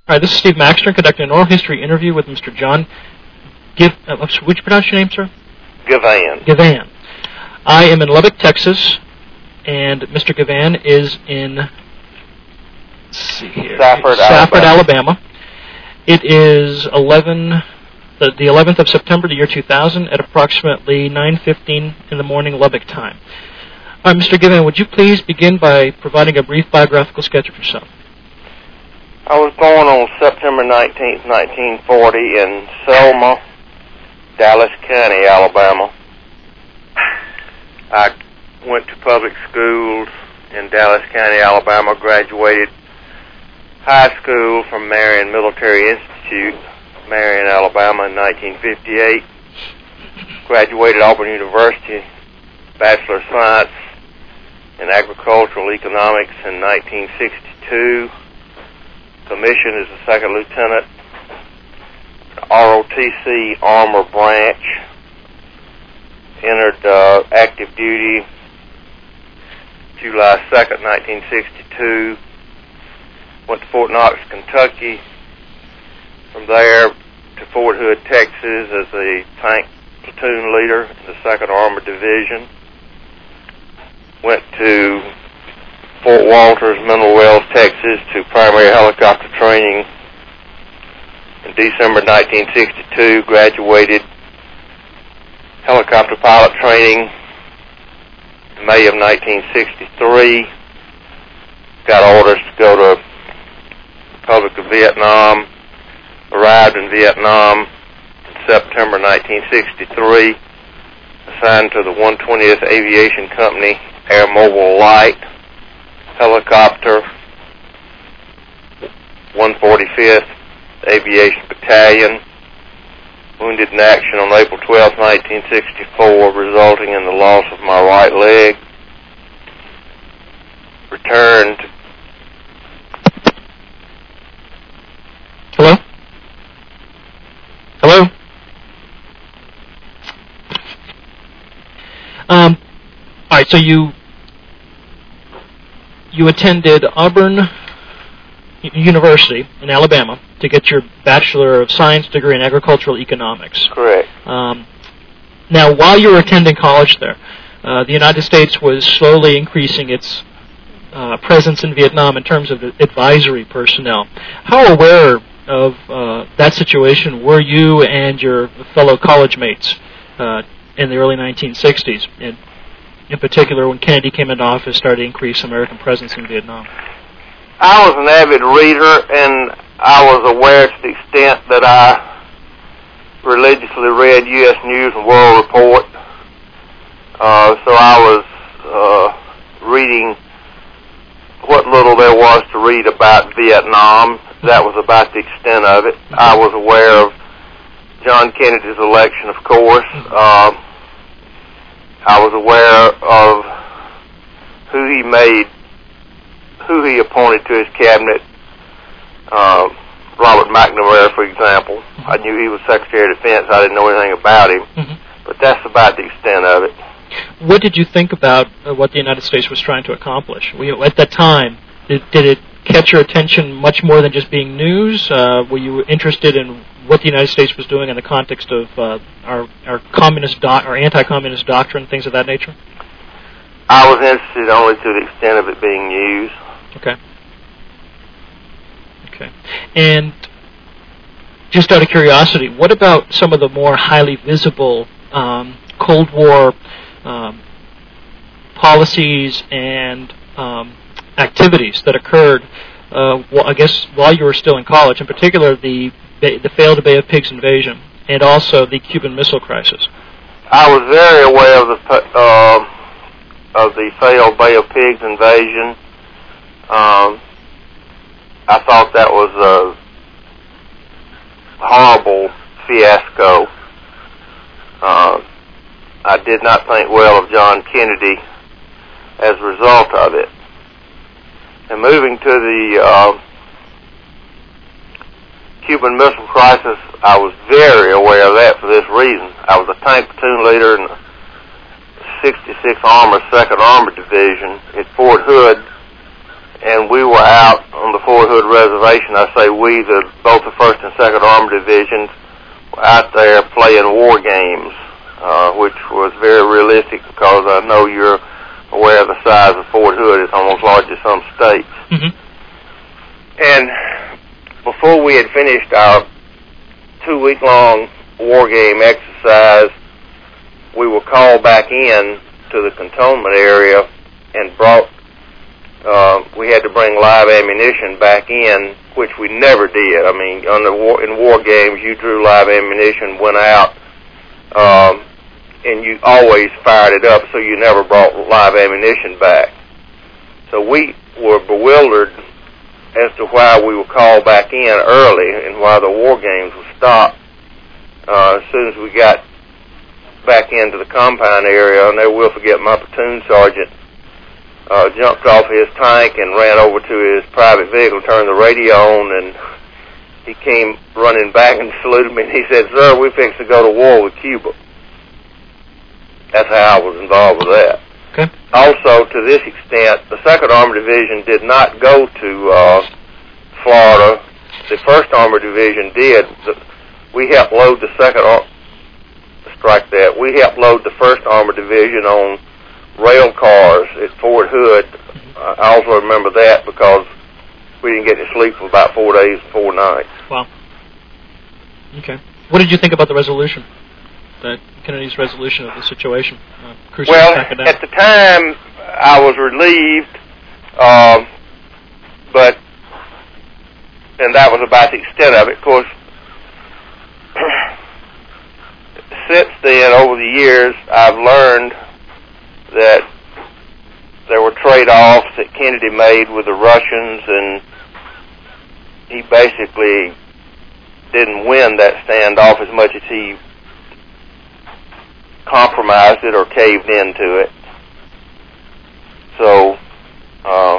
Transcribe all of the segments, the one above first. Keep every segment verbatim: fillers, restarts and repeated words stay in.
All right, this is Steve Maxter conducting an oral history interview with Mister John Give. Uh, would you pronounce your name, sir? Gavan. Gavan. I am in Lubbock, Texas, and Mister Gavan is in. Let's see here. Safford, Safford, Alabama. Alabama. It is eleven. The, the eleventh of September, the year two thousand, at approximately nine fifteen in the morning, Lubbock time. All right, Mister Gavan, would you please begin by providing a brief biographical sketch of yourself? I was born on September nineteenth, nineteen forty in Selma, Dallas County, Alabama. I went to public schools in Dallas County, Alabama, graduated high school from Marion Military Institute, Marion, Alabama in nineteen fifty-eight. Graduated Auburn University, Bachelor of Science in Agricultural Economics in nineteen sixty-two. Commissioned as a second lieutenant, R O T C Armor Branch. Entered uh, active duty July second, nineteen sixty-two. Went to Fort Knox, Kentucky. From there to Fort Hood, Texas as a tank platoon leader in the second Armored Division. Went to Fort Walters, Mineral Wells, Texas, to primary helicopter training in December nineteen sixty-two. Graduated helicopter pilot training in May of nineteen sixty-three. Got orders to go to the Republic of Vietnam. Arrived in Vietnam in September nineteen sixty-three. Assigned to the one hundred twentieth Aviation Company Air Mobile Light Helicopter, one hundred forty-fifth Aviation Battalion. Wounded in action on April twelfth, nineteen sixty-four, resulting in the loss of my right leg. Returned. Hello? Hello? Um, all right, so you you attended Auburn University in Alabama to get your Bachelor of Science degree in Agricultural Economics. Correct. Um, now, while you were attending college there, uh, the United States was slowly increasing its uh, presence in Vietnam in terms of advisory personnel. How aware of uh, that situation were you and your fellow college mates uh, in the early nineteen sixties, and in particular when Kennedy came into office, started to increase American presence in Vietnam? I was an avid reader, and I was aware to the extent that I religiously read U S News and World Report. Uh, so I was uh, reading what little there was to read about Vietnam. That was about the extent of it. I was aware of John Kennedy's election, of course. Uh, I was aware of who he made, who he appointed to his cabinet. Uh, Robert McNamara, for example. I knew he was Secretary of Defense. I didn't know anything about him. Mm-hmm. But that's about the extent of it. What did you think about uh, what the United States was trying to accomplish? Were you, at that time, did, did it catch your attention much more than just being news? Uh, were you interested in what the United States was doing in the context of uh, our our communist do- or anti-communist doctrine, things of that nature? I was interested only to the extent of it being news. Okay. Okay. And just out of curiosity, what about some of the more highly visible um, Cold War um, policies and um, activities that occurred, uh, well, I guess, while you were still in college, in particular the the failed Bay of Pigs invasion and also the Cuban Missile Crisis? I was very aware of the uh, of the failed Bay of Pigs invasion. Um, I thought that was a horrible fiasco. Uh, I did not think well of John Kennedy as a result of it. And moving to the uh, Cuban Missile Crisis, I was very aware of that for this reason. I was a tank platoon leader in the sixty-sixth Armored second Armored Division at Fort Hood and we were out on the Fort Hood Reservation. I say we, the both the First and Second Armored Divisions, were out there playing war games, uh, which was very realistic because I know you're aware of the size of Fort Hood. It's almost large as some states. Mm-hmm. And before we had finished our two-week-long war game exercise, we were called back in to the cantonment area and brought, uh, we had to bring live ammunition back in, which we never did. I mean, on the war, in war games, you drew live ammunition, went out, um, and you always fired it up, so you never brought live ammunition back. So we were bewildered as to why we were called back in early and why the war games were stopped. Uh, as soon as we got back into the compound area, I'll never will forget my platoon sergeant uh, jumped off his tank and ran over to his private vehicle, turned the radio on, and he came running back and saluted me, and he said, "Sir, we fixed to go to war with Cuba." That's how I was involved with that. Okay. Also, to this extent, the Second Armored Division did not go to uh, Florida. The First Armored Division did. The, we helped load the Second Ar- strike that. We helped load the First Armored Division on rail cars at Fort Hood. I also remember that because we didn't get to sleep for about four days and four nights. Wow. Okay. What did you think about the resolution? That Kennedy's resolution of the situation? Uh, well, at the time, I was relieved, um, but, and that was about the extent of it. Of course, since then, over the years, I've learned that there were trade-offs that Kennedy made with the Russians, and he basically didn't win that standoff as much as he compromised it or caved into it. So, uh,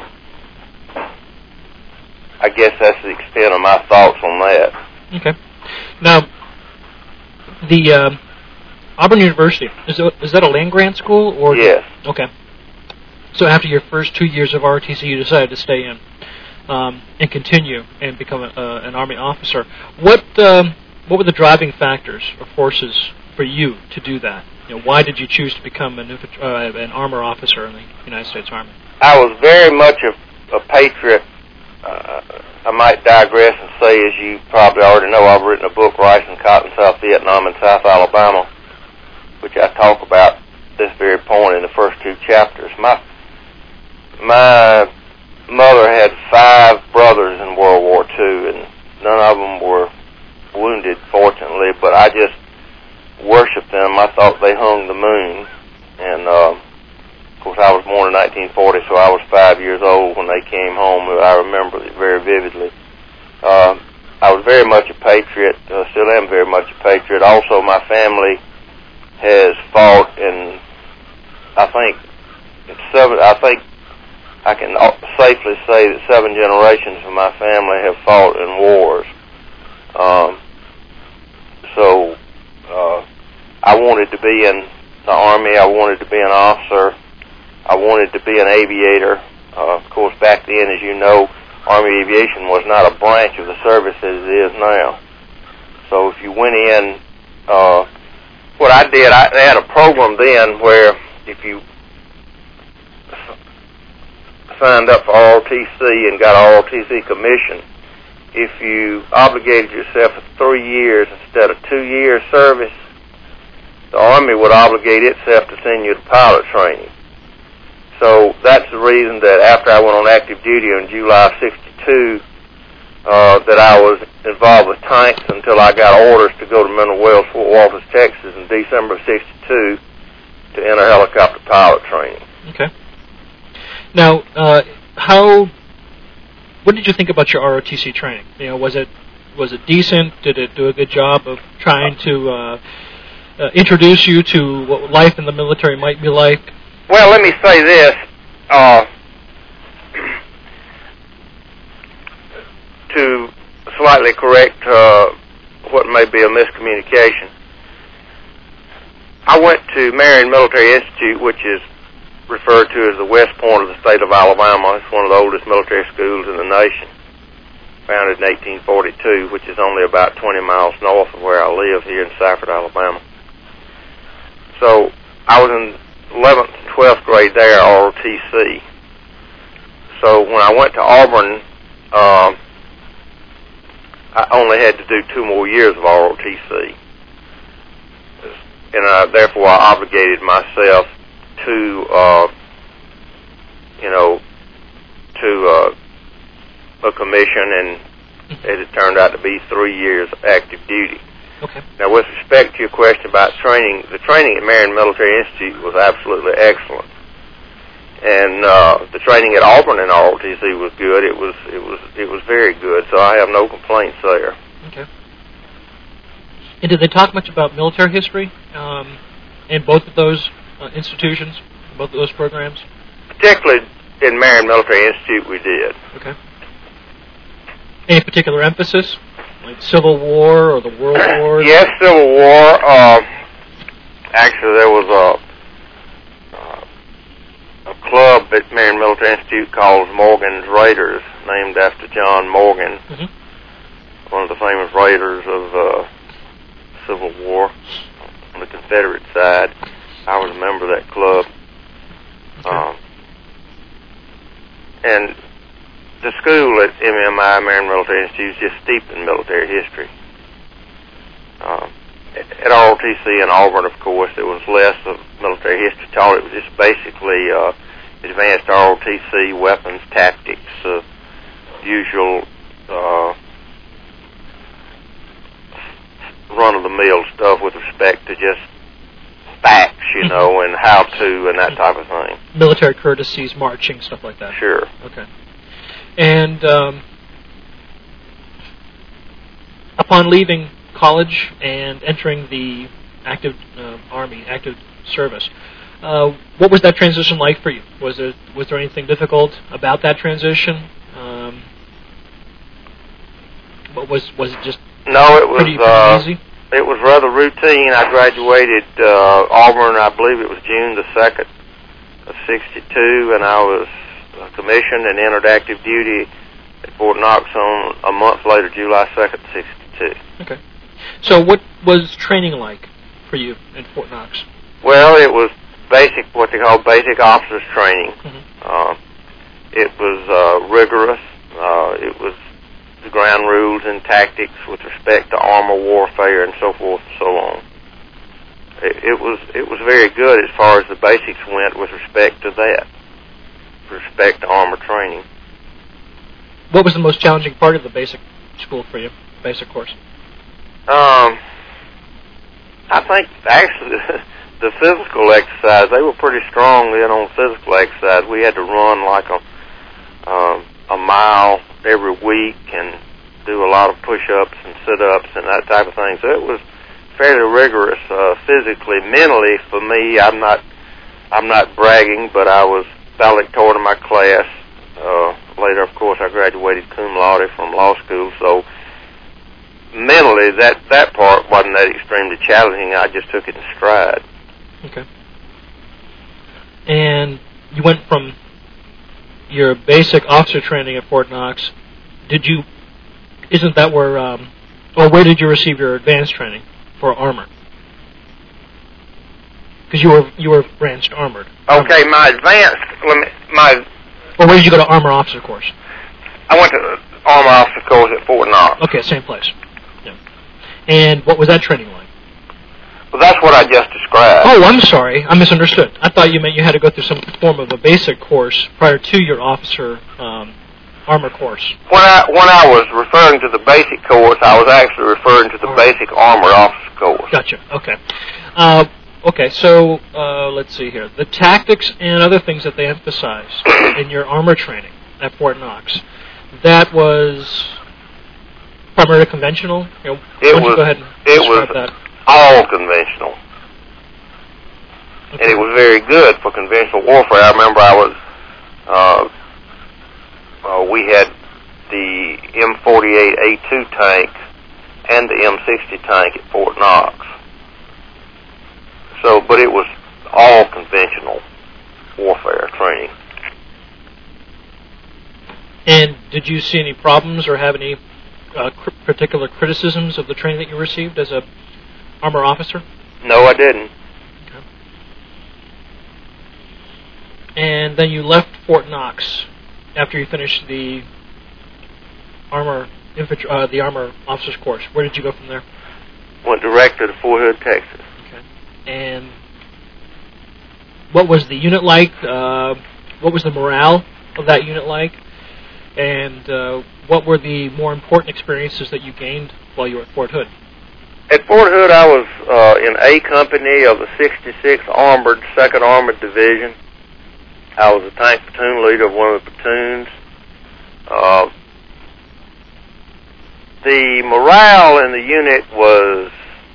I guess that's the extent of my thoughts on that. Okay. Now, the uh, Auburn University, is, it, is that a land-grant school? Or yes. Okay. So after your first two years of R O T C, you decided to stay in um, and continue and become a, uh, an Army officer. What um, what were the driving factors or forces for you to do that? You know, why did you choose to become an, uh, an armor officer in the United States Army? I was very much a, a patriot. Uh, I might digress and say, as you probably already know, I've written a book, Rice and Cotton, South Vietnam and South Alabama, which I talk about this very point in the first two chapters. My my mother had five brothers in World War Two, and none of them were wounded, fortunately, but I just worshipped them. I thought they hung the moon. And, uh, of course, I was born in nineteen forty, so I was five years old when they came home. I remember it very vividly. Uh, I was very much a patriot, uh, still am very much a patriot. Also, my family has fought in, I think, seven, I think I can safely say that seven generations of my family have fought in wars. Um, so, uh, I wanted to be in the Army. I wanted to be an officer. I wanted to be an aviator. Uh, of course, back then, as you know, Army aviation was not a branch of the service as it is now. So if you went in, uh, what I did, I had a program then where if you signed up for R O T C and got R O T C commission, if you obligated yourself for three years instead of two years service, the Army would obligate itself to send you to pilot training. So that's the reason that after I went on active duty in July of sixty-two, uh, that I was involved with tanks until I got orders to go to Mineral Wells, Fort Walters, Texas in December of sixty-two to enter helicopter pilot training. Okay. Now, uh, how, what did you think about your R O T C training? You know, was it, was it decent? Did it do a good job of trying to uh, uh, introduce you to what life in the military might be like? Well, let me say this. Uh, to slightly correct uh, what may be a miscommunication, I went to Marion Military Institute, which is referred to as the West Point of the state of Alabama. It's one of the oldest military schools in the nation, founded in eighteen forty-two, which is only about twenty miles north of where I live here in Safford, Alabama. So I was in eleventh and twelfth grade there, R O T C. So when I went to Auburn, uh, I only had to do two more years of R O T C. And uh, therefore I obligated myself to, uh, you know, to uh, a commission, and it had turned out to be three years of active duty. Okay. Now, with respect to your question about training, the training at Marion Military Institute was absolutely excellent, and uh, the training at Auburn in R O T C was good. It was it was it was very good. So I have no complaints there. Okay. And did they talk much about military history um, in both of those uh, institutions, both of those programs? Particularly in Marion Military Institute, we did. Okay. Any particular emphasis, like Civil War or the World War? Yes, Civil War. Uh, actually, there was a, uh, a club at Marion Military Institute called Morgan's Raiders, named after John Morgan, mm-hmm. one of the famous raiders of uh, Civil War on the Confederate side. I was a member of that club. Okay. Um, and the school at M M I, Marion Military Institute, is just steeped in military history. Um, at R O T C in Auburn, of course, there was less of military history taught. It was just basically uh, advanced R O T C, weapons, tactics, uh, usual uh, run-of-the-mill stuff with respect to just facts, you know, and how to and that type of thing. Military courtesies, marching, stuff like that. Sure. Okay. And um, upon leaving college and entering the active uh, Army, active service, uh, what was that transition like for you? Was there was there anything difficult about that transition? Um, was was it just no? It was pretty, pretty uh, easy. It was rather routine. I graduated uh, Auburn, I believe it was June the second of sixty-two, and I was commissioned and entered active duty at Fort Knox on a month later, July second, sixty-two. Okay. So what was training like for you in Fort Knox? Well, it was basic, what they call basic officers training. Mm-hmm. Uh, it was uh, rigorous. Uh, it was the ground rules and tactics with respect to armor warfare and so forth and so on. It, it was it was very good as far as the basics went with respect to that, with respect to armor training. What was the most challenging part of the basic school for you, basic course? Um, I think actually the, the physical exercise, they were pretty strong then on physical exercise. We had to run like a um, a mile every week and do a lot of push-ups and sit-ups and that type of thing. So it was fairly rigorous uh, physically. Mentally, for me, I'm not I'm not bragging, but I was valedictorian of my class. Uh, later, of course, I graduated cum laude from law school. So mentally, that that part wasn't that extremely challenging. I just took it in stride. Okay. And you went from your basic officer training at Fort Knox. Did you? Isn't that where? Um, or where did you receive your advanced training for armor? Because you were you were branched armored. Okay, my advanced. Let me, my. Or where did you go to armor officer course? I went to the armor officer course at Fort Knox. Okay, same place. Yeah. And what was that training like? Well, that's what I just described. Oh, I'm sorry. I misunderstood. I thought you meant you had to go through some form of a basic course prior to your officer um, armor course. When I when I was referring to the basic course, I was actually referring to the right. basic armor officer course. Gotcha. Okay. Uh, okay, so uh, let's see here. The tactics and other things that they emphasized in your armor training at Fort Knox, that was primarily conventional? You know, it why don't was, you go ahead and it describe was that? all conventional. Okay. And it was very good for conventional warfare. I remember I was, uh, uh, we had the M forty-eight A two tank and the M sixty tank at Fort Knox. So, but it was all conventional. warfare training. And did you see any problems or have any uh, cr- particular criticisms of the training that you received as a armor officer? No, I didn't. Okay. And then you left Fort Knox after you finished the armor infantry, uh, the armor officers course. Where did you go from there? Went direct to Fort Hood, Texas. Okay. And what was the unit like? Uh, what was the morale of that unit like? And uh, what were the more important experiences that you gained while you were at Fort Hood? At Fort Hood, I was uh, in A Company of the sixty-sixth Armored, second Armored Division. I was a tank platoon leader of one of the platoons. Uh, the morale in the unit was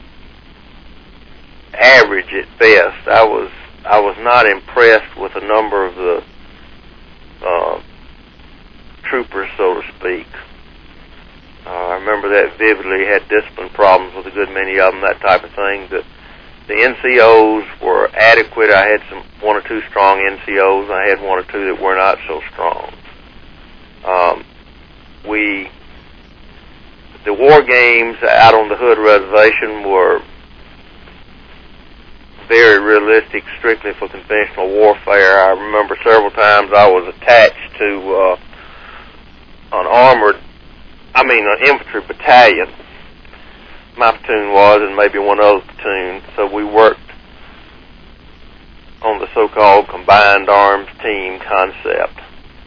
average at best. I was I was not impressed with a number of the uh, troopers, so to speak. Uh, I remember that vividly. Had discipline problems with a good many of them, that type of thing. The, the N C Os were adequate. I had some one or two strong N C Os. I had one or two that were not so strong. Um, we, the war games out on the Hood Reservation were very realistic, strictly for conventional warfare. I remember several times I was attached to uh, an armored, I mean an infantry battalion. My platoon was, and maybe one other platoon. So we worked on the so-called combined arms team concept.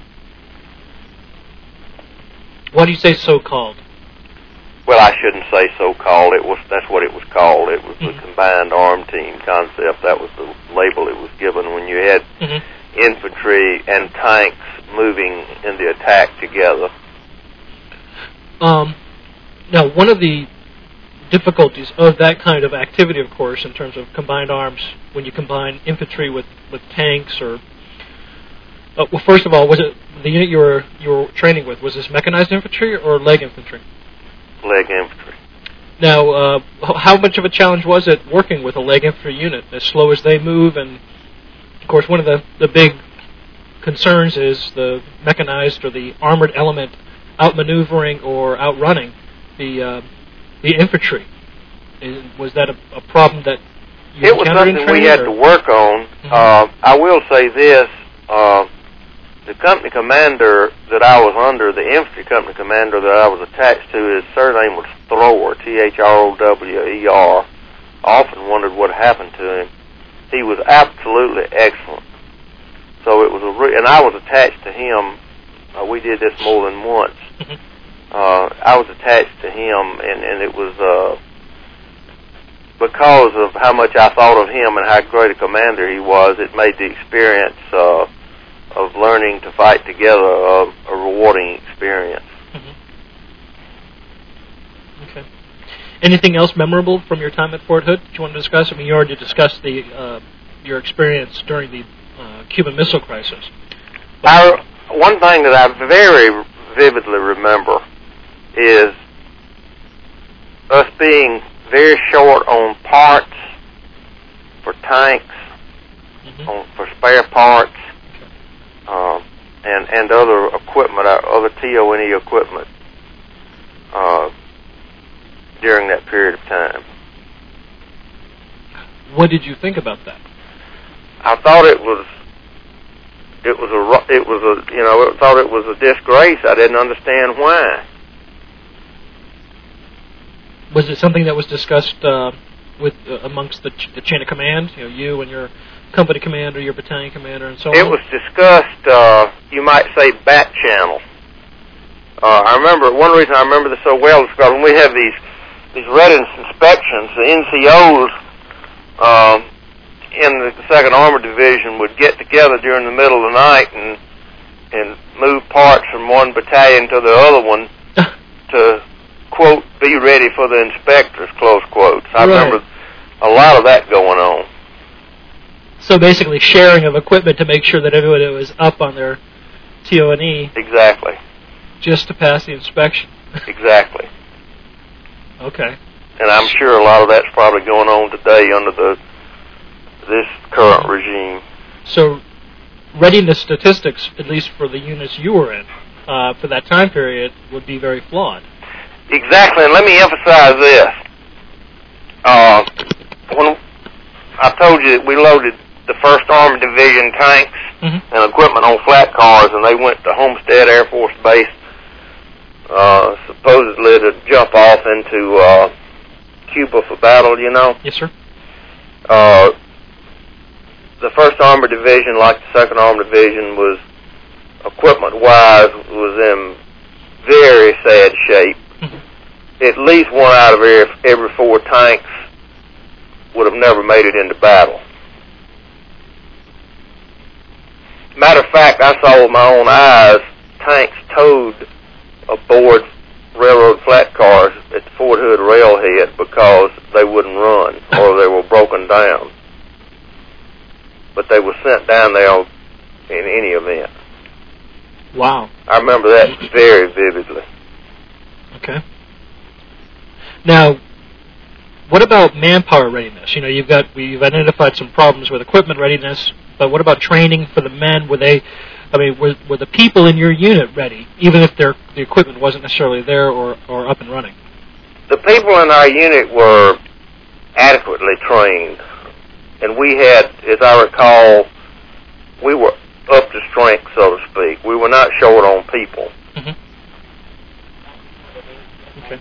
Why do you say so-called? Well, I shouldn't say so-called. It was that's what it was called. It was mm-hmm. the combined arm team concept. That was the label it was given when you had mm-hmm. infantry and tanks moving in the attack together. Um, now, one of the difficulties of that kind of activity, of course, in terms of combined arms, when you combine infantry with, with tanks, or uh, well, first of all, was it the unit you were you were training with? Was this mechanized infantry or leg infantry? Leg infantry. Now, uh, how much of a challenge was it working with a leg infantry unit, as slow as they move? And of course, one of the, the big concerns is the mechanized or the armored element outmaneuvering or outrunning the uh, the infantry. Was that a, a problem that you it was something in training, we had or? to work on? Mm-hmm. Uh, I will say this. Uh, The company commander that I was under, the infantry company commander that I was attached to, his surname was Thrower, T H R O W E R. I often wondered what happened to him. He was absolutely excellent. So it was a re- and I was attached to him. Uh, we did this more than once. Uh, I was attached to him, and, and it was uh, because of how much I thought of him and how great a commander he was, it made the experience uh, of learning to fight together a, a rewarding experience. Mm-hmm. Okay. Anything else memorable from your time at Fort Hood that you want to discuss? I mean, you already discussed the uh, your experience during the uh, Cuban Missile Crisis. I, one thing that I very vividly remember is us being very short on parts for tanks, mm-hmm. on, for spare parts, uh, and and other equipment, other T O N E equipment uh, during that period of time. What did you think about that? I thought it was it was a it was a you know I thought it was a disgrace. I didn't understand why. Was it something that was discussed uh, with uh, amongst the, ch- the chain of command? You know, you and your company commander, your battalion commander, and so it on? It was discussed, uh, you might say, back channel. Uh, I remember, one reason I remember this so well is because when we have these these readiness inspections, the N C Os um, in the second Armored Division would get together during the middle of the night and and move parts from one battalion to the other one to, quote, be ready for the inspectors, close quotes. I right. remember a lot of that going on. So basically sharing of equipment to make sure that everybody was up on their T O N E. Exactly. Just to pass the inspection. Exactly. Okay. And I'm sure a lot of that's probably going on today under the this current regime. So readiness statistics, at least for the units you were in, uh, for that time period, would be very flawed. Exactly, and let me emphasize this. Uh, when I told you that we loaded the first Army Division tanks mm-hmm. and equipment on flat cars, and they went to Homestead Air Force Base, uh, supposedly to jump off into uh, Cuba for battle, you know? Yes, sir. Uh, the first Army Division, like the second Army Division, was, equipment-wise, was in very sad shape. Mm-hmm. At least one out of every, every four tanks would have never made it into battle. Matter of fact, I saw with my own eyes tanks towed aboard railroad flat cars at the Fort Hood railhead because they wouldn't run or they were broken down. But they were sent down there in any event. Wow. I remember that very vividly. Okay. Now, what about manpower readiness? You know, you've got we've identified some problems with equipment readiness, but what about training for the men? Were they, I mean, were, were the people in your unit ready, even if their the equipment wasn't necessarily there or, or up and running? The people in our unit were adequately trained, and we had, as I recall, we were up to strength, so to speak. We were not short on people. Mm-hmm. Okay.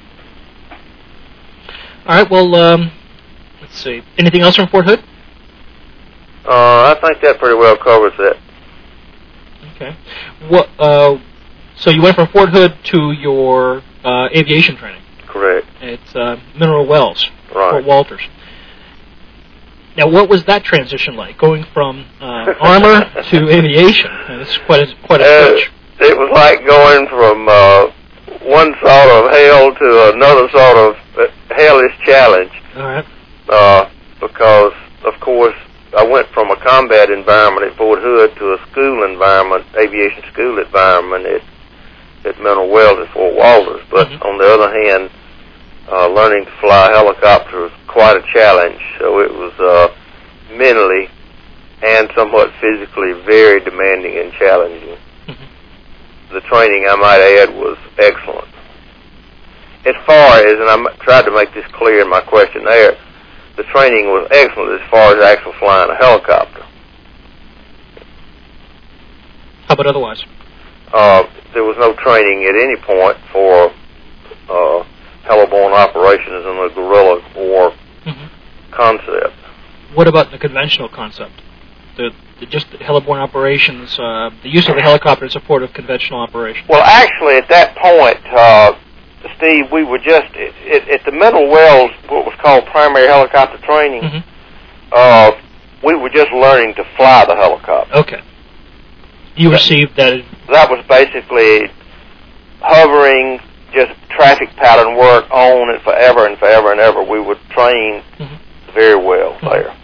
All right, well, um, let's see. Anything else from Fort Hood? Uh, I think that pretty well covers it. Okay. What, uh, so you went from Fort Hood to your uh, aviation training? Correct. It's uh, Mineral Wells, right. Fort Walters. Now, what was that transition like, going from uh, armor to aviation? And it's quite a, quite a switch. Uh, it was like going from uh, one sort of hell to another sort of hellish challenge. All right. Uh, because, of course, I went from a combat environment at Fort Hood to a school environment, aviation school environment at, at Mineral Wells at Fort Walters. But mm-hmm. on the other hand, uh, learning to fly a helicopter was quite a challenge. So it was uh, mentally and somewhat physically very demanding and challenging. Mm-hmm. The training, I might add, was excellent. As far as, and I tried to make this clear in my questionnaire, the training was excellent as far as actually flying a helicopter. How about otherwise? Uh, there was no training at any point for uh, heliborne operations in the guerrilla war mm-hmm. concept. What about the conventional concept? The, the just the heliborne operations, uh, the use of the helicopter in support of conventional operations? Well, actually, at that point, uh, Steve, we were just, at, at the Mineral Wells, what was called primary helicopter training, mm-hmm. uh, we were just learning to fly the helicopter. Okay. You that, received that? That was basically hovering, just traffic pattern work on and forever and forever and ever. We would train mm-hmm. very well mm-hmm. there.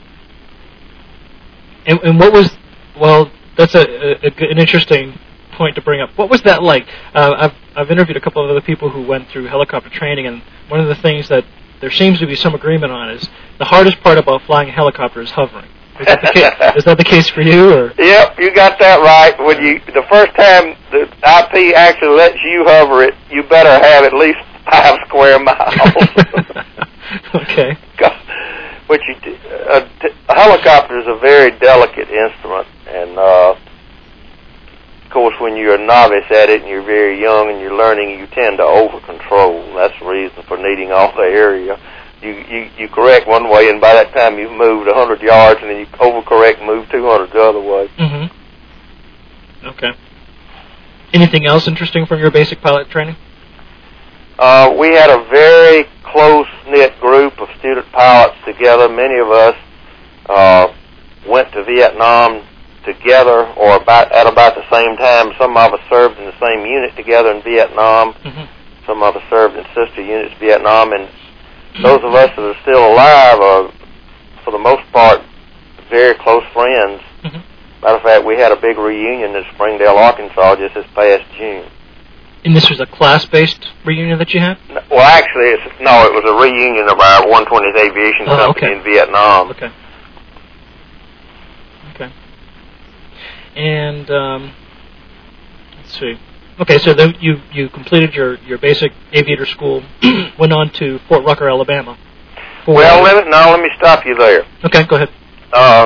And, and what was, well, that's a, a, a, an interesting point to bring up. What was that like? Uh, I've I've interviewed a couple of other people who went through helicopter training, and one of the things that there seems to be some agreement on is the hardest part about flying a helicopter is hovering. Is that the case, is that the case for you? Or? Yep, you got that right. When you the first time the I P actually lets you hover it, you better have at least five square miles. Okay. Which you, a, a helicopter is a very delicate instrument, and uh, of course, when you're a novice at it and you're very young and you're learning, you tend to over-control. That's the reason for needing all the area. You, you you correct one way, and by that time you've moved one hundred yards, and then you overcorrect and move two hundred the other way. Mm-hmm. Okay. Anything else interesting from your basic pilot training? Uh, we had a very close-knit group of student pilots together. Many of us uh, went to Vietnam together or about at about the same time. Some of us served in the same unit together in Vietnam. Mm-hmm. Some of us served in sister units in Vietnam. And those of us that are still alive are, for the most part, very close friends. Mm-hmm. Matter of fact, we had a big reunion in Springdale, Arkansas just this past June. And this was a class-based reunion that you had? Well, actually, it's, no, it was a reunion of our one twentieth Aviation oh, Company okay. in Vietnam. Okay. Okay. And um, let's see. Okay, so then you you completed your, your basic aviator school, went on to Fort Rucker, Alabama. Well, let me, no, let me stop you there. Okay, go ahead. Uh,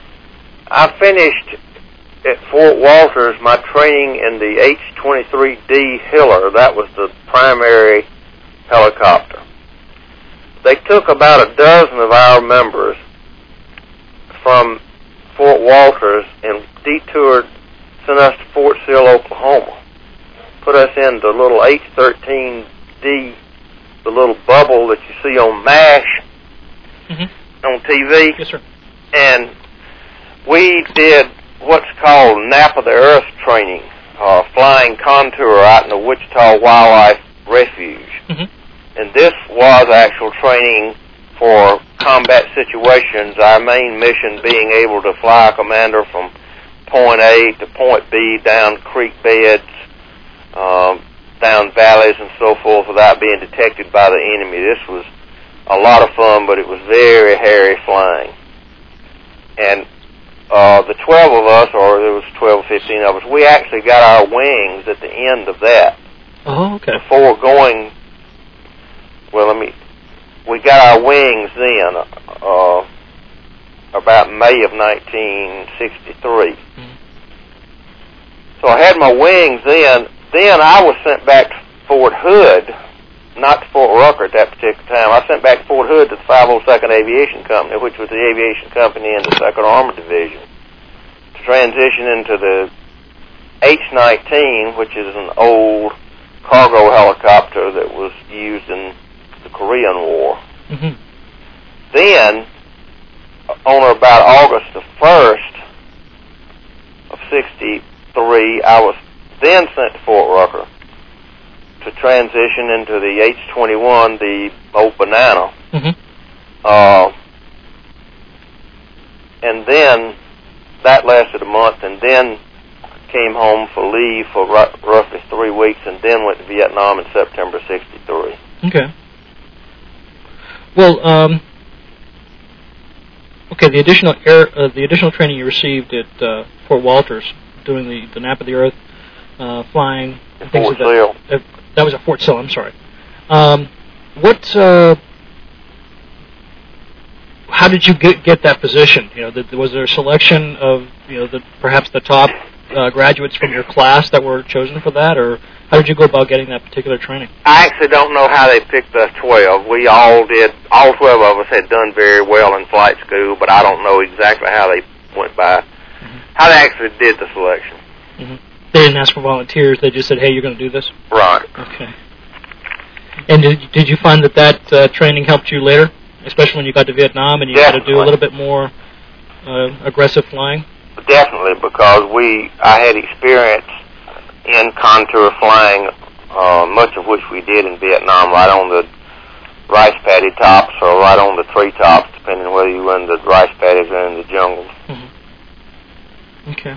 I finished at Fort Walters my training in the H twenty-three D Hiller. That was the primary helicopter. They took about a dozen of our members from Fort Walters and detoured, sent us to Fort Sill, Oklahoma. Put us in the little H thirteen D, the little bubble that you see on MASH mm-hmm. on T V. Yes, sir. And we did what's called Nap of the Earth training, uh, flying contour out in the Wichita Wildlife Refuge. Mm-hmm. And this was actual training for combat situations, our main mission being able to fly a commander from point A to point B, down creek beds, um, down valleys and so forth without being detected by the enemy. This was a lot of fun, but it was very hairy flying. And uh, the twelve of us, or there was twelve or fifteen of us, we actually got our wings at the end of that. Oh, okay. Before going, well, let me, we got our wings then, uh, about May of nineteen sixty-three. Mm-hmm. So I had my wings then. Then I was sent back to Fort Hood, not to Fort Rucker at that particular time. I sent back to Fort Hood to the five oh second Aviation Company, which was the aviation company in the second Armored Division, to transition into the H nineteen, which is an old cargo helicopter that was used in the Korean War. Mm-hmm. Then, on or about August the first of sixty-three, I was then sent to Fort Rucker to transition into the H twenty-one, the old Banana. Mm-hmm. Uh, and then that lasted a month, and then came home for leave for r- roughly three weeks, and then went to Vietnam in September sixty-three. Okay. Well, um, okay. The additional air, uh, the additional training you received at uh, Fort Walters, doing the, the Nap of the Earth, uh, flying, and things Fort like that. Sill. Uh, that was at Fort Sill. I'm sorry. Um, what? Uh, how did you get get that position? You know, the, was there a selection of you know the perhaps the top uh, graduates from your class that were chosen for that, or how did you go about getting that particular training? I actually don't know how they picked us twelve. We all did, all twelve of us had done very well in flight school, but I don't know exactly how they went by, mm-hmm. how they actually did the selection. Mm-hmm. They didn't ask for volunteers, they just said, hey, you're going to do this? Right. Okay. And did, did you find that that uh, training helped you later, especially when you got to Vietnam and you Definitely. had to do a little bit more uh, aggressive flying? Definitely, because we, I had experience in contour flying, uh, much of which we did in Vietnam, right on the rice paddy tops or right on the tree tops, depending on whether you were in the rice paddies or in the jungles. Mm-hmm. Okay.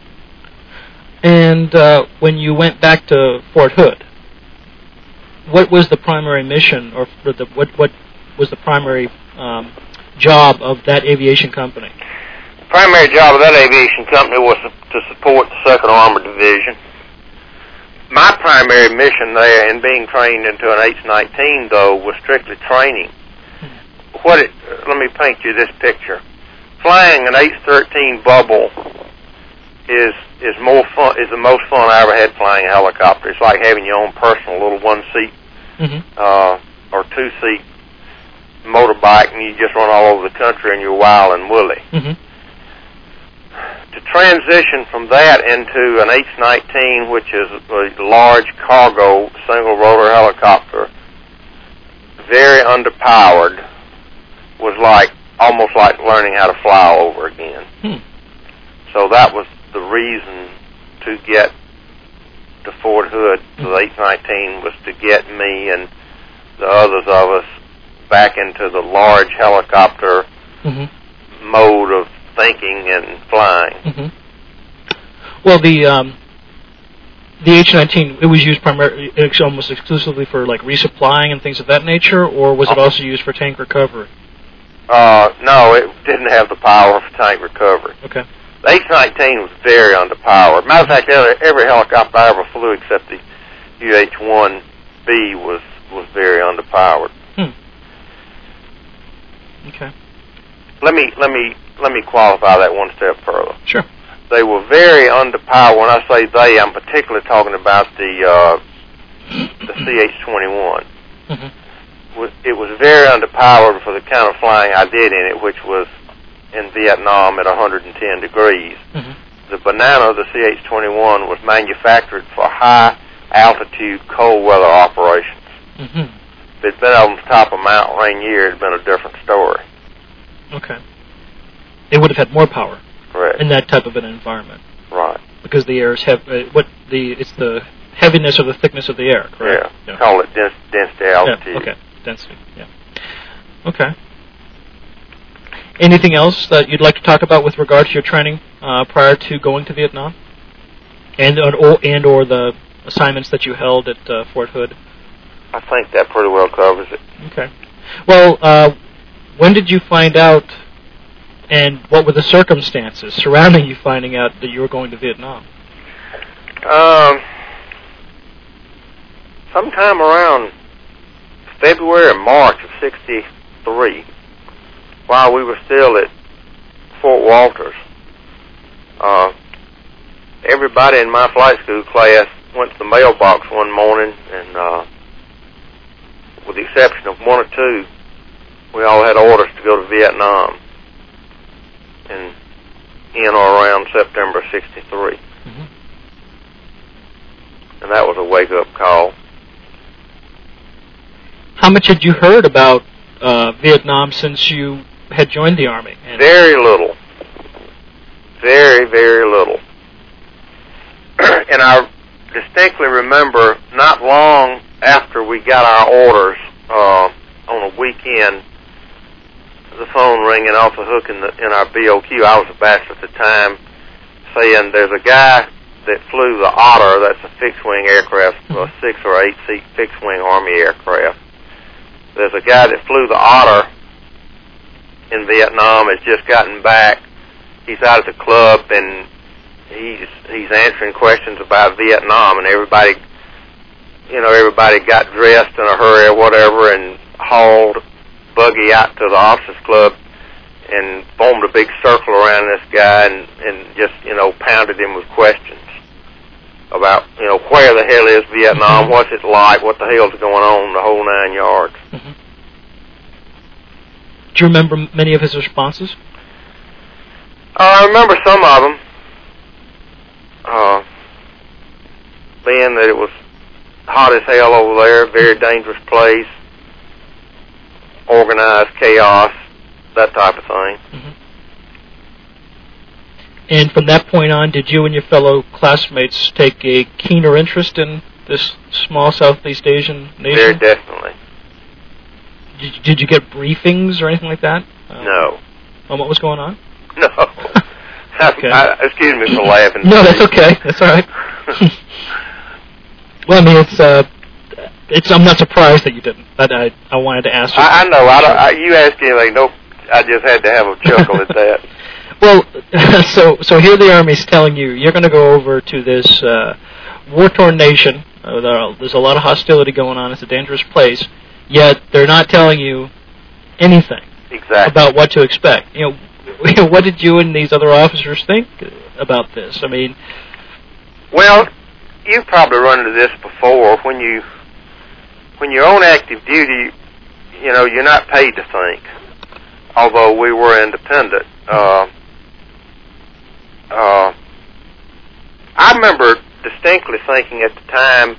And uh, when you went back to Fort Hood, what was the primary mission, or the, what what was the primary um, job of that aviation company? The primary job of that aviation company was to support the second Armored Division. My primary mission there in being trained into an H nineteen, though, was strictly training. What it, let me paint you this picture. Flying an H thirteen bubble is is more fun, is the most fun I ever had flying a helicopter. It's like having your own personal little one-seat mm-hmm. uh, or two-seat motorbike, and you just run all over the country and you're wild and woolly. Mm-hmm. To transition from that into an H nineteen, which is a large cargo single-rotor helicopter, very underpowered, was like almost like learning how to fly over again. Hmm. So that was the reason to get to Fort Hood, to the H nineteen, was to get me and the others of us back into the large helicopter mm-hmm. mode of thinking and flying. Mm-hmm. Well, the um, the H nineteen, it was used primarily, almost exclusively for like resupplying and things of that nature, or was it also used for tank recovery? Uh, no, it didn't have the power for tank recovery. Okay. the H nineteen was very underpowered. Matter of fact, every, every helicopter I ever flew except the U H one B was, was very underpowered. Hmm. Okay. Let me, let me, let me qualify that one step further. Sure. They were very underpowered. When I say they, I'm particularly talking about the, uh, the C H twenty-one. Mm-hmm. It was very underpowered for the kind of flying I did in it, which was in Vietnam at one hundred ten degrees. Mm-hmm. The Banana, the C H twenty-one, was manufactured for high altitude cold weather operations. Mm-hmm. If it had been on the top of Mount Rainier, it had been a different story. Okay. It would have had more power. Correct. In that type of an environment. Right. Because the air is heavy. Uh, what the it's the heaviness or the thickness of the air, correct? Yeah. yeah. Call it dens- density altitude. Yeah. Okay. Density. Yeah. Okay. Anything else that you'd like to talk about with regard to your training uh, prior to going to Vietnam, and or and or the assignments that you held at uh, Fort Hood? I think that pretty well covers it. Okay. Well, uh, when did you find out, and what were the circumstances surrounding you finding out that you were going to Vietnam? Um, sometime around February or March of sixty-three, while we were still at Fort Walters. Uh, everybody in my flight school class went to the mailbox one morning, and uh, with the exception of one or two, we all had orders to go to Vietnam in, in or around September sixty-three. Mm-hmm. And that was a wake-up call. How much had you heard about uh, Vietnam since you had joined the Army? And very little. Very, very little. And I distinctly remember not long after we got our orders uh, on a weekend, the phone ringing off the hook in, the, in our B O Q. I was a bachelor at the time, saying there's a guy that flew the Otter. That's a fixed-wing aircraft, a six or eight-seat fixed-wing Army aircraft. There's a guy that flew the Otter in Vietnam, has just gotten back. He's out at the club, and he's he's answering questions about Vietnam, and everybody, you know, everybody got dressed in a hurry or whatever and hauled buggy out to the officers club and formed a big circle around this guy and, and just, you know, pounded him with questions about, you know, where the hell is Vietnam, mm-hmm. what's it like, what the hell's going on, the whole nine yards. Mm-hmm. Do you remember many of his responses? Uh, I remember some of them. Uh, being that it was hot as hell over there, very dangerous place, organized chaos, that type of thing. Mm-hmm. And from that point on, did you and your fellow classmates take a keener interest in this small Southeast Asian nation? Very definitely. Did, did you get briefings or anything like that? Uh, no. On what was going on? No. Okay. I, I, excuse me for laughing. No, that's okay. That's all right. Well, I mean, it's uh, it's. I'm not surprised that you didn't. But I, I wanted to ask you. I, I know. I don't. I, you asked anything. Nope. I just had to have a chuckle at that. Well, so so here the Army's telling you you're going to go over to this uh, war-torn nation. Uh, there are, there's a lot of hostility going on. It's a dangerous place. Yet they're not telling you anything exactly about what to expect. You know. What did you and these other officers think about this? I mean, well, you've probably run into this before. When you when you're on active duty, you know you're not paid to think. Although we were independent, uh, uh, I remember distinctly thinking at the time,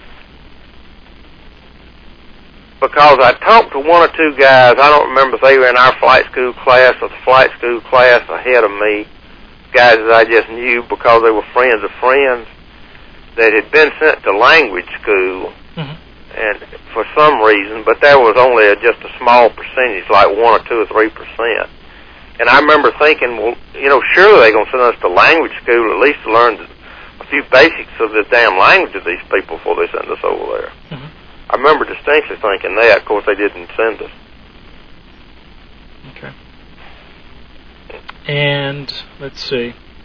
because I talked to one or two guys, I don't remember if they were in our flight school class or the flight school class ahead of me, guys that I just knew because they were friends of friends, that had been sent to language school, mm-hmm. and for some reason, but there was only a, just a small percentage, like one or two or three percent. And I remember thinking, well, you know, surely they're going to send us to language school at least to learn a few basics of the damn language of these people before they send us over there. Mm-hmm. I remember distinctly thinking that. Of course, they didn't send us. Okay. And let's see.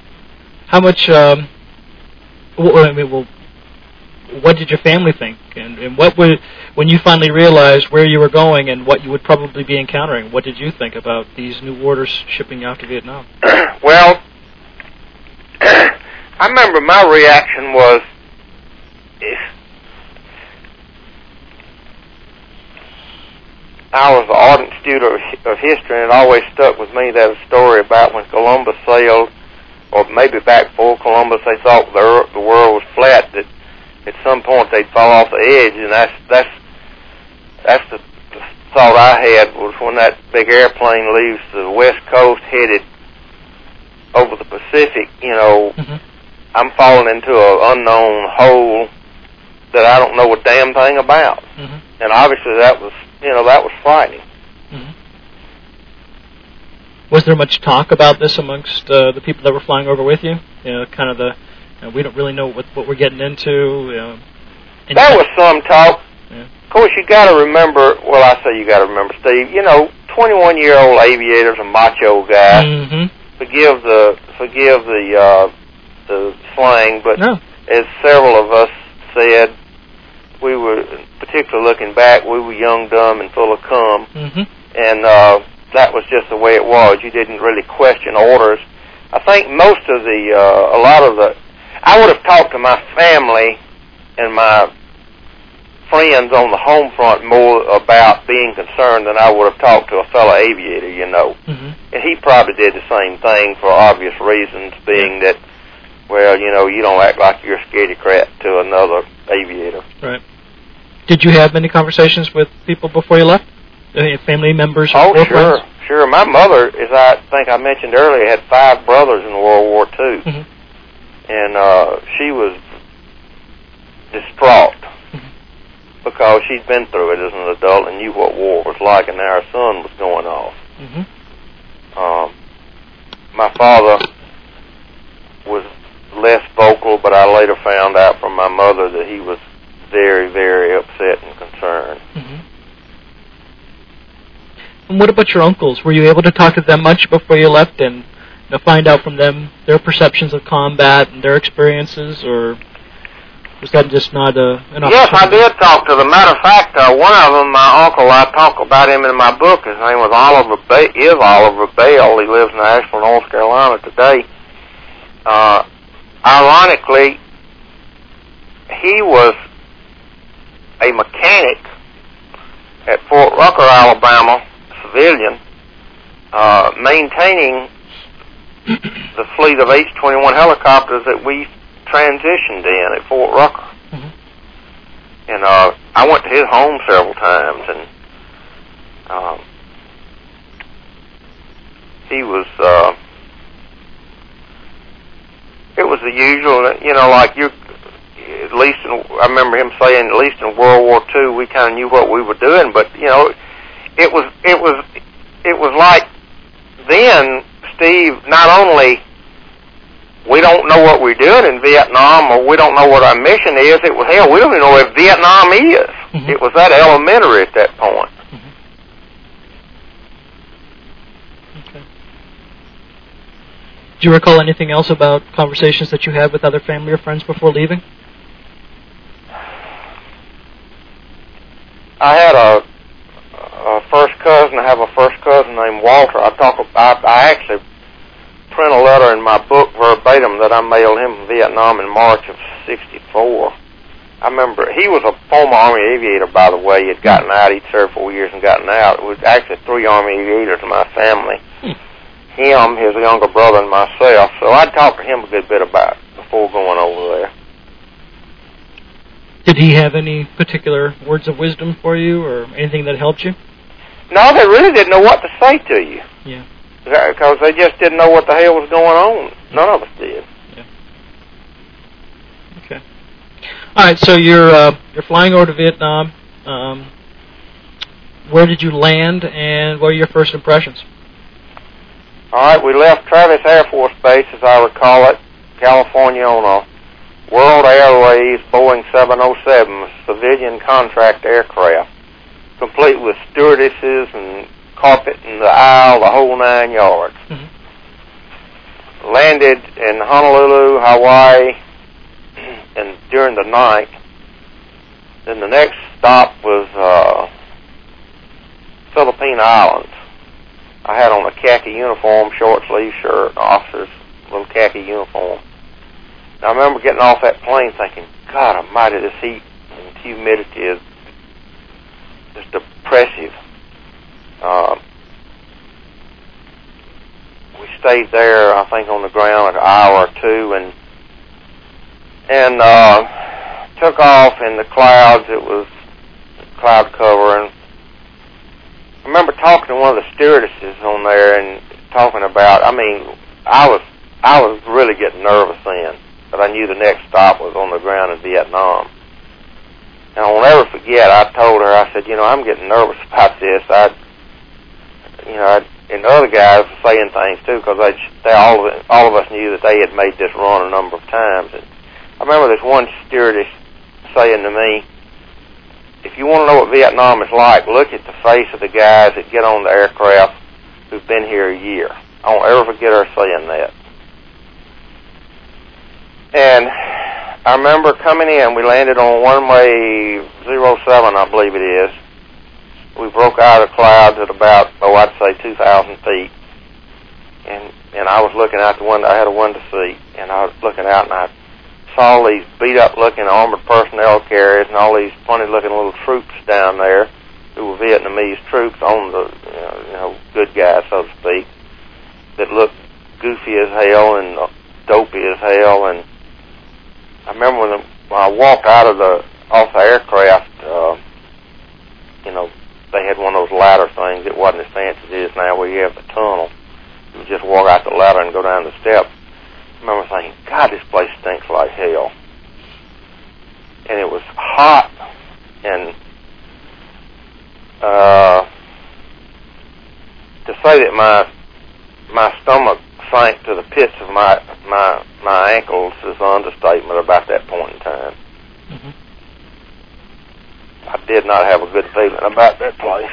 how much? Um, well, I mean, well, what did your family think, and, and what would when you finally realized where you were going and what you would probably be encountering? What did you think about these new orders shipping out to Vietnam? Well, I remember my reaction was, I was an ardent student of, of history, and it always stuck with me that story about when Columbus sailed, or maybe back before Columbus, they thought the, earth, the world was flat, that at some point they'd fall off the edge, and that's that's that's the, the thought I had, was when that big airplane leaves the West Coast headed over the Pacific, you know, mm-hmm. I'm falling into an unknown hole that I don't know a damn thing about. Mm-hmm. And obviously that was, you know, that was frightening. Mm-hmm. Was there much talk about this amongst uh, the people that were flying over with you? You know, kind of the, you know, we don't really know what, what we're getting into. You know, there was some talk. Yeah. Of course, you got to remember, well, I say you got to remember, Steve, you know, twenty-one-year-old aviator's a macho guy. Mm-hmm. Forgive the, forgive the, uh, the slang, but no. As several of us said, we were, particularly looking back, we were young, dumb, and full of cum. Mm-hmm. And uh, that was just the way it was. You didn't really question orders. I think most of the, uh, a lot of the, I would have talked to my family and my friends on the home front more about being concerned than I would have talked to a fellow aviator, you know. Mm-hmm. And he probably did the same thing for obvious reasons, being that, well, you know, you don't act like you're a scaredy cat to another aviator. Right. Did you have many conversations with people before you left? Uh, family members? Oh, or sure, friends? sure. My mother, as I think I mentioned earlier, had five brothers in World War Two. Mm-hmm. And uh, she was distraught mm-hmm. because she'd been through it as an adult and knew what war was like, and now her son was going off. Mm-hmm. Um, my father was less vocal, but I later found out from my mother that he was very, very upset and concerned. Mm-hmm. And what about your uncles? Were you able to talk to them much before you left and, you know, find out from them their perceptions of combat and their experiences, or was that just not a, an opportunity? Yes, I did talk to them. Matter of fact, uh, one of them, my uncle, I talk about him in my book. His name was Oliver Ba- is Oliver Bell. He lives in Asheville, North Carolina today. Uh, ironically, he was a mechanic at Fort Rucker, Alabama, civilian, uh, maintaining the fleet of H twenty-one helicopters that we transitioned in at Fort Rucker. Mm-hmm. And uh, I went to his home several times, and um, he was, uh, it was the usual, you know, like you, at least in, I remember him saying, at least in World War Two, we kind of knew what we were doing, but, you know, it was, it was, it was like then, Steve, not only we don't know what we're doing in Vietnam, or we don't know what our mission is, it was, hell, we don't even know where Vietnam is. Mm-hmm. It was that elementary at that point. Mm-hmm. Okay. Do you recall anything else about conversations that you had with other family or friends before leaving? I had a, a first cousin. I have a first cousin named Walter. I talk. I, I actually print a letter in my book verbatim that I mailed him from Vietnam in March of sixty-four. I remember he was a former Army aviator, by the way. He had gotten out. He'd served four years and gotten out. It was actually three Army aviators in my family. Hmm. Him, his younger brother, and myself. So I talked to him a good bit about it before going over there. Did he have any particular words of wisdom for you, or anything that helped you? No, they really didn't know what to say to you. Yeah. Because they just didn't know what the hell was going on. None of us did. Yeah. Okay. All right. So you're uh, you're flying over to Vietnam. Um, where did you land, and what are your first impressions? All right. We left Travis Air Force Base, as I recall it, California, on a World Airways Boeing seven oh seven, civilian contract aircraft, complete with stewardesses and carpet in the aisle, the whole nine yards. Mm-hmm. landed in Honolulu, Hawaii, and during the night. Then the next stop was uh, Philippine Islands. I had on a khaki uniform, short sleeve shirt, officer's little khaki uniform. And I remember getting off that plane thinking, God almighty, this heat and humidity is just oppressive. Uh, we stayed there, I think, on the ground an hour or two, and and uh, took off in the clouds. It was cloud cover, and I remember talking to one of the stewardesses on there and talking about. I mean, I was I was really getting nervous then, but I knew the next stop was on the ground in Vietnam. And I'll never forget. I told her, I said, you know, I'm getting nervous about this. I, you know, I, and the other guys were saying things too, because they, they all of it, all of us knew that they had made this run a number of times. And I remember this one stewardess saying to me, if you want to know what Vietnam is like, look at the face of the guys that get on the aircraft who've been here a year. I won't ever forget her saying that. And I remember coming in, we landed on runway zero seven, I believe it is. We broke out of clouds at about, oh, I'd say two thousand feet. And and I was looking out the window. I had a window seat, and I was looking out, and I saw these beat-up-looking armored personnel carriers and all these funny-looking little troops down there who were Vietnamese troops on the, you know, you know good guys, so to speak, that looked goofy as hell and dopey as hell. And I remember when, the, when I walked out of the off the aircraft, uh, you know, they had one of those ladder things. It wasn't as fancy as it is now, where you have the tunnel. You just walk out the ladder and go down the steps. I remember thinking, God, this place stinks like hell. And it was hot, and uh, to say that my my stomach sank to the pits of my my my ankles is an understatement about that point in time. Mm-hmm. I did not have a good feeling about that place.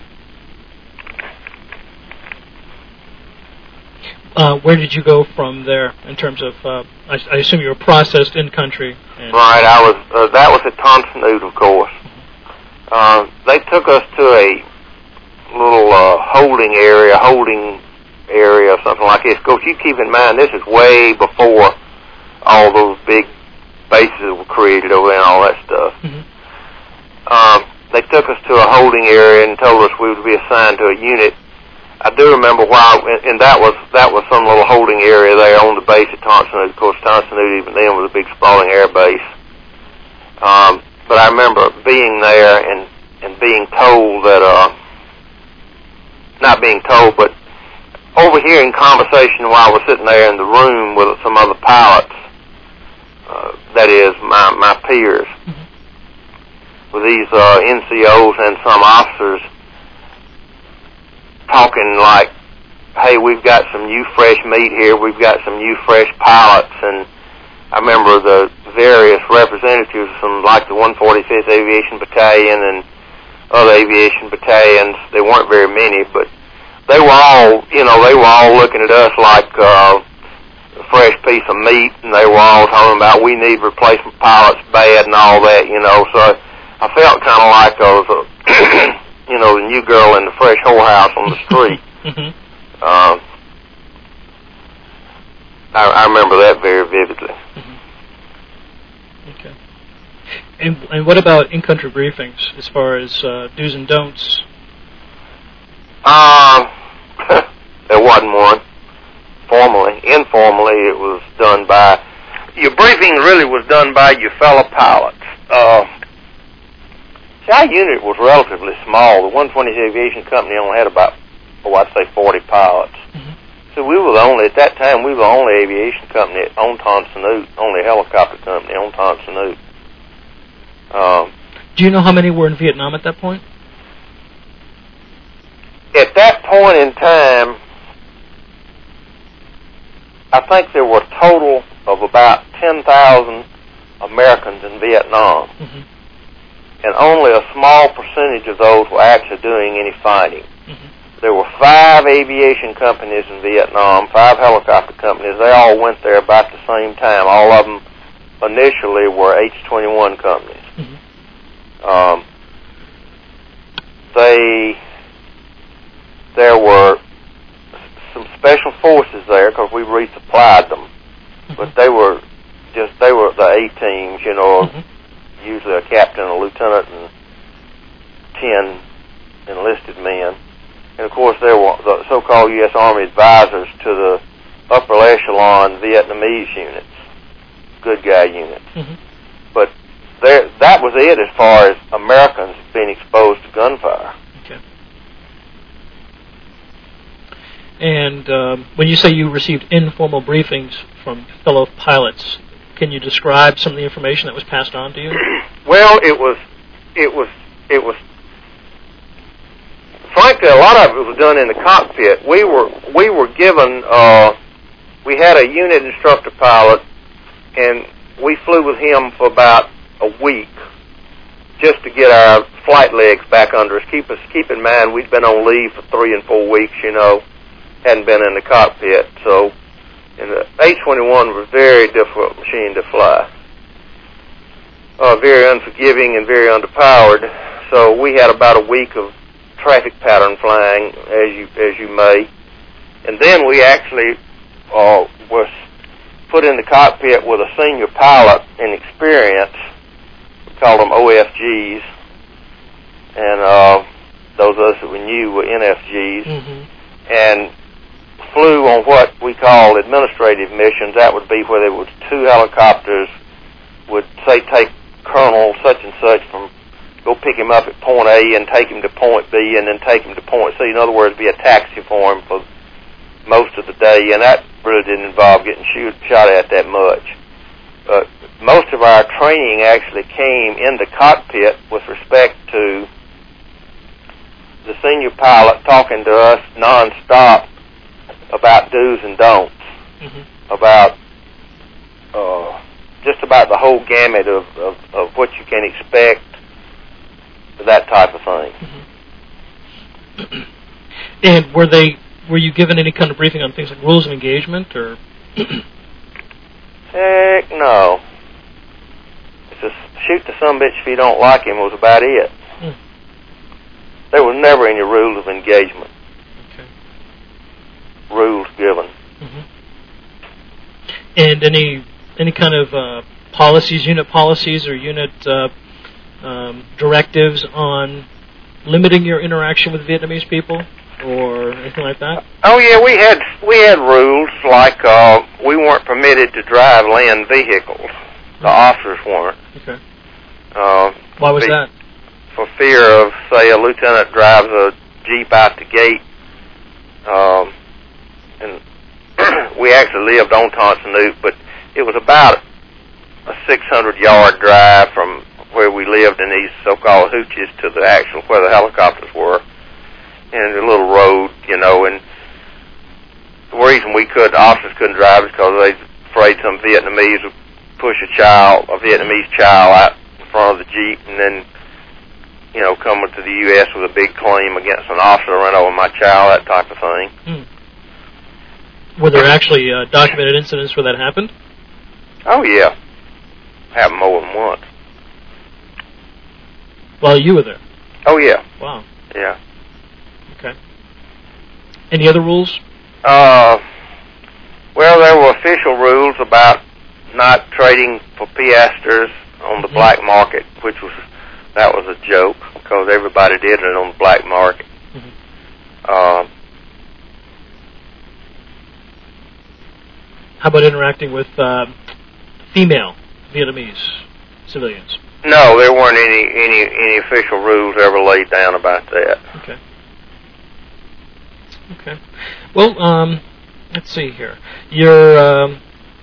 Uh, where did you go from there in terms of, uh, I, I assume you were processed in country? And right, I was, uh, that was at Ton Son Nhut, of course. Uh, they took us to a little uh, holding area, holding area or something like this. Of course, you keep in mind, this is way before all those big bases were created over there and all that stuff. Mm-hmm. Um, they took us to a holding area and told us we would be assigned to a unit. I do remember why, and that was that was some little holding area there on the base at Ton Son Nhut. Of course, Ton Son Nhut even then was a big sprawling air base. Um, but I remember being there and, and being told that, uh, not being told, but overhearing conversation while I was sitting there in the room with some other pilots, uh, that is, my, my peers, mm-hmm. with these uh, N C Os and some officers, talking like, hey, we've got some new fresh meat here, we've got some new fresh pilots. And I remember the various representatives from like the one forty-fifth Aviation Battalion and other aviation battalions. They weren't very many, but they were all, you know, they were all looking at us like uh, a fresh piece of meat, and they were all talking about we need replacement pilots bad and all that, you know. So I felt kind of like I was a you know, the new girl in the fresh whorehouse on the street. Mm-hmm. uh, I, I remember that very vividly. Mm-hmm. Okay. And, and what about in-country briefings, as far as uh, do's and don'ts? Uh, there wasn't one. Formally. Informally, it was done by... Your briefing really was done by your fellow pilots. Uh, Our unit was relatively small. The one twentieth Aviation Company only had about, oh, I'd say forty pilots. Mm-hmm. So we were the only, at that time, we were the only aviation company on Ton Son Nhut, only helicopter company on Ton Son Nhut. Um, Do you know how many were in Vietnam at that point? At that point in time, I think there were a total of about ten thousand Americans in Vietnam. Mm-hmm. And only a small percentage of those were actually doing any fighting. Mm-hmm. there were five aviation companies in Vietnam, five helicopter companies. They all went there about the same time. All of them initially were H twenty-one companies. Mm-hmm. Um, they, there were some special forces there because we resupplied them, mm-hmm. but they were just, they were the A-teams, you know, mm-hmm. usually a captain, a lieutenant, and ten enlisted men. And of course, there were the so-called U S Army advisors to the upper echelon Vietnamese units, good guy units. Mm-hmm. But there, that was it as far as Americans being exposed to gunfire. Okay. And um, when you say you received informal briefings from fellow pilots, can you describe some of the information that was passed on to you? Well, it was, it was, it was. Frankly, a lot of it was done in the cockpit. We were we were given. Uh, we had a unit instructor pilot, and we flew with him for about a week just to get our flight legs back under us. Keep us keep in mind we'd been on leave for three and four weeks. You know, hadn't been in the cockpit. So, and the H twenty-one was a very difficult machine to fly. Uh, very unforgiving and very underpowered. So we had about a week of traffic pattern flying, as you as you may, and then we actually uh, was put in the cockpit with a senior pilot in experience. We called them O F Gs, and uh, those of us that we knew were N F Gs, mm-hmm. and flew on what we call administrative missions. That would be where there was two helicopters would say take Colonel such and such from. Go pick him up at point A and take him to point B and then take him to point C. In other words, be a taxi for him for most of the day, and that really didn't involve getting shoot, shot at that much. Uh, most of our training actually came in the cockpit with respect to the senior pilot talking to us nonstop about do's and don'ts, mm-hmm. about uh, just about the whole gamut of, of, of what you can expect, that type of thing. Mm-hmm. And were they were you given any kind of briefing on things like rules of engagement, or? Heck no. It's just shoot the sumbitch if you don't like him was about it. Mm. There was never any rules of engagement. Okay. Rules given. Mm-hmm. And any any kind of uh, policies, unit policies, or unit uh, Um, directives on limiting your interaction with Vietnamese people or anything like that? Oh yeah, we had we had rules like uh, we weren't permitted to drive land vehicles. The officers weren't. Okay. Uh, Why was that? For fear of, say, a lieutenant drives a Jeep out the gate, um, and we actually lived on Tonsanoot, but it was about a six hundred yard drive from where we lived in these so-called hooches to the actual, where the helicopters were, and a little road, you know, and the reason we could, officers couldn't drive is because they were afraid some Vietnamese would push a child, a Vietnamese child out in front of the Jeep, and then, you know, come to the U S with a big claim against an officer, run over my child, that type of thing. Hmm. Were there actually uh, documented incidents where that happened? Oh, yeah. Happened more than once. While you were there? Oh, yeah. Wow. Yeah. Okay. Any other rules? Uh, well, there were official rules about not trading for piasters on the mm-hmm. black market, which was, that was a joke, because everybody did it on the black market. Mm-hmm. Uh, How about interacting with uh, female Vietnamese civilians? No, there weren't any, any any official rules ever laid down about that. Okay. Okay. Well, um, let's see here. Your um,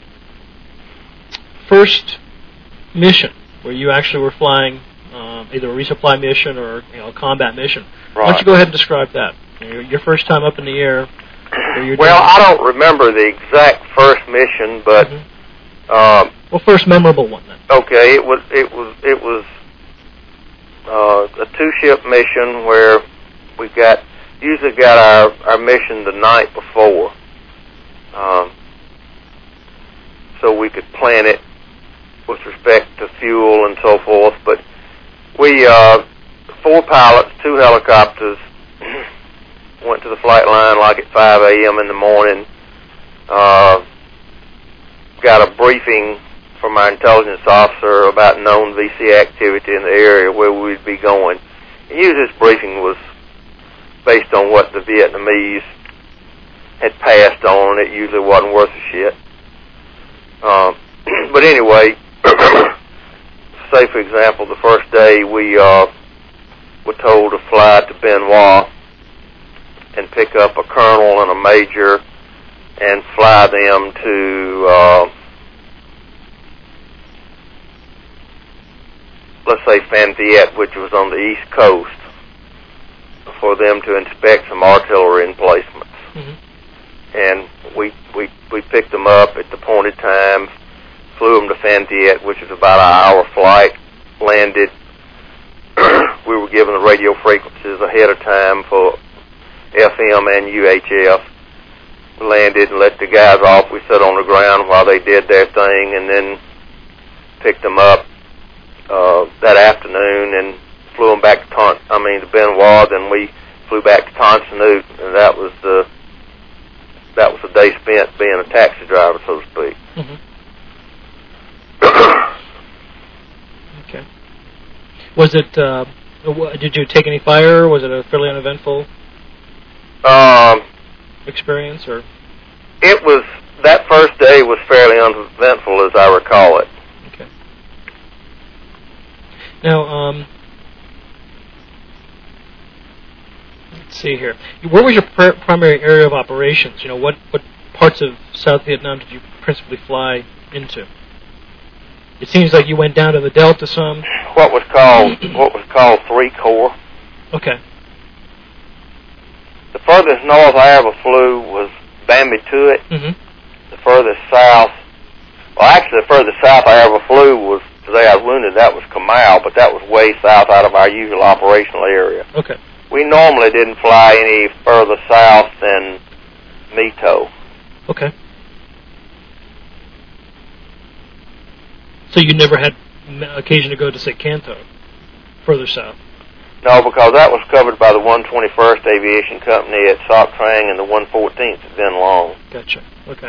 first mission, where you actually were flying um, either a resupply mission or you know a combat mission. Right. Why don't you go ahead and describe that? Your, your first time up in the air. You're well, I don't remember the exact first mission, but. Mm-hmm. um, well, first memorable one then. Okay, it was it was it was uh, a two-ship mission where we got usually got our, our mission the night before, um, so we could plan it with respect to fuel and so forth. But we, uh, four pilots, two helicopters, went to the flight line like at five a.m. in the morning, uh, got a briefing from our intelligence officer about known V C activity in the area where we'd be going. And usually this briefing was based on what the Vietnamese had passed on. It usually wasn't worth a shit. Um, but anyway, say for example, the first day we uh, were told to fly to Ben Hoa and pick up a colonel and a major and fly them to, uh, let's say, Phan Viet, which was on the east coast, for them to inspect some artillery emplacements. Mm-hmm. And we, we we picked them up at the appointed time, flew them to Phan Viet, which is about an hour flight, landed. We were given the radio frequencies ahead of time for F M and U H F. Landed and let the guys off. We sat on the ground while they did their thing, and then picked them up uh, that afternoon and flew them back to Ton- I mean to Ben Hoa. Then we flew back to Ton Son Nhut, and that was the that was the day spent being a taxi driver, so to speak. Mm-hmm. Okay. Was it? Uh, did you take any fire? Was it a fairly uneventful um, experience, or? It was. That first day was fairly uneventful, as I recall it. Okay. Now, um, let's see here. Where was your pr- primary area of operations? You know, what, what parts of South Vietnam did you principally fly into? It seems like you went down to the Delta some. What was called what was called Three Corps. Okay. The furthest north I ever flew was Ban My Thuet. Mm-hmm. The furthest south, well, actually, the furthest south I ever flew was the day I was wounded. That was Kamal, but that was way south out of our usual operational area. Okay. We normally didn't fly any further south than My Tho. Okay. So you never had occasion to go to, say, Can Tho, further south? No, because that was covered by the one twenty-first Aviation Company at Soc Trang and the one fourteenth at Vinh Long. Gotcha. Okay.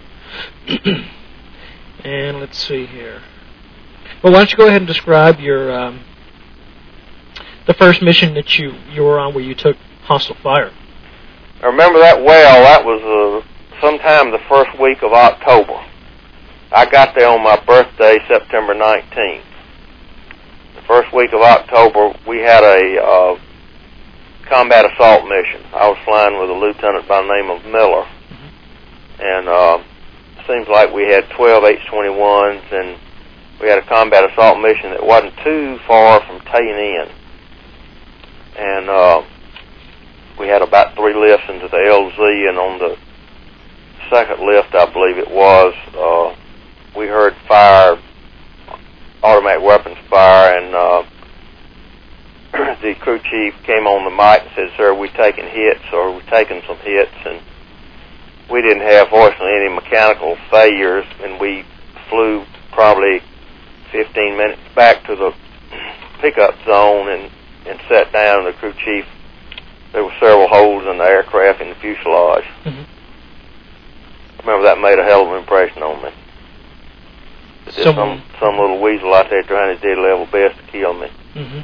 And let's see here. Well, why don't you go ahead and describe your um, the first mission that you, you were on where you took hostile fire. I remember that well. That was uh, sometime the first week of October. I got there on my birthday, September nineteenth. The first week of October, we had a uh, combat assault mission. I was flying with a lieutenant by the name of Miller. Mm-hmm. And uh, it seems like we had twelve H twenty-ones, and we had a combat assault mission that wasn't too far from Tay Ninh. And uh, we had about three lifts into the L Z, and on the second lift, I believe it was, uh, we heard fire, automatic weapons fire, and uh, the crew chief came on the mic and said, "Sir, we're taking hits, or we're taking some hits," and we didn't have, fortunately, any mechanical failures, and we flew probably fifteen minutes back to the pickup zone and, and sat down. The crew chief, there were several holes in the aircraft in the fuselage. Mm-hmm. I remember that made a hell of an impression on me. Some, some some little weasel out there trying his dead level best to kill me. Mm-hmm.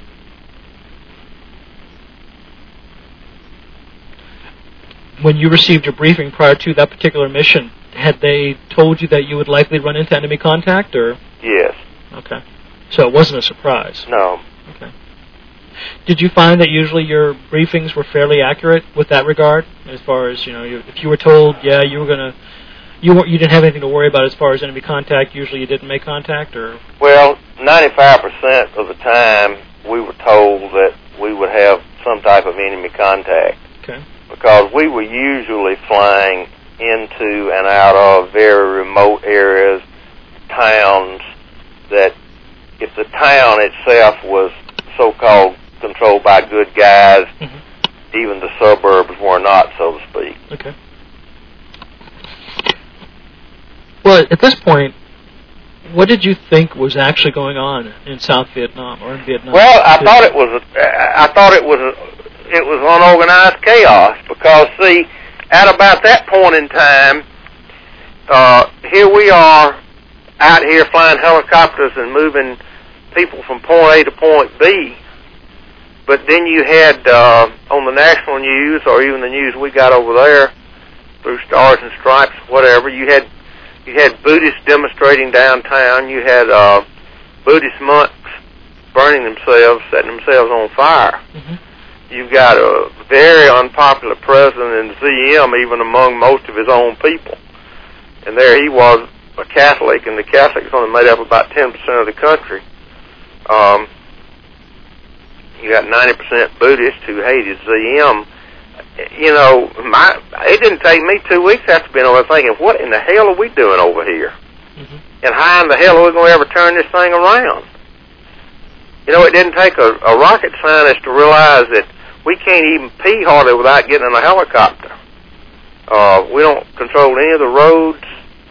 When you received your briefing prior to that particular mission, had they told you that you would likely run into enemy contact, or? Yes. Okay. So it wasn't a surprise? No. Okay. Did you find that usually your briefings were fairly accurate with that regard? As far as, you know, you, if you were told, yeah, you were going to, you weren't, you didn't have anything to worry about as far as enemy contact, usually you didn't make contact, or? Well, ninety-five percent of the time we were told that we would have some type of enemy contact. Okay. Because we were usually flying into and out of very remote areas, towns, that if the town itself was so-called controlled by good guys, mm-hmm. even the suburbs were not, so to speak. Okay. Well, at this point, what did you think was actually going on in South Vietnam or in Vietnam? Well, I thought it was I thought it was it was unorganized chaos because, see, at about that point in time, uh, here we are out here flying helicopters and moving people from point A to point B. But then you had uh, on the national news, or even the news we got over there through Stars and Stripes, whatever, you had you had Buddhists demonstrating downtown. You had uh, Buddhist monks burning themselves, setting themselves on fire. Mm-hmm. You've got a very unpopular president in Z M, even among most of his own people. And there he was, a Catholic, and the Catholics only made up about ten percent of the country. Um, you got ninety percent Buddhists who hated Z M. You know, my it didn't take me two weeks after being over thinking, what in the hell are we doing over here? Mm-hmm. And how in the hell are we going to ever turn this thing around? You know, it didn't take a, a rocket scientist to realize that we can't even pee hardly without getting in a helicopter. Uh, we don't control any of the roads.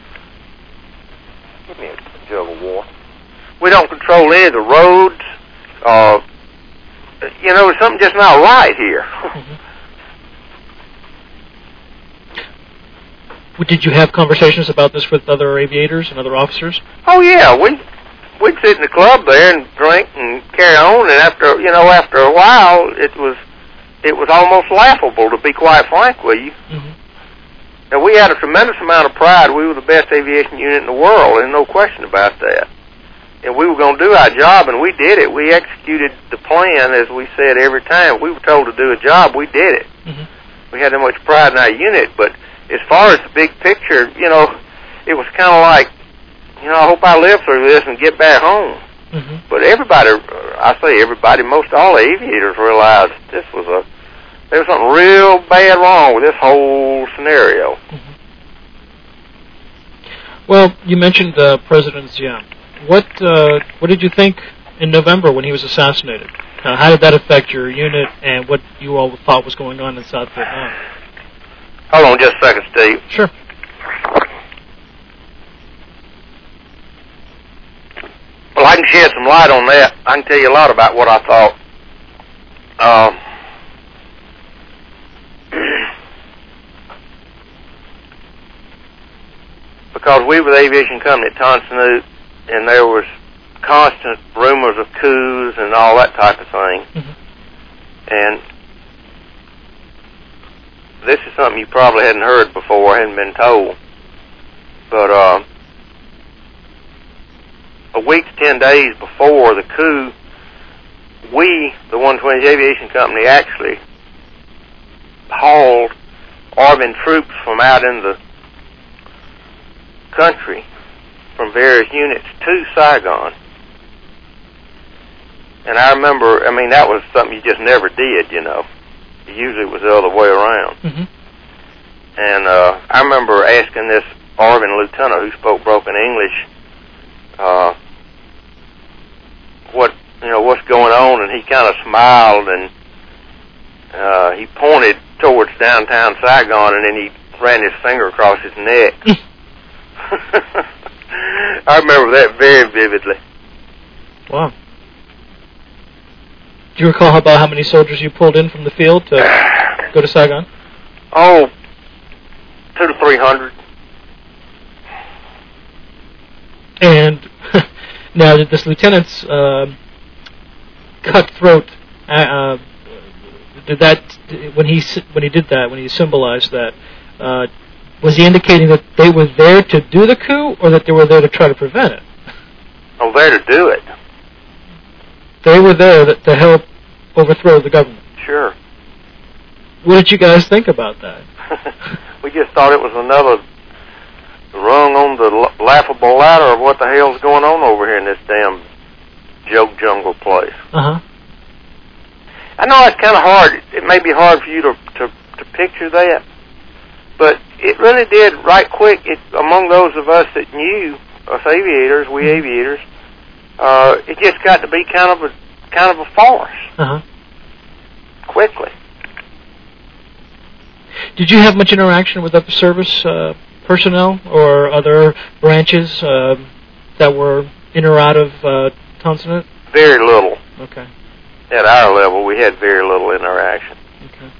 Give me a jug of water. We don't control any of the roads. Uh, you know, something just not right here. Mm-hmm. Did you have conversations about this with other aviators and other officers? Oh yeah, we we'd sit in the club there and drink and carry on, and after you know, after a while, it was it was almost laughable, to be quite frank with you. Mm-hmm. And we had a tremendous amount of pride. We were the best aviation unit in the world, and no question about that. And we were going to do our job, and we did it. We executed the plan, as we said every time. We were told to do a job, we did it. Mm-hmm. We had that much pride in our unit, but as far as the big picture, you know, it was kind of like, you know, I hope I live through this and get back home. Mm-hmm. But everybody, I say everybody, most all the aviators realized this was a, there was something real bad wrong with this whole scenario. Mm-hmm. Well, you mentioned uh, President Diem. What uh, what did you think in November when he was assassinated? Uh, how did that affect your unit and what you all thought was going on in South Vietnam? Hold on just a second, Steve. Sure. Well, I can shed some light on that. I can tell you a lot about what I thought. Um, because we were the aviation company at Ton Son Nhut, and there was constant rumors of coups and all that type of thing. Mm-hmm. And this is something you probably hadn't heard before, hadn't been told. But uh, a week to ten days before the coup, we, the one twenty Aviation Company, actually hauled ARVN troops from out in the country, from various units, to Saigon. And I remember, I mean, that was something you just never did, you know. Usually it was the other way around. Mm-hmm. And uh, I remember asking this ARVN lieutenant who spoke broken English, uh, what, you know, what's going on, and he kind of smiled, and uh, he pointed towards downtown Saigon, and then he ran his finger across his neck. I remember that very vividly. Wow. Do you recall about how many soldiers you pulled in from the field to go to Saigon? Oh, two to three hundred. And now, did this lieutenant's uh, cutthroat? Uh, did that when he when he did that when he symbolized that? Uh, was he indicating that they were there to do the coup, or that they were there to try to prevent it? Oh, there to do it. They were there to help overthrow the government. Sure. What did you guys think about that? We just thought it was another rung on the laughable ladder of what the hell's going on over here in this damn joke jungle place. Uh-huh. I know it's kind of hard. It may be hard for you to, to, to picture that, but it really did right quick. It, among those of us that knew, us aviators, we mm-hmm. aviators, uh, it just got to be kind of a kind of a farce. Uh-huh. Quickly. Did you have much interaction with other service uh, personnel or other branches uh, that were in or out of uh, Tonsonet? Very little. Okay. At our level, we had very little interaction. Okay.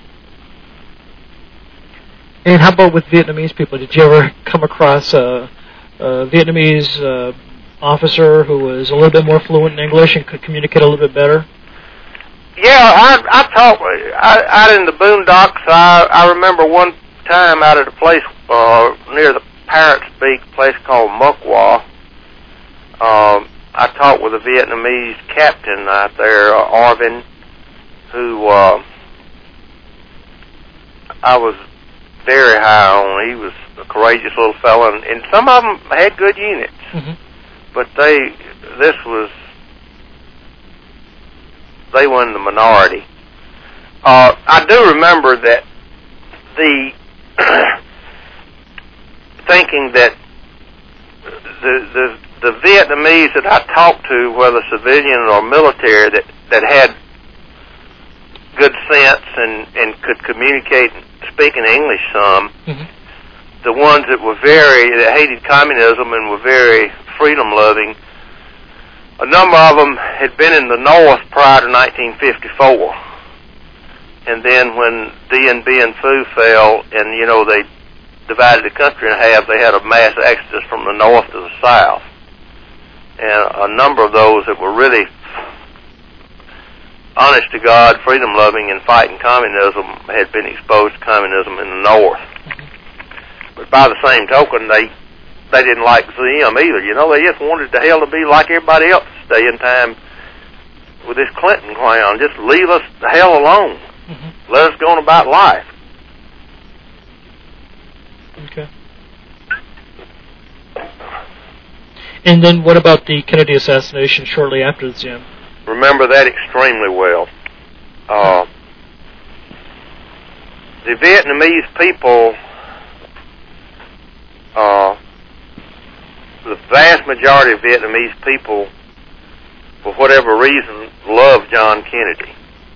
And how about with Vietnamese people? Did you ever come across a, a Vietnamese uh, officer who was a little bit more fluent in English and could communicate a little bit better? Yeah, I I talked I, out in the boondocks. I I remember one time out at a place uh, near the Parrots Beak, a place called Muckwa. Um, I talked with a Vietnamese captain out there, uh, Arvin, who uh, I was very high on. He was a courageous little fellow, and, and some of them had good units. Mm-hmm. But they, this was, they were in the minority. Uh, I do remember that the, thinking that the, the, the Vietnamese that I talked to, whether civilian or military, that, that had good sense and, and could communicate and speak in English some, mm-hmm. the ones that were very, that hated communism and were very freedom-loving, a number of them had been in the North prior to nineteen fifty-four. And then when Dien Bien Phu fell and, you know, they divided the country in half, they had a mass exodus from the North to the South. And a number of those that were really honest to God, freedom-loving, and fighting communism had been exposed to communism in the North. But by the same token, they they didn't like them either. You know, they just wanted the hell to be like everybody else, stay in time with this Clinton clown. Just leave us the hell alone. Mm-hmm. Let us go on about life. Okay. And then what about the Kennedy assassination shortly after the Diem? Remember that extremely well. Uh, the Vietnamese people, uh, the vast majority of Vietnamese people, for whatever reason, love John Kennedy.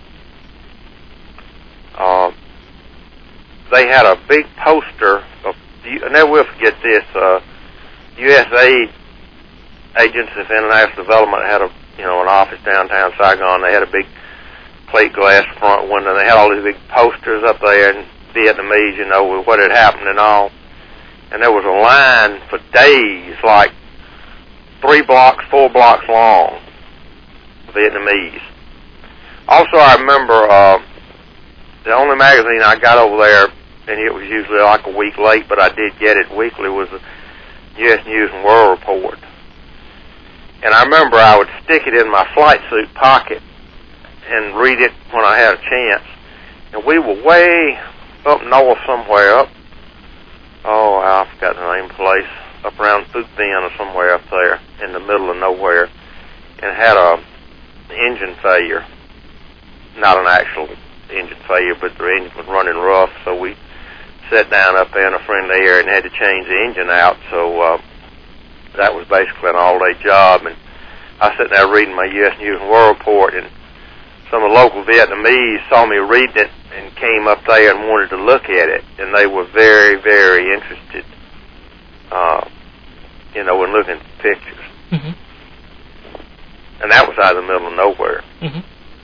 Uh, they had a big poster of, I never will forget this, uh, U S A Agency of International Development had a, you know, an office downtown Saigon. They had a big plate glass front window. They had all these big posters up there in Vietnamese, you know, with what had happened and all. And there was a line for days, like three blocks, four blocks long, Vietnamese. Also, I remember uh, the only magazine I got over there, and it was usually like a week late, but I did get it weekly, was the U S News and World Report. And I remember I would stick it in my flight suit pocket and read it when I had a chance. And we were way up north somewhere, up, oh, I forgot the name of the place, up around Phu Bien or somewhere up there in the middle of nowhere, and had a engine failure. Not an actual engine failure, but the engine was running rough, so we sat down up there in a friendly area and had to change the engine out, so uh, that was basically an all-day job. And I was sitting there reading my U S News and World Report, and some of the local Vietnamese saw me reading it and came up there and wanted to look at it, and they were very, very interested, uh, you know, in looking at pictures. Mm-hmm. And that was out of the middle of nowhere. Mm-hmm.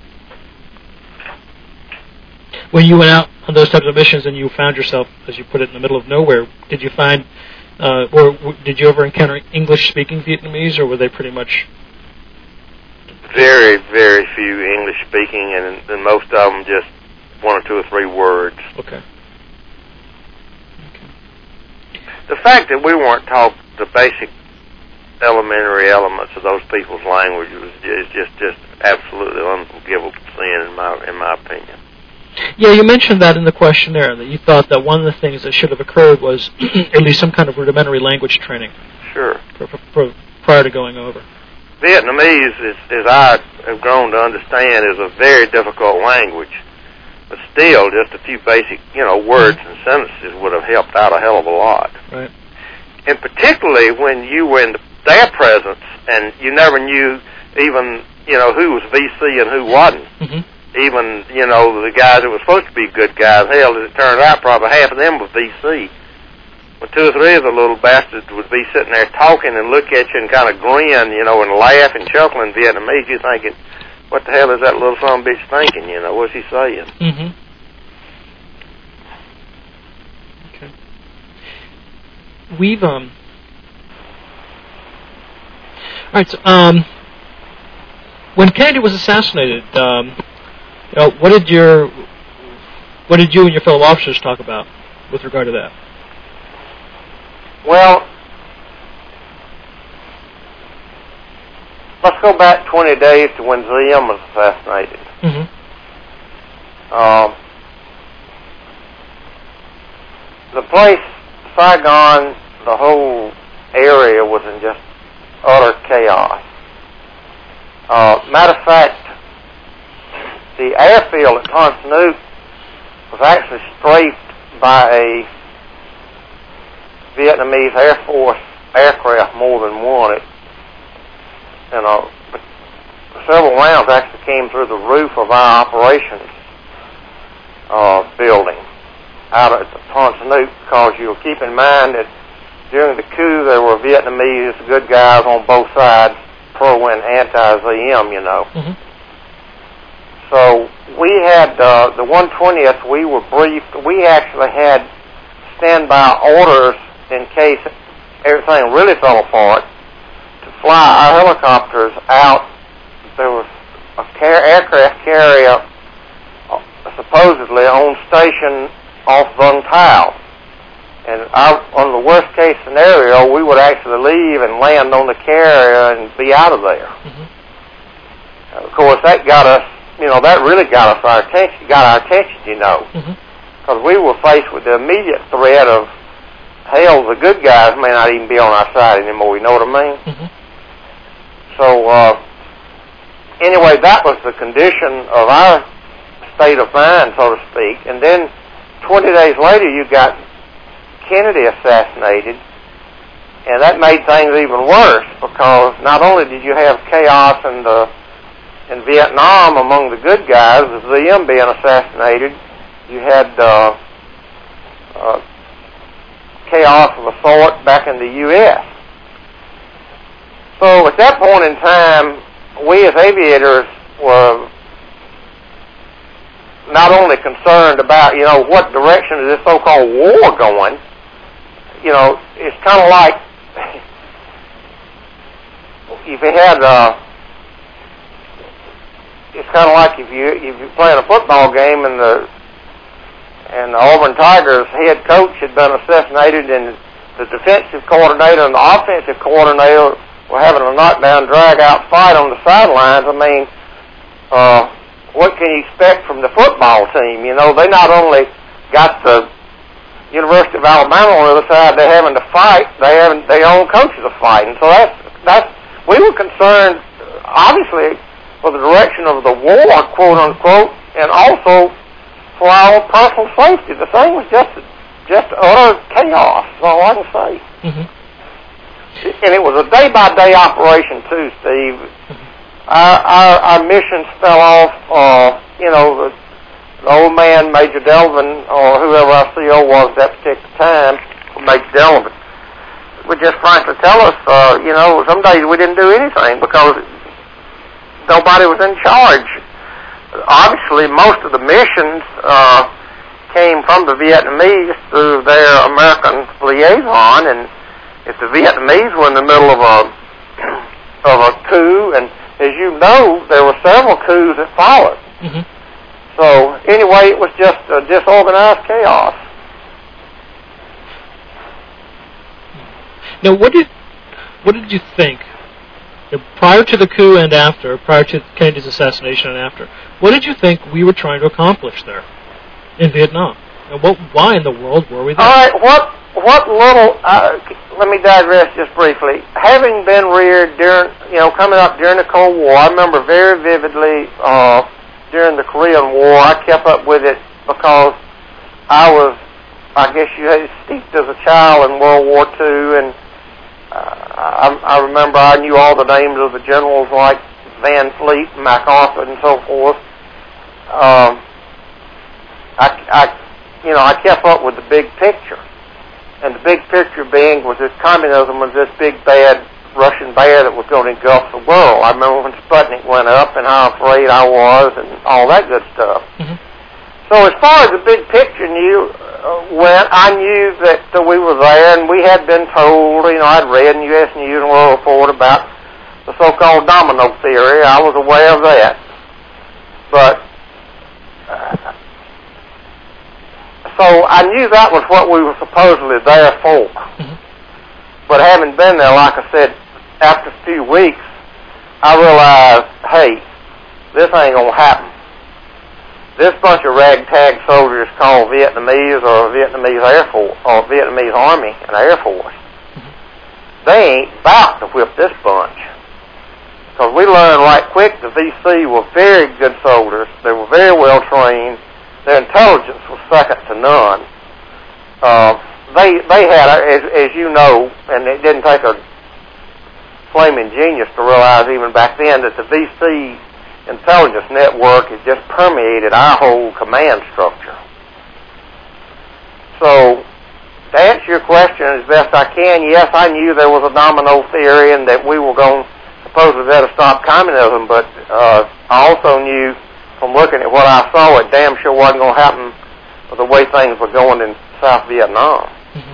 When you went out on those types of missions and you found yourself, as you put it, in the middle of nowhere, did you find, uh, or w- did you ever encounter English-speaking Vietnamese, or were they pretty much... Very, very few English-speaking, and, and most of them just one or two or three words. Okay. Okay. The fact that we weren't taught the basic elementary elements of those people's language was just, just, just absolutely unforgivable sin, in my, in my opinion. Yeah, you mentioned that in the questionnaire, that you thought that one of the things that should have occurred was at least some kind of rudimentary language training. Sure. For, for, for, prior to going over. Vietnamese, is, as I have grown to understand, is a very difficult language. But still, just a few basic, you know, words and sentences would have helped out a hell of a lot. Right. And particularly when you were in their presence and you never knew even, you know, who was V C and who wasn't. Mm-hmm. even, you know, the guys that were supposed to be good guys. Hell, as it turned out, probably half of them was V C. But two or three of the little bastards would be sitting there talking and look at you and kind of grin, you know, and laugh and chuckle in Vietnamese. You're thinking, what the hell is that little son of a bitch thinking, you know? What's he saying? Mm-hmm. Okay. We've, um... All right, so, um... when Kennedy was assassinated, um... you know, what did your... what did you and your fellow officers talk about with regard to that? Well, let's go back twenty days to when Diem was assassinated. Mm-hmm. Um, the place, Saigon, the whole area was in just utter chaos. Uh, matter of fact, the airfield at Ton Snook was actually strafed by a Vietnamese Air Force aircraft more than one. It, you know, several rounds actually came through the roof of our operations uh, building out at the Ton Snook, because you'll keep in mind that during the coup there were Vietnamese good guys on both sides, pro and anti-Z M, you know. Mm-hmm. So we had uh, the one twentieth, we were briefed, we actually had standby orders in case everything really fell apart, to fly our helicopters out. There was a car- aircraft carrier uh, supposedly on station off Vung Tau. And our, on the worst case scenario, we would actually leave and land on the carrier and be out of there. Mm-hmm. Uh, of course, that got us, you know, that really got us our attention, got our attention, you know, because mm-hmm. we were faced with the immediate threat of, hell, the good guys may not even be on our side anymore, you know what I mean? Mm-hmm. So, uh, anyway, that was the condition of our state of mind, so to speak. And then twenty days later, you got Kennedy assassinated, and that made things even worse, because not only did you have chaos in, the, in Vietnam among the good guys, with Z M being assassinated, you had uh, uh, chaos of a sort back in the U S So at that point in time, we as aviators were not only concerned about, you know, what direction is this so-called war going. You know, it's kind of like if you had, uh, it's kind of like if you if you're playing a football game and the and the Auburn Tigers head coach had been assassinated, and the defensive coordinator and the offensive coordinator were having a knockdown, drag-out fight on the sidelines. I mean, uh, what can you expect from the football team? You know, they not only got the University of Alabama on the other side, they're having to fight. They having their own coaches are fighting. So that's that's we were concerned, obviously, for the direction of the war, quote unquote, and also for our personal safety. The thing was just just utter chaos. That's all I can say. Mm-hmm. And it was a day-by-day operation too, Steve. Mm-hmm. Our, our our missions fell off. Uh, you know, the, the old man, Major Delvin, or whoever our C O was at that particular time, Major Delvin, would just frankly tell us, uh, you know, some days we didn't do anything because nobody was in charge. Obviously, most of the missions uh, came from the Vietnamese through their American liaison, and if the Vietnamese were in the middle of a of a coup, and as you know, there were several coups that followed. Mm-hmm. So anyway, it was just uh, disorganized chaos. Now, what did what did you think prior to the coup and after, prior to Kennedy's assassination and after? What did you think we were trying to accomplish there in Vietnam? And what? Why in the world were we there? All right, what what little? Uh, let me digress just briefly. Having been reared during, you know, coming up during the Cold War, I remember very vividly uh, during the Korean War. I kept up with it because I was, I guess you had steeped as a child in World War Two, and uh, I, I remember I knew all the names of the generals like Van Fleet, MacArthur, and so forth. um, I, I, you know, I kept up with the big picture. And the big picture being was this communism was this big bad Russian bear that was going to engulf the world. I remember when Sputnik went up and how afraid I was and all that good stuff. Mm-hmm. So as far as the big picture knew, uh, went, I knew that uh, we were there, and we had been told, you know, I'd read in U S News and World Report about the so-called domino theory. I was aware of that. But, uh, so I knew that was what we were supposedly there for. Mm-hmm. But having been there, like I said, after a few weeks, I realized, hey, this ain't going to happen. This bunch of ragtag soldiers called Vietnamese or Vietnamese Air Force or Vietnamese Army and Air Force, mm-hmm. they ain't about to whip this bunch. Because we learned right quick the V C were very good soldiers. They were very well trained. Their intelligence was second to none. Uh, they they had, as, as you know, and it didn't take a flaming genius to realize even back then that the V C intelligence network has just permeated our whole command structure. So, to answer your question as best I can, yes, I knew there was a domino theory and that we were going to supposedly there to stop communism, but uh, I also knew from looking at what I saw, it damn sure wasn't going to happen with the way things were going in South Vietnam. Mm-hmm.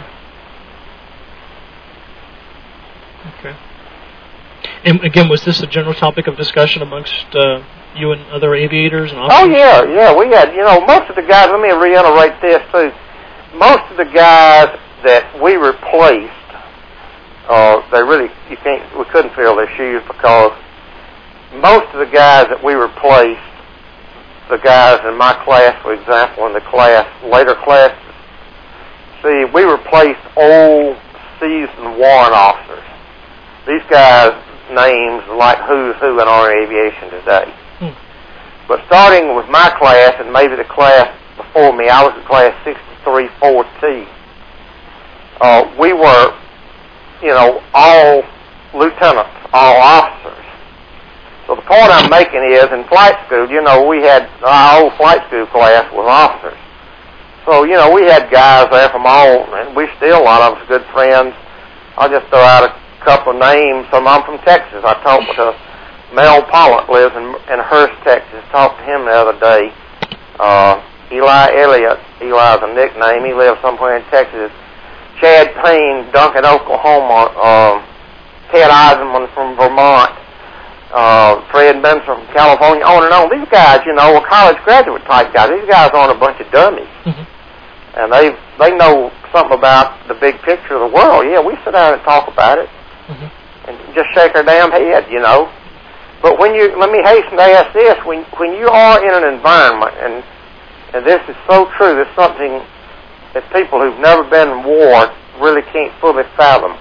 Okay. And again, was this a general topic of discussion amongst uh, you and other aviators and officers? Oh, yeah, yeah. We had, you know, most of the guys, let me reiterate this, too. Most of the guys that we replaced, uh, they really, you can't, we couldn't fill their shoes because most of the guys that we replaced, the guys in my class, for example, in the class, later classes, see, we replaced old, seasoned warrant officers. These guys' names like who's who in our aviation today. Hmm. But starting with my class and maybe the class before me, I was in class sixty-three four T. Uh, we were, you know, all lieutenants, all officers. So the point I'm making is, in flight school, you know, we had, our old flight school class was officers. So, you know, we had guys there from all, and we still, a lot of us, good friends. I'll just throw out a couple of names. Some I'm from Texas. I talked to Mel Pollock, lives in, in Hurst, Texas. Talked to him the other day. Uh, Eli Elliott, Eli's a nickname. He lives somewhere in Texas. Chad Payne, Duncan, Oklahoma. Uh, Ted Eisenman from Vermont. Uh, Fred Benson from California, on and on. These guys, you know, are college graduate type guys. These guys aren't a bunch of dummies. Mm-hmm. And they they know something about the big picture of the world. Yeah, we sit down and talk about it. Mm-hmm. And just shake our damn head, you know. But when you, let me hasten to ask this, when when you are in an environment, and and this is so true, it's something that people who've never been in war really can't fully fathom.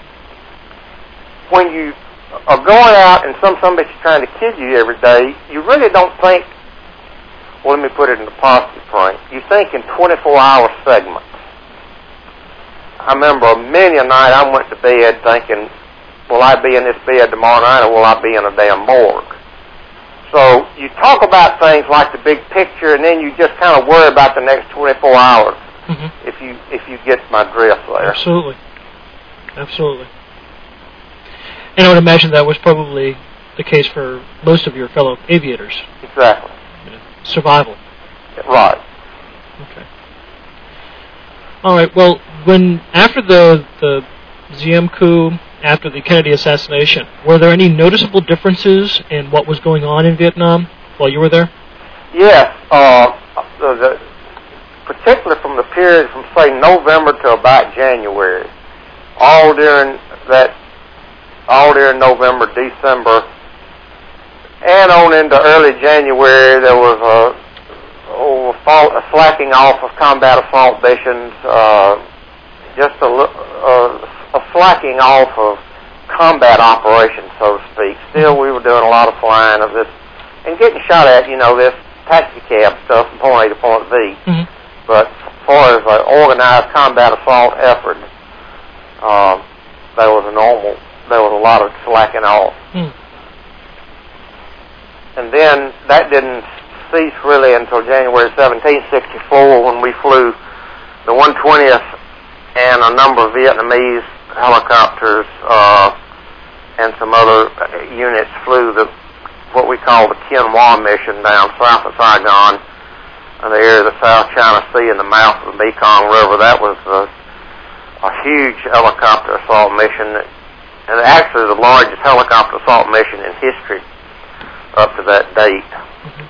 When you are going out and some somebody's trying to kid you every day, you really don't think, well, let me put it in the positive frame. You think in twenty-four hour segments. I remember many a night I went to bed thinking, will I be in this bed tomorrow night or will I be in a damn morgue? So you talk about things like the big picture and then you just kind of worry about the next twenty-four hours, mm-hmm. if you if you get my drift there. Absolutely. Absolutely. And I would imagine that was probably the case for most of your fellow aviators. Exactly. You know, survival. Right. Okay. All right. Well, when after the the Diem coup, after the Kennedy assassination, were there any noticeable differences in what was going on in Vietnam while you were there? Yes. Uh, the, the, particularly from the period from say November to about January, all during that. all during November, December, and on into early January, there was a, oh, a, fault, a slacking off of combat assault missions, uh, just a, a, a slacking off of combat operations, so to speak. Still, we were doing a lot of flying of this, and getting shot at, you know, this taxi cab stuff from point A to point B. Mm-hmm. But as far as an organized combat assault effort, uh, there was a normal... there was a lot of slacking off. Hmm. And then that didn't cease really until January seventeenth, sixty-four, when we flew the one twentieth and a number of Vietnamese helicopters uh, and some other units flew the what we call the Kien Hoa mission down south of Saigon in the area of the South China Sea and the mouth of the Mekong River. That was a, a huge helicopter assault mission, and actually the largest helicopter assault mission in history up to that date. Mm-hmm.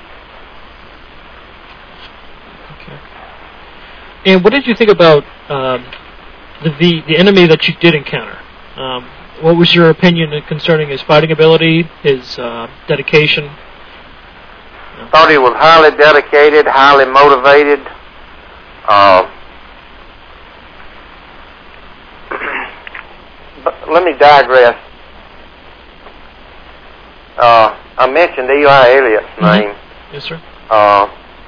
Okay. And what did you think about um, the, the the enemy that you did encounter? Um, what was your opinion concerning his fighting ability, his uh, dedication? I thought he was highly dedicated, highly motivated. Uh, but let me digress. Uh, I mentioned Eli Elliott's Mm-hmm. name. Yes, sir. Uh,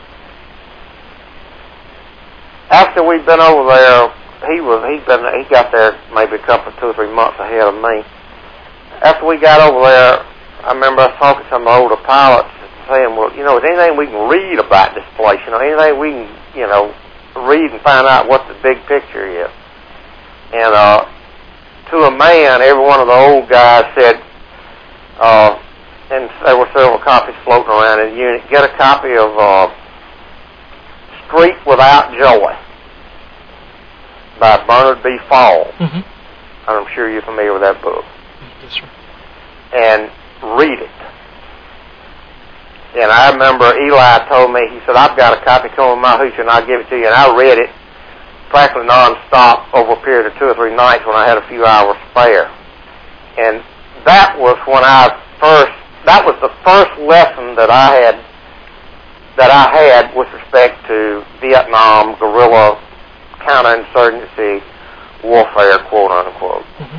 after we'd been over there, he was he been he got there maybe a couple, two or three months ahead of me. After we got over there, I remember us talking to some of the older pilots, saying, "Well, you know, is there anything we can read about this place? You know, anything we can, you know, read and find out what the big picture is?" And uh, to a man, every one of the old guys said, uh, and there were several copies floating around in the unit, get a copy of uh, Street Without Joy by Bernard B. Falls. Mm-hmm. I'm sure you're familiar with that book. Yes, sir. And read it. And I remember Eli told me, he said, "I've got a copy coming in my hooch and I'll give it to you." And I read it practically nonstop over a period of two or three nights when I had a few hours spare. And that was when I first, that was the first lesson that I had, that I had with respect to Vietnam guerrilla counterinsurgency warfare, quote unquote. Mm-hmm.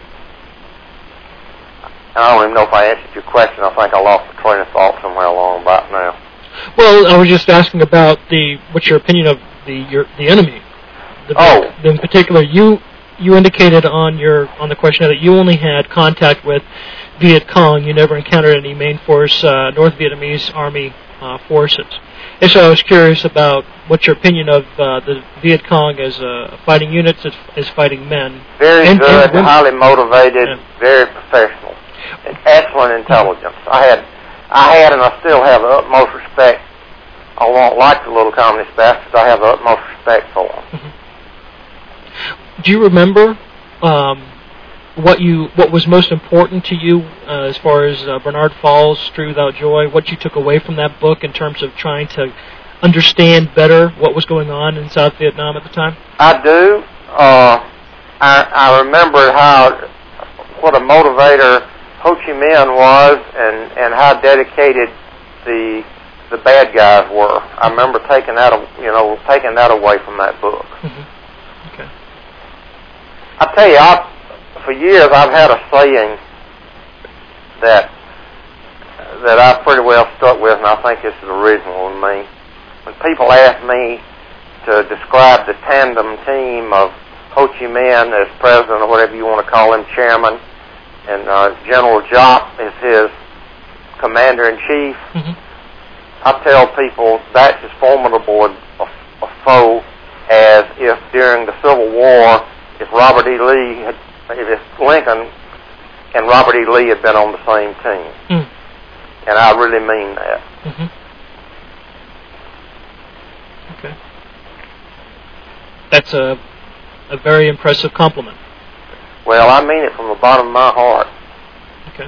I don't even know if I answered your question. I think I lost the train of thought somewhere along about now. Well, I was just asking about the what's your opinion of the your, the enemy. The, Oh. In particular, you you indicated on your on the questionnaire that you only had contact with Viet Cong. You never encountered any main force uh, North Vietnamese Army uh, forces. And so I was curious about what's your opinion of uh, the Viet Cong as a fighting unit, as, as fighting men. Very and, good, and highly motivated, yeah. very professional, and excellent intelligence. I had, I had, and I still have the utmost respect. I won't like the little communist bastards. I have the utmost respect for them. Mm-hmm. Do you remember um, what you what was most important to you uh, as far as uh, Bernard Falls, Street Without Joy? What you took away from that book in terms of trying to understand better what was going on in South Vietnam at the time? I do. Uh, I, I remember how what a motivator Ho Chi Minh was, and, and how dedicated the the bad guys were. I remember taking that, you know, taking that away from that book. Mm-hmm. Okay. I tell you, I, for years I've had a saying that that I've pretty well stuck with, and I think this is original in me. When people ask me to describe the tandem team of Ho Chi Minh as president, or whatever you want to call him, chairman, and uh, General Giap is his commander-in-chief, Mm-hmm. I tell people that's as formidable a, a foe as if during the Civil War, if Robert E. Lee had, if Lincoln and Robert E. Lee had been on the same team. Mm. And I really mean that. Mm-hmm. Okay. That's a a very impressive compliment. Well, I mean it from the bottom of my heart. Okay.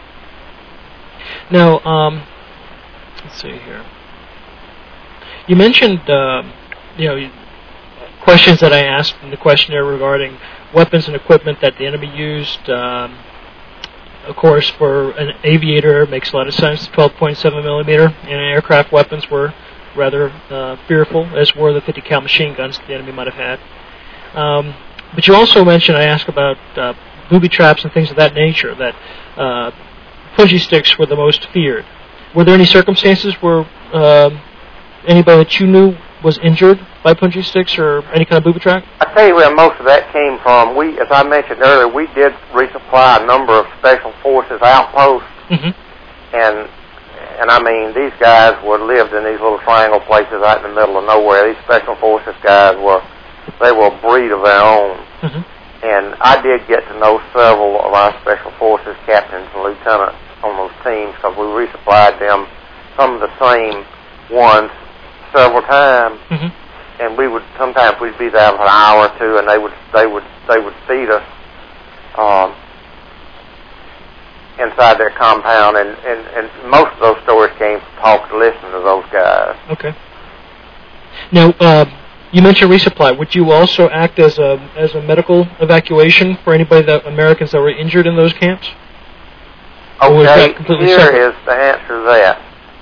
Now, um, let's see here. You mentioned, uh, you know, questions that I asked in the questionnaire regarding weapons and equipment that the enemy used. Um, of course, for an aviator, it makes a lot of sense. twelve point seven millimeter and aircraft weapons were rather uh, fearful, as were the fifty cal machine guns that the enemy might have had. Um, but you also mentioned, I asked about uh, booby traps and things of that nature, that uh, punji sticks were the most feared. Were there any circumstances where uh, anybody that you knew was injured by punji sticks or any kind of booby trap? I tell you where most of that came from. We, as I mentioned earlier, we did resupply a number of special forces outposts, Mm-hmm. and and I mean, these guys were lived in these little triangle places out in the middle of nowhere. These Special Forces guys were, they were a breed of their own. Mm-hmm. And I did get to know several of our Special Forces captains and lieutenants on those teams because we resupplied them some of the same ones several times. Mm-hmm. And we would, sometimes we'd be there for an hour or two, and they would, they would, they would feed us, um, inside their compound, and, and, and most of those stories came from talk to listen to those guys. Okay. Now, uh, you mentioned resupply. Would you also act as a as a medical evacuation for anybody that Americans that were injured in those camps? Okay, or was that completely here separate? Is the answer to that.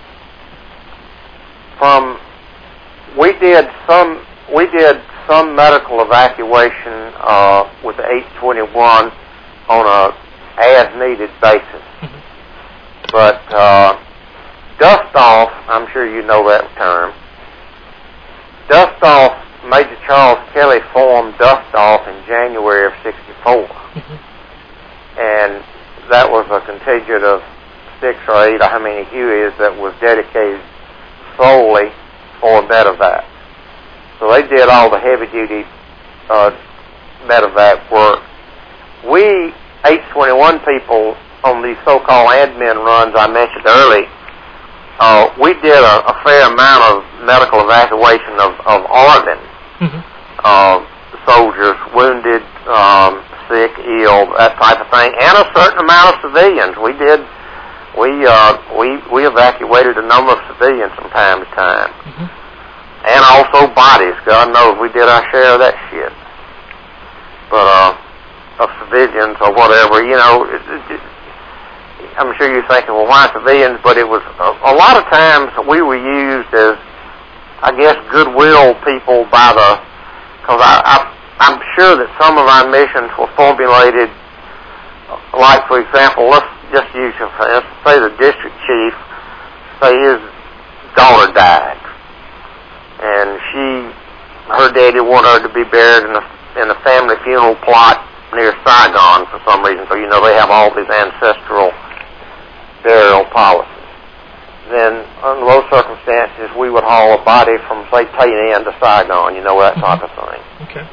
From we did some we did some medical evacuation uh, with the eight twenty-one on a as-needed basis. Mm-hmm. But uh, dust-off, I'm sure you know that term, dust-off, Major Charles Kelly formed dust-off in January of sixty-four. Mm-hmm. And that was a contingent of six or eight, or how many Hueys, that was dedicated solely for medevac. So they did all the heavy-duty uh, medevac work. We eight twenty-one people on these so-called admin runs I mentioned earlier, uh, we did a, a fair amount of medical evacuation of, of organs, mm-hmm. uh, soldiers, wounded, um, sick, ill, that type of thing, and a certain amount of civilians. We did, we uh, we we evacuated a number of civilians from time to time, mm-hmm. and also bodies. God knows we did our share of that shit. But uh. of civilians or whatever, you know, it, it, I'm sure you're thinking, well, why civilians? But it was, a, a lot of times we were used as, I guess, goodwill people by the, because I, I, I'm sure that some of our missions were formulated, like, for example, let's just use, let's say the district chief, say his daughter died, and she, her daddy wanted her to be buried in a, in a family funeral plot near Saigon for some reason, so you know they have all these ancestral burial policies. Then, under those circumstances, we would haul a body from, say, Tay Ninh to Saigon, you know, that type of thing. Okay.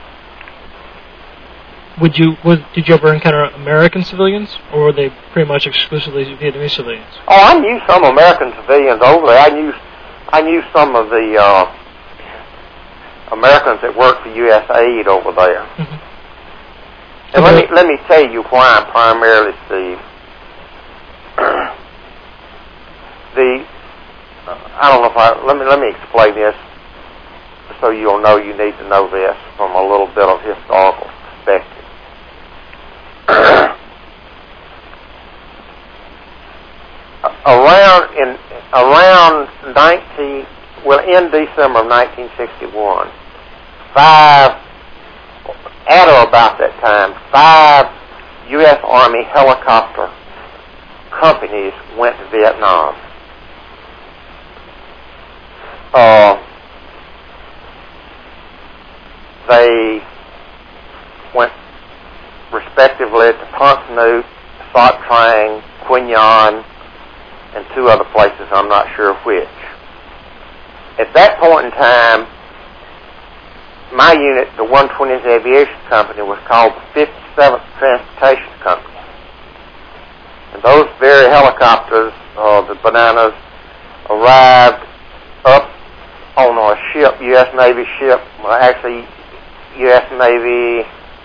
Would you, was, did you ever encounter American civilians, or were they pretty much exclusively Vietnamese civilians? Oh, I knew some American civilians over there. I knew, I knew some of the uh, Americans that worked for U S A I D over there. Mm-hmm. And let me let me tell you why primarily, Steve. the uh, I don't know if I let me let me explain this so you'll know you need to know this from a little bit of historical perspective. around in around nineteen well in December of nineteen sixty-one, five. At or about that time, five U S Army helicopter companies went to Vietnam. Uh, they went respectively to Pont Neuf, Sot Trang, Quy Nhon, and two other places, I'm not sure which. At that point in time, my unit, the one twentieth Aviation Company, was called the fifty-seventh Transportation Company. And those very helicopters, uh, the Bananas, arrived up on a ship, U S Navy ship, well, actually U S Navy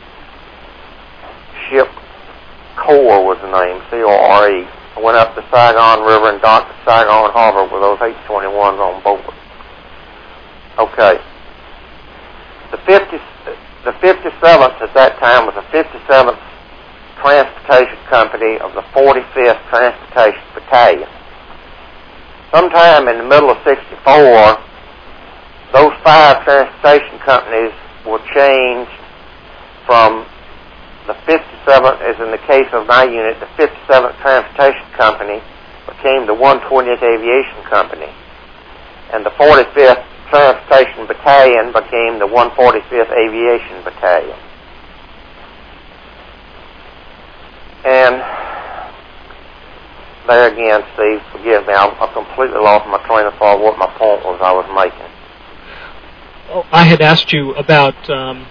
ship Corps was the name, C O R E. I went up the Saigon River and docked at Saigon Harbor with those H twenty-ones on board. Okay. The fifty, the fifty-seventh at that time was the fifty-seventh Transportation Company of the forty-fifth Transportation Battalion. Sometime in the middle of sixty-four, those five transportation companies were changed from the fifty-seventh, as in the case of my unit, the fifty-seventh Transportation Company became the one twentieth Aviation Company, and the forty-fifth Transportation Battalion became the one forty-fifth Aviation Battalion. And there again, Steve, forgive me, I, I completely lost my train of thought, what my point was I was making. Oh, I had asked you about, um,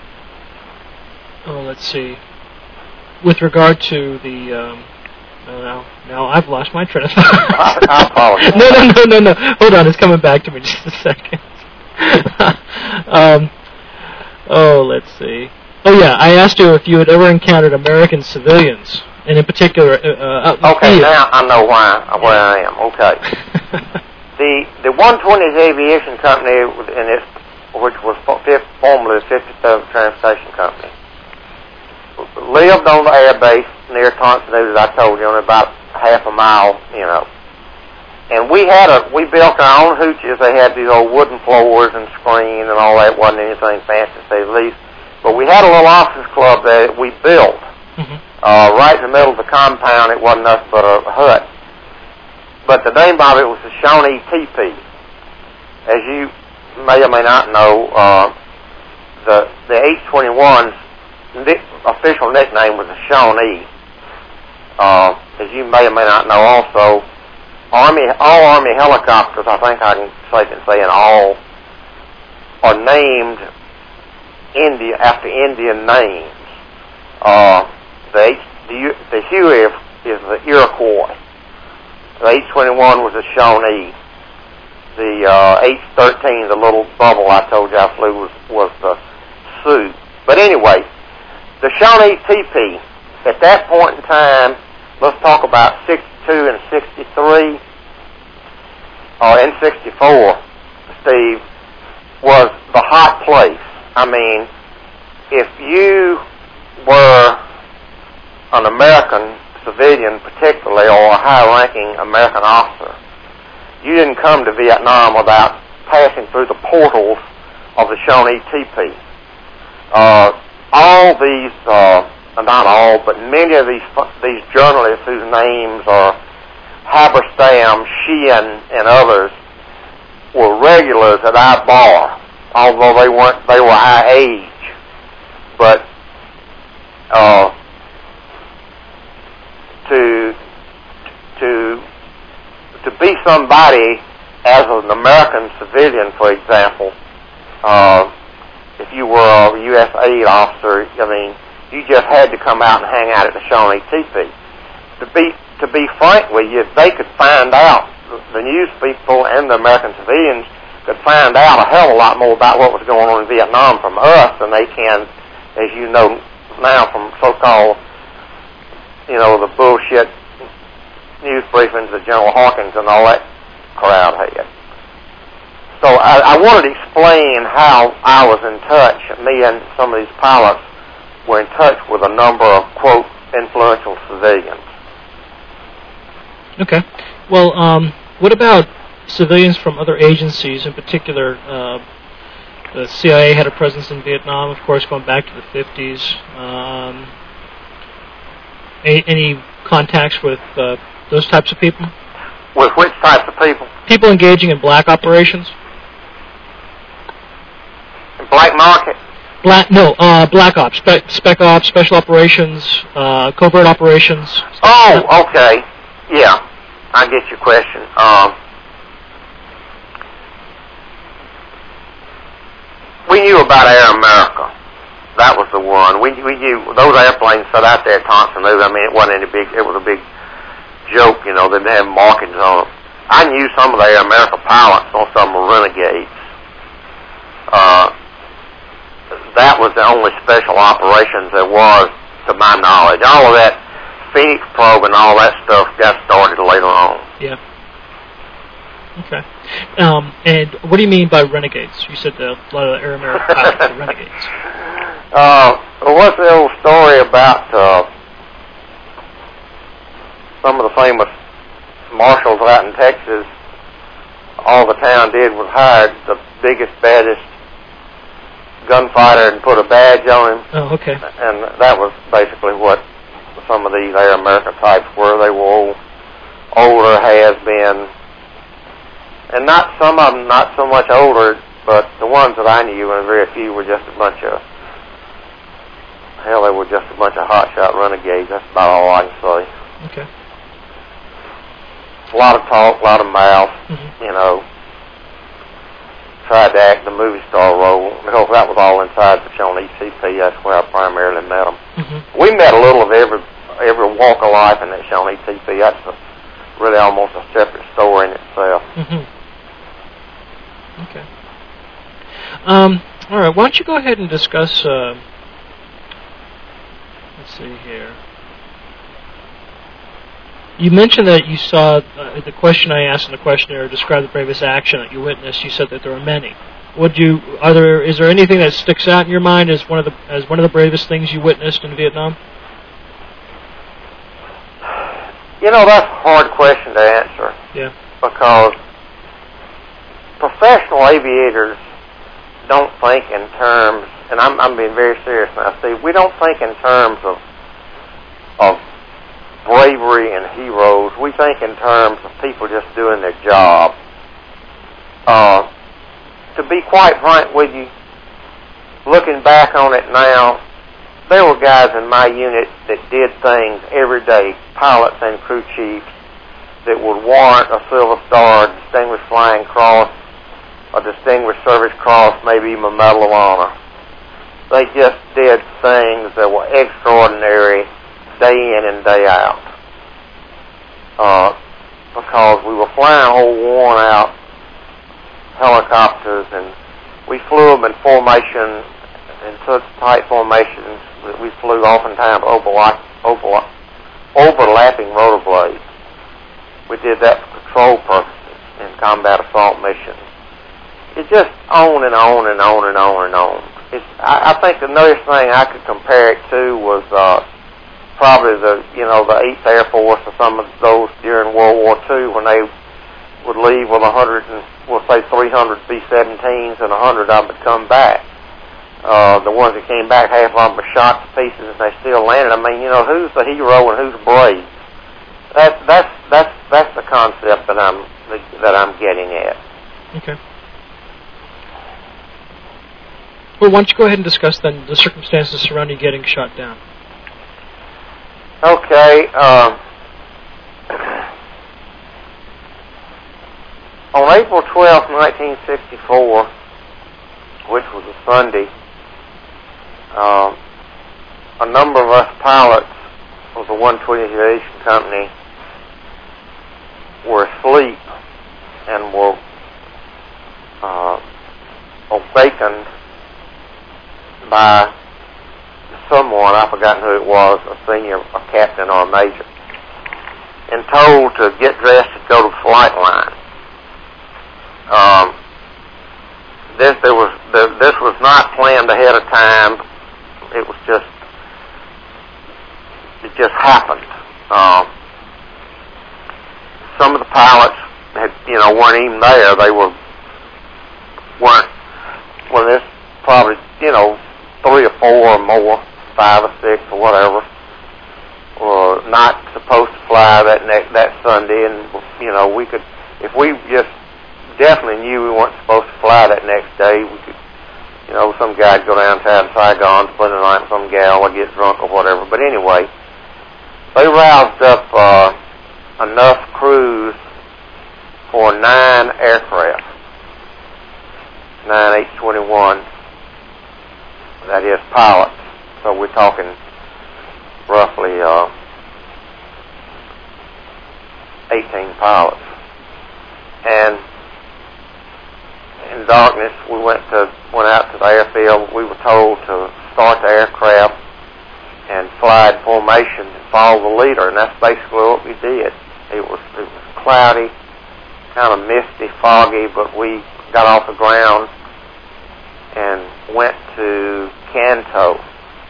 oh, let's see, with regard to the, um, oh, now, now I've lost my train of thought. I, I apologize. No, no, no, no, no. Hold on, it's coming back to me just a second. um, oh, let's see. Oh, yeah, I asked you if you had ever encountered American civilians, and in particular, uh, out in Okay, the field. now I know why where I am. Okay. the the one twentieth Aviation Company, in its, which was formerly the fifty-seventh Transportation Company, lived on the air base near Tonsanoo, as I told you, on about half a mile, you know. And we had a, we built our own hooches. They had these old wooden floors and screen and all that. Wasn't anything fancy to say the least. But we had a little officers club there that we built, mm-hmm. uh, right in the middle of the compound. It wasn't nothing but a hut. But the name of it was the Shawnee Teepee. As you may or may not know, uh, the the H twenty-one's ni- official nickname was the Shawnee. Uh, as you may or may not know also, Army, all Army helicopters, I think I can say, can say in all, are named India, after Indian names. Uh, the, H, the, the Huey is the Iroquois. The H twenty-one was the Shawnee. The uh, H thirteen, the little bubble I told you I flew, was, was the Sioux. But anyway, the Shawnee Teepee, at that point in time, let's talk about sixty-two and sixty-three, or in sixty-four, Steve, was the hot place. I mean, if you were an American civilian particularly, or a high-ranking American officer, you didn't come to Vietnam without passing through the portals of the Shawnee Teepee. Uh, all these, uh, not all, but many of these these journalists whose names are Haberstam, Sheehan, and others were regulars at our bar, although they weren't, they were our age. But uh, to to to be somebody as an American civilian, for example, uh, if you were a U S aid officer, I mean, you just had to come out and hang out at the Shawnee Teepee. To be to be frank with you, if they could find out, the news people and the American civilians could find out a hell of a lot more about what was going on in Vietnam from us than they can, as you know now, from so-called, you know, the bullshit news briefings that General Hawkins and all that crowd had. So I, I wanted to explain how I was in touch, me and some of these pilots were in touch with a number of, quote, influential civilians. Okay. Well, um, what about civilians from other agencies, in particular? Uh, the C I A had a presence in Vietnam, of course, going back to the fifties. Um, any, any contacts with uh, those types of people? With which types of people? People engaging in black operations. Black market? Black, no, uh, black ops, spec, spec ops, special operations, uh, covert operations. Oh, okay. Yeah, I get your question. Um, we knew about Air America. That was the one. We we knew those airplanes sat out there at Tonsanoo. I mean, it wasn't any big. It was a big joke, you know. They didn't have markings on them. I knew some of the Air America pilots on some were renegades. Uh, that was the only special operations there was, to my knowledge. All of that Phoenix probe and all that stuff got started later on. Yeah. Okay. Um, and what do you mean by renegades? You said that a lot of the Air America pilots are renegades. Uh, what's the old story about uh, some of the famous marshals out in Texas? All the town did was hired the biggest, baddest gunfighter and put a badge on him. Oh, okay. And that was basically what some of these Air America types were. They were old, older, has-been, and not some of them not so much older, but the ones that I knew, and very few, were just a bunch of, hell, they were just a bunch of hotshot renegades. That's about all I can say. Okay. a lot of talk, a lot of mouth, Mm-hmm. you know. Tried to act the movie star role. Because that was all inside the Shawnee T P. That's where I primarily met them. Mm-hmm. We met a little of every every walk of life in that Shawnee T P. That's a, really almost a separate story in itself. Mm-hmm. Okay. Um, all right. Why don't you go ahead and discuss? Uh, let's see here. You mentioned that you saw uh, the question I asked in the questionnaire. Describe the bravest action that you witnessed. You said that there were many. Would you? Are there? Is there anything that sticks out in your mind as one of the as one of the bravest things you witnessed in Vietnam? You know, that's a hard question to answer. Yeah. Because professional aviators don't think in terms, and I'm, I'm being very serious now, Steve, we don't think in terms of of bravery and heroes. We think in terms of people just doing their job. Uh, to be quite frank with you, looking back on it now, there were guys in my unit that did things every day, pilots and crew chiefs, that would warrant a Silver Star, a Distinguished Flying Cross, a Distinguished Service Cross, maybe even a Medal of Honor. They just did things that were extraordinary day in and day out. Uh, because we were flying whole worn-out helicopters, and we flew them in formation, in such tight formations that we flew oftentimes overlap, overlap, overlapping rotor blades. We did that for control purposes in combat assault missions. It's just on and on and on and on and on. It's, I, I think the nearest thing I could compare it to was uh, probably the, you know, the eighth Air Force or some of those during World War Two when they would leave with a hundred and, we'll say three hundred B seventeens and a hundred of them would come back. Uh, the ones that came back, half of them were shot to pieces and they still landed. I mean, you know, who's the hero and who's brave? That, that's, that's, that's the concept that I'm, that I'm getting at. Okay. Well, why don't you go ahead and discuss then the circumstances surrounding getting shot down? Okay. Um, on April twelfth, nineteen sixty-four, which was a Sunday, um, a number of us pilots of the one twenty Aviation Company were asleep and were uh, awakened by someone, I've forgotten who it was, a senior, a captain or a major, and told to get dressed and go to the flight line. Um, this there was this was not planned ahead of time. It was just it just happened. Um, some of the pilots had, you know, weren't even there. They were weren't. Well, this probably, you know, three or four or more, five or six or whatever, were not supposed to fly that next that Sunday, and you know, we could, if we just definitely knew we weren't supposed to fly that next day, we could, you know, some guy'd go downtown Saigon, spend the night with some gal, or get drunk or whatever. But anyway, they roused up uh, enough crews for nine aircraft, nine H twenty-one. That is pilots. So we're talking roughly uh, eighteen pilots. And in darkness, we went to went out to the airfield. We were told to start the aircraft and fly in formation and follow the leader, and that's basically what we did. It was it was cloudy, kind of misty, foggy, but we got off the ground and went to Canto.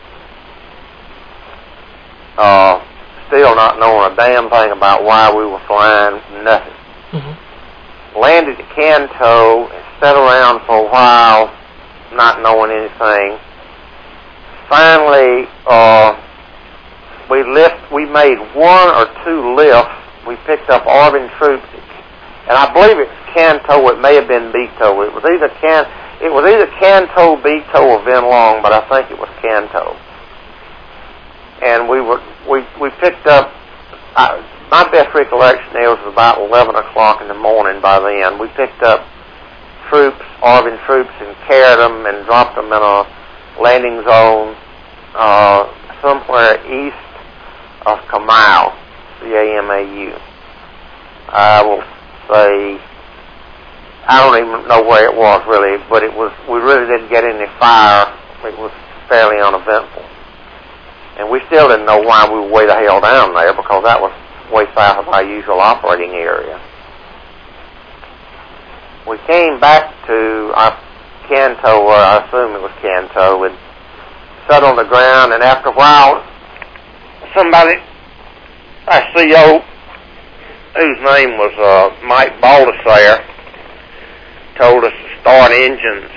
Uh, still not knowing a damn thing about why we were flying, nothing. Mm-hmm. Landed at Canto and sat around for a while, not knowing anything. Finally, uh, we lift. We made one or two lifts. We picked up Arvin troops, and I believe it's Canto. It may have been Beto. It was either Can. It was either Canto, Beto, or Vin Long, but I think it was Canto. And we were we we picked up. Uh, my best recollection there was about eleven o'clock in the morning by then. We picked up troops, ARVN troops, and carried them and dropped them in a landing zone uh, somewhere east of Camau, C A M A U. I will say, I don't even know where it was really, but it was, we really didn't get any fire. It was fairly uneventful. And we still didn't know why we were way the hell down there, because that was way south of our usual operating area. We came back to our Canto, or I assume it was Canto, and sat on the ground, and after a while, somebody, our C O, whose name was uh, Mike Baldassare, told us to start engines.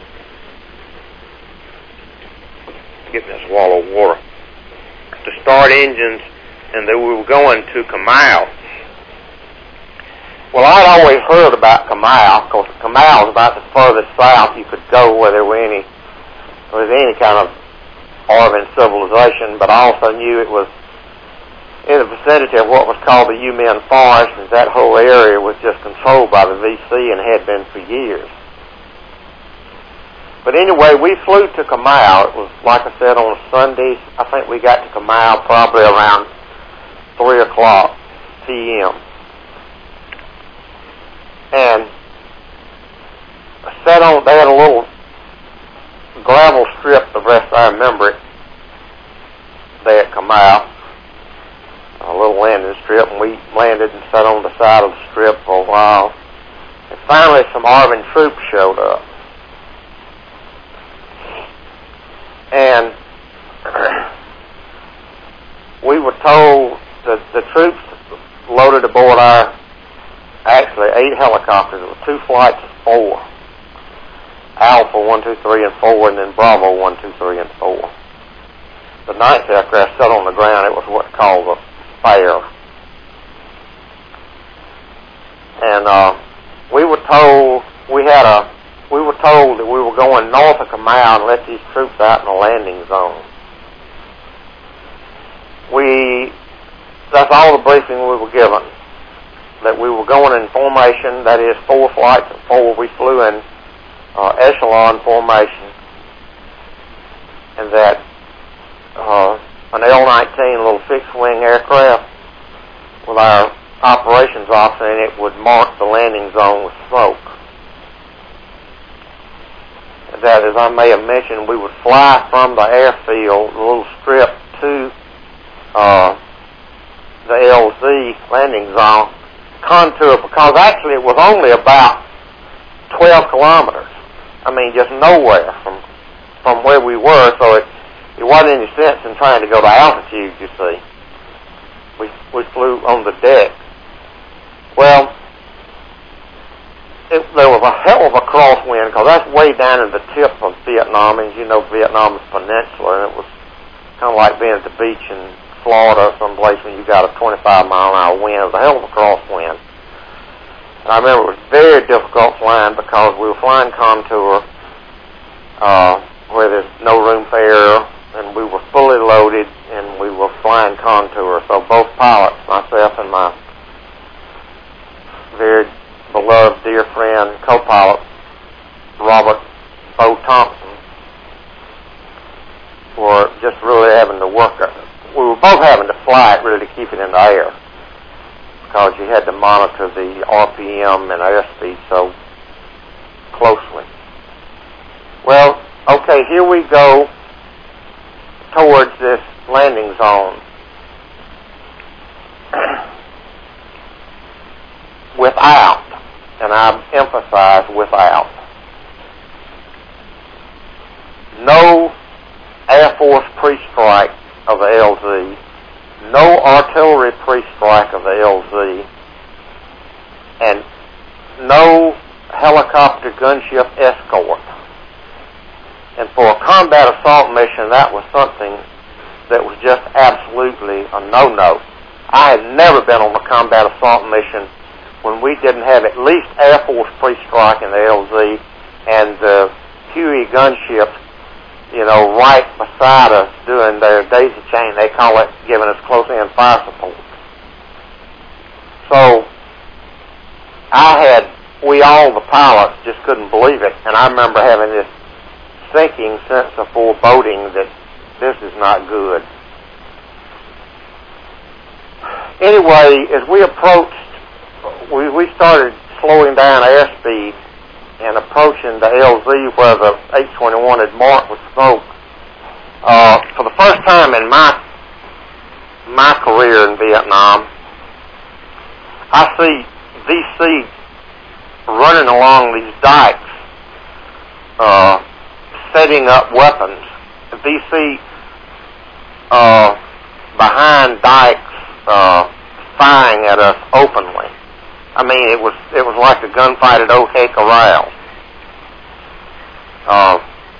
Get me a swallow of water. To start engines, and that we were going to Camau. Well, I'd always heard about Camau, because Camau was about the furthest south you could go where there were any, there was any kind of ARVN civilization, but I also knew it was in the vicinity of what was called the U-Men Forest, and that whole area was just controlled by the V C and had been for years. But anyway, we flew to Camau. It was, like I said, on a Sunday. I think we got to Camau probably around three o'clock P M And I sat on, they had a little gravel strip, the rest I remember it, there at Camau, a little landing strip, and we landed and sat on the side of the strip for a while. And finally some ARVN troops showed up. And we were told that the troops loaded aboard our, actually, eight helicopters. It was two flights of four. Alpha one, two, three, and four, and then Bravo one, two, three, and four. The ninth aircraft sat on the ground. It was what's called a spare. And uh, we were told we had a we were told that we were going north of Camau and let these troops out in a landing zone. We that's all the briefing we were given. That we were going in formation, that is four flights of four. We flew in uh, echelon formation, and that uh, an L nineteen little fixed-wing aircraft with our operations officer in it would mark the landing zone with smoke. That, as I may have mentioned, we would fly from the airfield, the little strip, to uh, the L Z landing zone contour, because actually it was only about twelve kilometers. I mean, just nowhere from from where we were, so it, it wasn't any sense in trying to go to altitude, you see. We, we flew on the deck. Well, it, there was a hell of a crosswind, because that's way down in the tip of Vietnam, and you know Vietnam is peninsula, and it was kind of like being at the beach in Florida, someplace when you got a twenty-five mile an hour wind. It was a hell of a crosswind. And I remember it was very difficult flying, because we were flying contour uh, where there's no room for error, and we were fully loaded, and we were flying contour. So both pilots, myself and my very beloved dear friend, co-pilot, Robert O. Thompson, were just really having to work. We were both having to fly it really to keep it in the air, because you had to monitor the R P M and airspeed so closely. Well, okay, here we go towards this landing zone. Without, and I emphasize without, no Air Force pre-strike of the L Z, no artillery pre-strike of the L Z, and no helicopter gunship escort. And for a combat assault mission, that was something that was just absolutely a no-no. I had never been on a combat assault mission when we didn't have at least Air Force pre-strike in the L Z and the Huey gunships, you know, right beside us doing their daisy chain. They call it giving us close-in fire support. so I had, we all, the pilots, just couldn't believe it. And I remember having this sinking sense of foreboding that this is not good. Anyway, as we approached, we, we started slowing down airspeed and approaching the L Z where the H twenty-one had marked with smoke. Uh, for the first time in my my career in Vietnam, I see V C running along these dikes, uh, setting up weapons. V C uh, behind dikes, uh, firing at us openly. I mean, it was it was like a gunfight at OK Corral. Uh,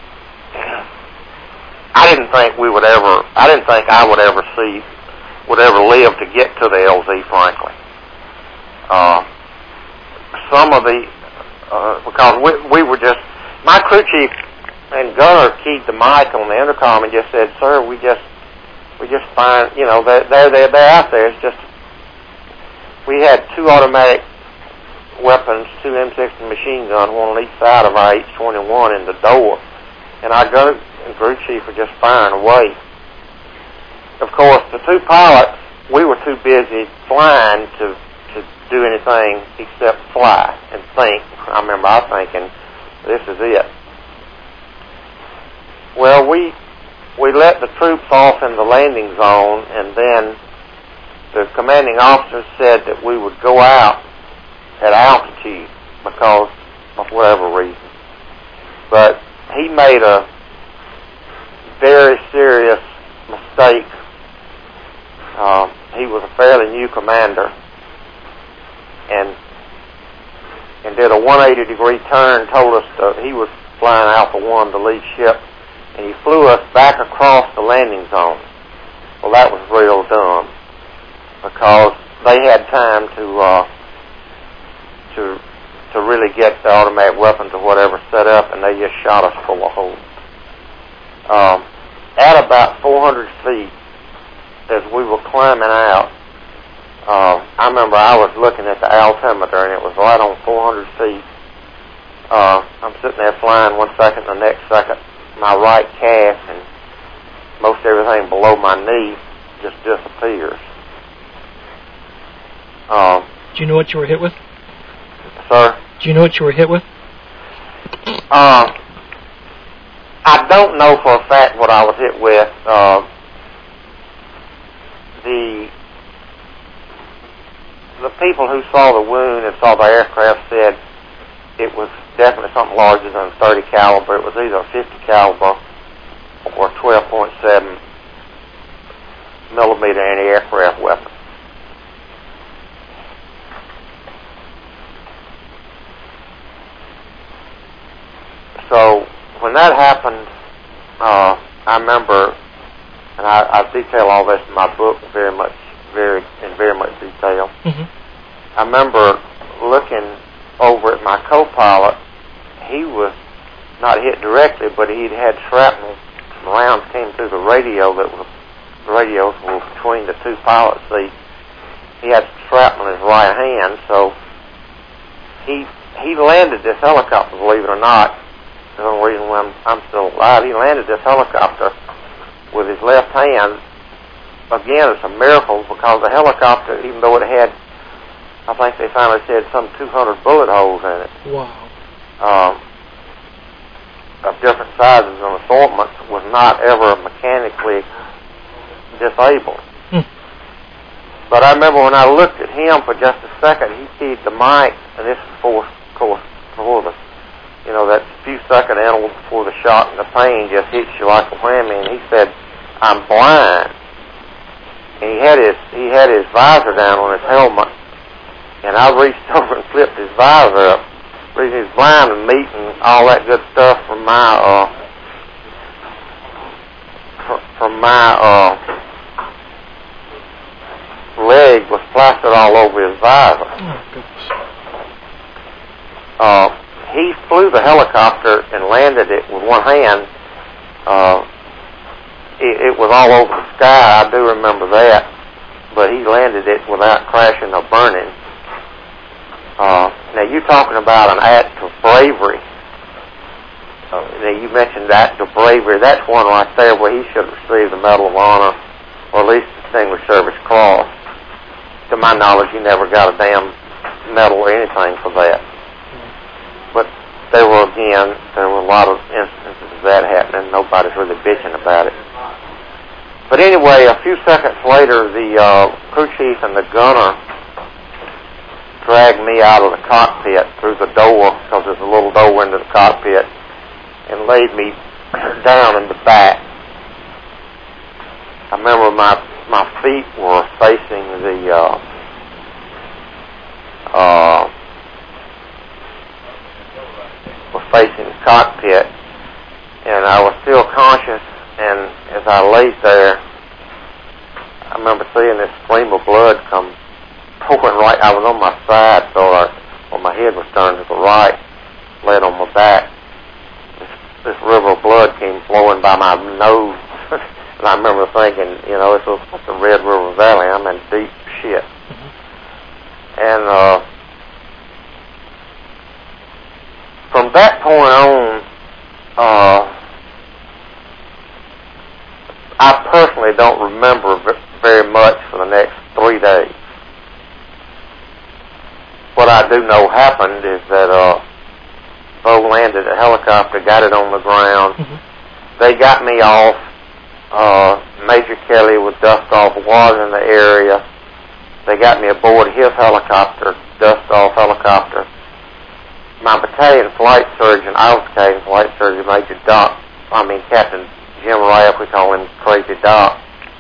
I didn't think we would ever. I didn't think I would ever see, would ever live to get to the L Z. Frankly, uh, some of the uh, because we we were just my crew chief and gunner keyed the mic on the intercom and just said, "Sir, we just we just find you know they're they're they're, they're out there. It's just." We had two automatic weapons, two M sixty machine guns, one on each side of our H twenty-one in the door. And our gunner and crew chief were just firing away. Of course, the two pilots, we were too busy flying to, to do anything except fly and think. I remember I was thinking, this is it. Well, we, we let the troops off in the landing zone, and then the commanding officer said that we would go out at altitude because of whatever reason. But he made a very serious mistake. Uh, he was a fairly new commander and and did a one hundred eighty degree turn, told us to, he was flying Alpha one, the lead ship, and he flew us back across the landing zone. Well, that was real dumb, because they had time to uh, to to really get the automatic weapons or whatever set up, and they just shot us full of holes. Um, at about four hundred feet, as we were climbing out, uh, I remember I was looking at the altimeter, and it was right on four hundred feet. Uh, I'm sitting there flying one second, the next second, my right calf and most everything below my knee just disappears. Um, Do you know what you were hit with? Sir? Do you know what you were hit with? Uh, I don't know for a fact what I was hit with. Uh, the the people who saw the wound and saw the aircraft said it was definitely something larger than a thirty caliber. It was either a fifty caliber or twelve point seven millimeter anti-aircraft weapon. So when that happened, uh, I remember, and I, I detail all this in my book very much, very in very much detail. Mm-hmm. I remember looking over at my co-pilot. He was not hit directly, but he'd had shrapnel. Some rounds came through the radio that was the radios were between the two pilot seats. He had shrapnel in his right hand, so he he landed this helicopter, believe it or not. The only reason why I'm, I'm still alive, he landed this helicopter with his left hand. Again, it's a miracle, because the helicopter, even though it had, I think they finally said, some two hundred bullet holes in it. Wow. Um, of different sizes and assortments, was not ever mechanically disabled. Hmm. But I remember when I looked at him for just a second, he keyed the mic, and this is for, of course, before the, you know, that few second interval before the shot and the pain just hits you like a whammy, and he said, "I'm blind." And he had his he had his visor down on his helmet, and I reached over and flipped his visor up. Reason he's blind and meat and all that good stuff from my uh fr- from my uh leg was plastered all over his visor. Oh, goodness. Uh, he flew the helicopter and landed it with one hand. Uh, it, it was all over the sky. I do remember that, but he landed it without crashing or burning. Uh, now, you're talking about an act of bravery. Uh, now, you mentioned act of bravery. That's one right there where he should have received the Medal of Honor, or at least Distinguished Service Cross. To my knowledge, he never got a damn medal or anything for that. But there were, again, there were a lot of instances of that happening. Nobody's really bitching about it. But anyway, a few seconds later, the uh, crew chief and the gunner dragged me out of the cockpit through the door, because there's a little door into the cockpit, and laid me down in the back. I remember my my feet were facing the uh, uh, were facing the cockpit, and I was still conscious. And as I laid there, I remember seeing this stream of blood come pouring right. I was on my side, so I, well, my head was turned to the right, laid on my back. This, this river of blood came flowing by my nose. And I remember thinking, you know, this was the Red River Valley. I'm in deep shit. And uh, from that point on, uh, I personally don't remember very much for the next three days. What I do know happened is that uh, Bo landed a helicopter, got it on the ground. Mm-hmm. They got me off. Uh, Major Kelly with Dust-Off was in the area. They got me aboard his helicopter, Dust-Off helicopter. My battalion flight surgeon, I was battalion flight surgeon, Major Doc, I mean Captain Jim Raff, we call him Crazy Doc.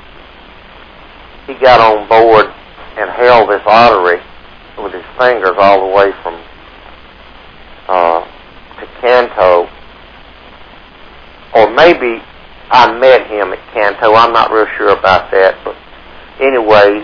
He got on board and held this artery with his fingers all the way from uh, to Canto. Or maybe I met him at Canto. I'm not real sure about that. But anyway,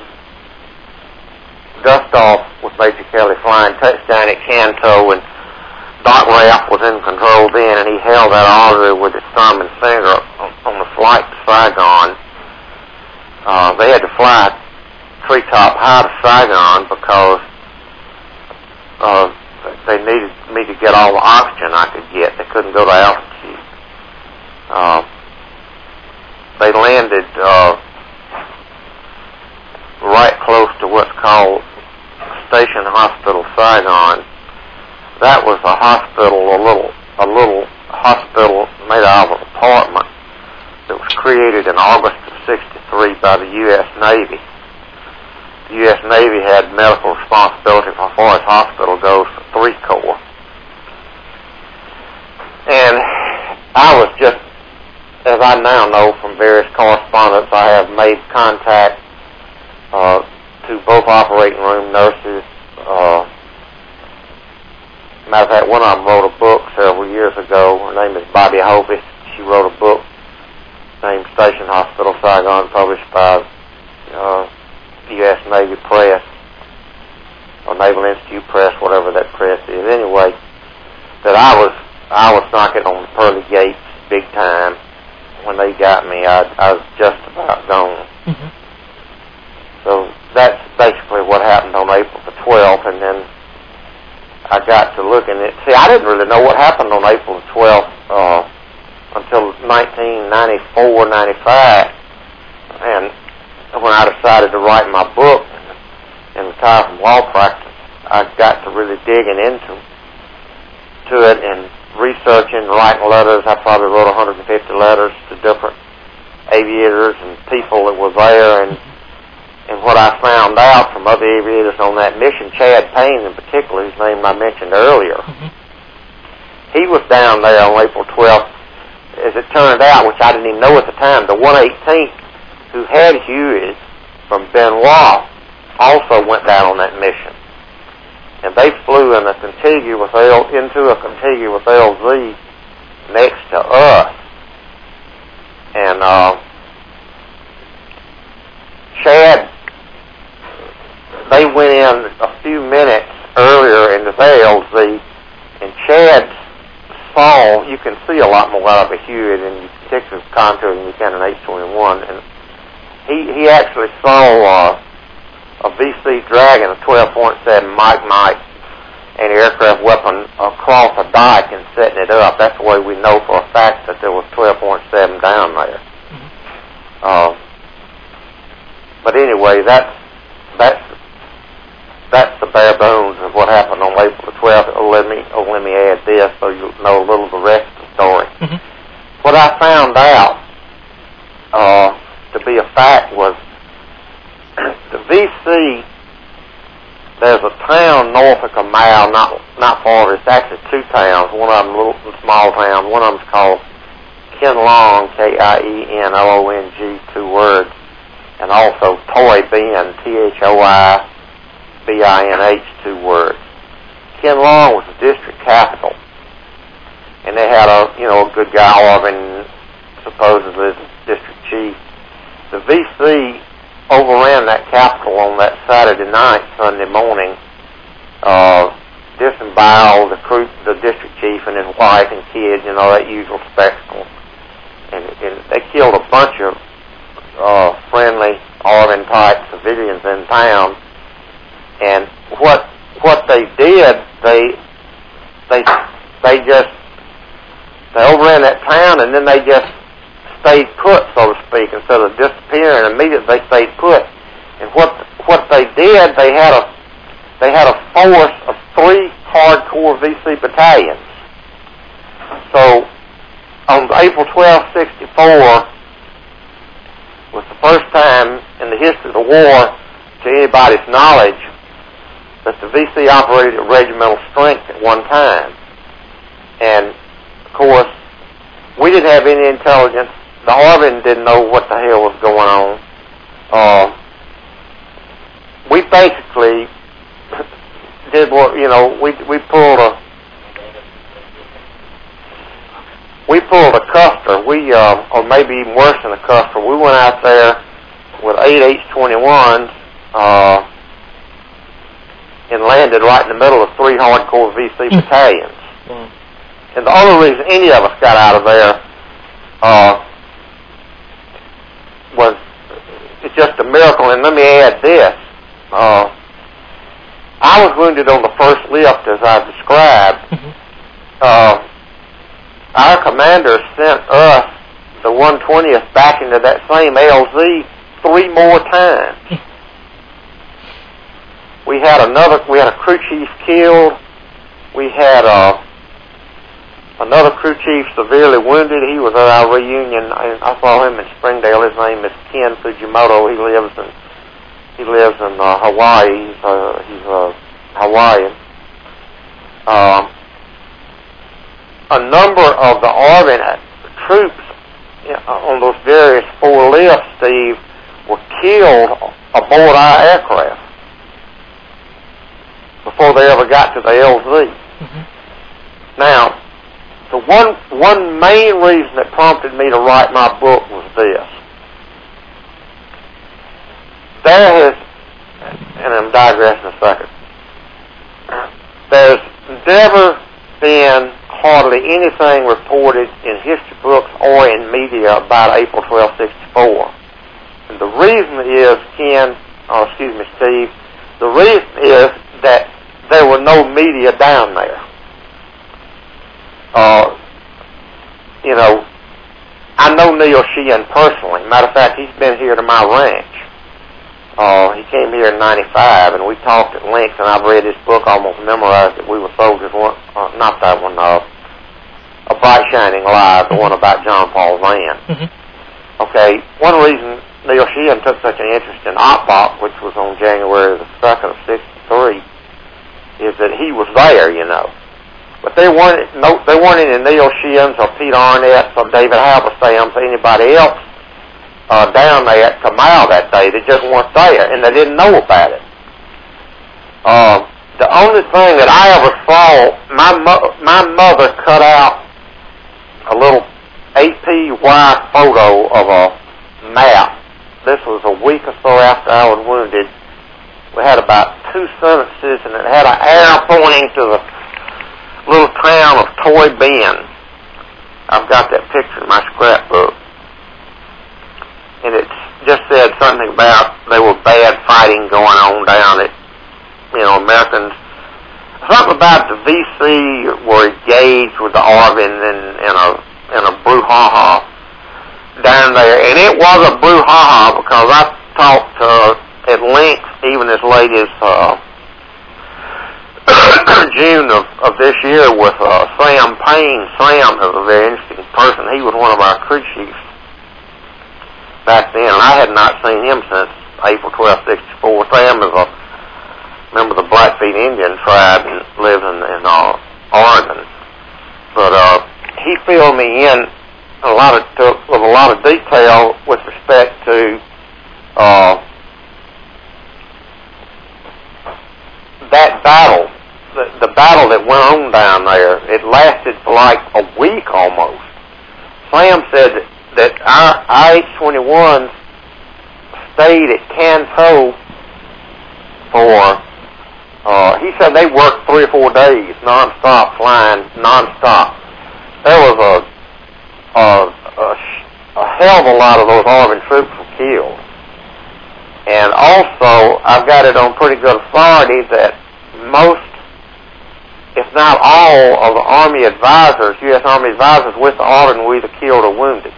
Dust-Off with Major Kelly flying touchdown at Canto, and Doc Raff was in control then, and he held that artery with his thumb and finger on, on the flight to Saigon. Uh, they had to fly treetop high to Saigon because uh, they needed me to get all the oxygen I could get. They couldn't go to altitude. Uh, they landed uh, right close to what's called Station Hospital Saigon. That was a hospital, a little, a little hospital made out of an apartment that was created in August of sixty-three by the U S Navy. The U S Navy had medical responsibility for as far as hospital goes for three corps. And I was just, as I now know from various correspondence, I have made contact uh, to both operating room nurses. Uh, matter of fact, one of them wrote a book several years ago. Her name is Bobby Hovey. She wrote a book named Station Hospital Saigon, published by uh, U S Navy Press, or Naval Institute Press, whatever that press is. Anyway, that I was I was knocking on the pearly gates big time. When they got me, I, I was just about gone. Mm-hmm. So that's basically what happened on April the twelfth, and then I got to looking at, see, I didn't really know what happened on April the twelfth uh, until nineteen ninety-four, ninety-five, and when I decided to write my book and retire from law practice, I got to really digging into to it and researching, writing letters. I probably wrote one hundred fifty letters to different aviators and people that were there, and and what I found out from other aviators on that mission, Chad Payne in particular, whose name I mentioned earlier, mm-hmm. he was down there on April twelfth. As it turned out, which I didn't even know at the time, the one eighteenth, who had Huey's from Benoit, also went down on that mission. And they flew in a contiguous L, into a contiguous L Z next to us. And uh, Chad, they went in a few minutes earlier into their L Z, and Chad saw, you can see a lot more out of a Huey than you particularly contour than you can an H twenty-one. And he, he actually saw uh, a V C Dragon, a twelve point seven Mike Mike anti-aircraft weapon across a dike and setting it up. That's the way we know for a fact that there was twelve point seven down there. Mm-hmm. Uh, but anyway, that's that's that's the bare bones of what happened on April the twelfth. Oh, let me oh, let me add this so you know a little of the rest of the story. Mm-hmm. What I found out uh, to be a fact was the V C. There's a town north of a mile, not not far. It's actually two towns. One of them a little small town. One of them's called Ken Long, K I E N L O N G, two words, and also Toy Bend, T H O I B I N H, two words. Ken Long was the district capital, and they had a you know a good guy, Arvin, supposedly the district chief. The V C overran that capital on that Saturday night, Sunday morning, uh, disemboweled the, crew, the district chief and his wife and kids, you know, that usual spectacle. And, and they killed a bunch of uh, friendly, Arvin-type civilians in town. And what what they did, they they they just they overran that town, and then they just stayed put, so to speak, instead of disappearing. Immediately they stayed put. And what what they did, they had a they had a force of three hardcore V C battalions. So on April twelfth, sixty-four was the first time in the history of the war, to anybody's knowledge, that the V C operated at regimental strength at one time. And of course, we didn't have any intelligence. The Arvin didn't know what the hell was going on. Uh, we basically did what, you know, we we pulled a we pulled a Custer. We, uh, or maybe even worse than a Custer. We went out there with eight H twenty-ones uh, and landed right in the middle of three hardcore V C battalions. Mm. And the only reason any of us got out of there uh, was it's just a miracle. And let me add this. Uh, I was wounded on the first lift, as I described. Mm-hmm. Uh, our commander sent us, the one twentieth, back into that same L Z three more times. We had another, we had a crew chief killed. We had uh, another crew chief severely wounded. He was at our reunion. I, I saw him in Springdale. His name is Ken Fujimoto. He lives in he lives in uh, Hawaii. He's uh, he's a Hawaiian. Um, a number of the Arvin troops on those various four lifts, Steve, were killed aboard our aircraft before they ever got to the L Z. Mm-hmm. Now, the one one main reason that prompted me to write my book was this. There has, and I'm digressing a second, there's never been hardly anything reported in history books or in media about April twelfth, sixty-four. And the reason is, Ken, or excuse me, Steve, the reason is that there were no media down there. Uh, you know, I know Neil Sheehan personally. Matter of fact, he's been here to my ranch. Uh, he came here in ninety-five, and we talked at length, and I've read his book, almost memorized it. We Were Soldiers, one, uh, not that one, uh, A Bright Shining Light, the one about John Paul Vann. Mm-hmm. Okay, one reason Neil Sheehan took such an interest in O P B O C, which was on January the second of sixty-three, is that he was there, you know. But they weren't, no, they weren't any Neil Sheehans or Pete Arnett's or David Halberstam's or anybody else uh, down there at Kamau that day. They just weren't there, and they didn't know about it. Uh, the only thing that I ever saw, my mo- my mother cut out a little A P Y photo of a map. This was a week or so after I was wounded. We had about two sentences, and it had an arrow pointing to the little town of Toy Bend. I've got that picture in my scrapbook. And it just said something about there were bad fighting going on down at, you know, Americans. something about the V C were engaged with the Army in, in a in a brouhaha down there, and it was a brouhaha because I talked uh, at length, even as late as uh, June of, of this year, with uh, Sam Payne. Sam is a very interesting person. He was one of our crew chiefs back then, and I had not seen him since April twelfth, sixty-four. Sam is a member of the Blackfeet Indian tribe and lives in, in uh, Oregon. But uh, he filled me in a lot of to, with a lot of detail with respect to uh, that battle, the, the battle that went on down there. It lasted for like a week almost. Sam said that, that our I H twenty-ones stayed at Canto for, uh, he said they worked three or four days non-stop, flying non-stop. There was a, a, a, a hell of a lot of those Army troops were killed. And also, I've got it on pretty good authority that most, if not all, of the Army advisors, U S Army advisors with the Army were either killed or wounded.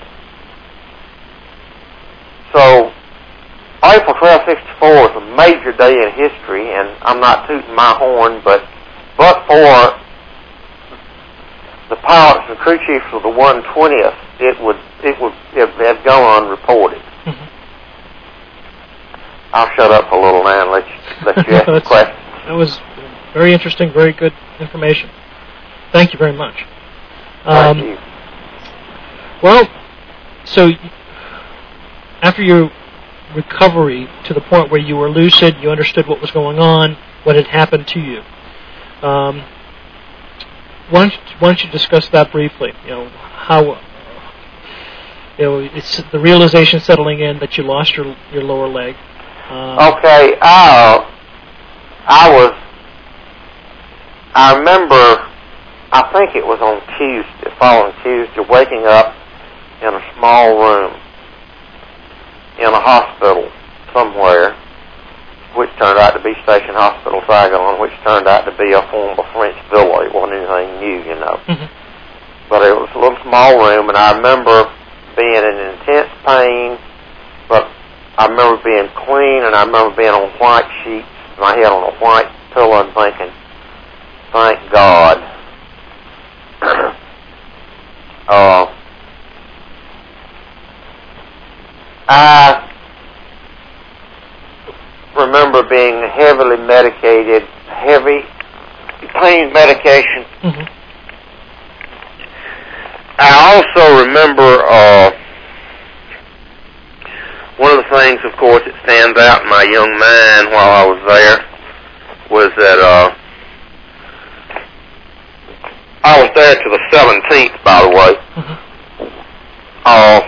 So, April twelfth, sixty-four is a major day in history, and I'm not tooting my horn, but but for the pilots and crew chiefs of the one twentieth, it would it would have, have gone unreported. Mm-hmm. I'll shut up a little now and let you, let you ask the question. That was very interesting, very good information. Thank you very much. Um, Thank you. Well, so after your recovery to the point where you were lucid, you understood what was going on, what had happened to you. Um, why don't you, why don't you discuss that briefly? You know how you know it's the realization settling in that you lost your your lower leg. Um, okay, uh, I was. I remember. I think it was on Tuesday, following Tuesday, waking up in a small room in a hospital somewhere, which turned out to be Station Hospital Saigon, which turned out to be a form of French villa. It wasn't anything new, you know. Mm-hmm. But it was a little small room, and I remember being in intense pain, but I remember being clean, and I remember being on white sheets, my head on a white pillow, and thinking, thank God. uh, I remember being heavily medicated, heavy pain medication. Mm-hmm. I also remember uh, one of the things, of course, that stands out in my young mind while I was there was that uh, I was there to the seventeenth, by the way. Mm-hmm. Uh,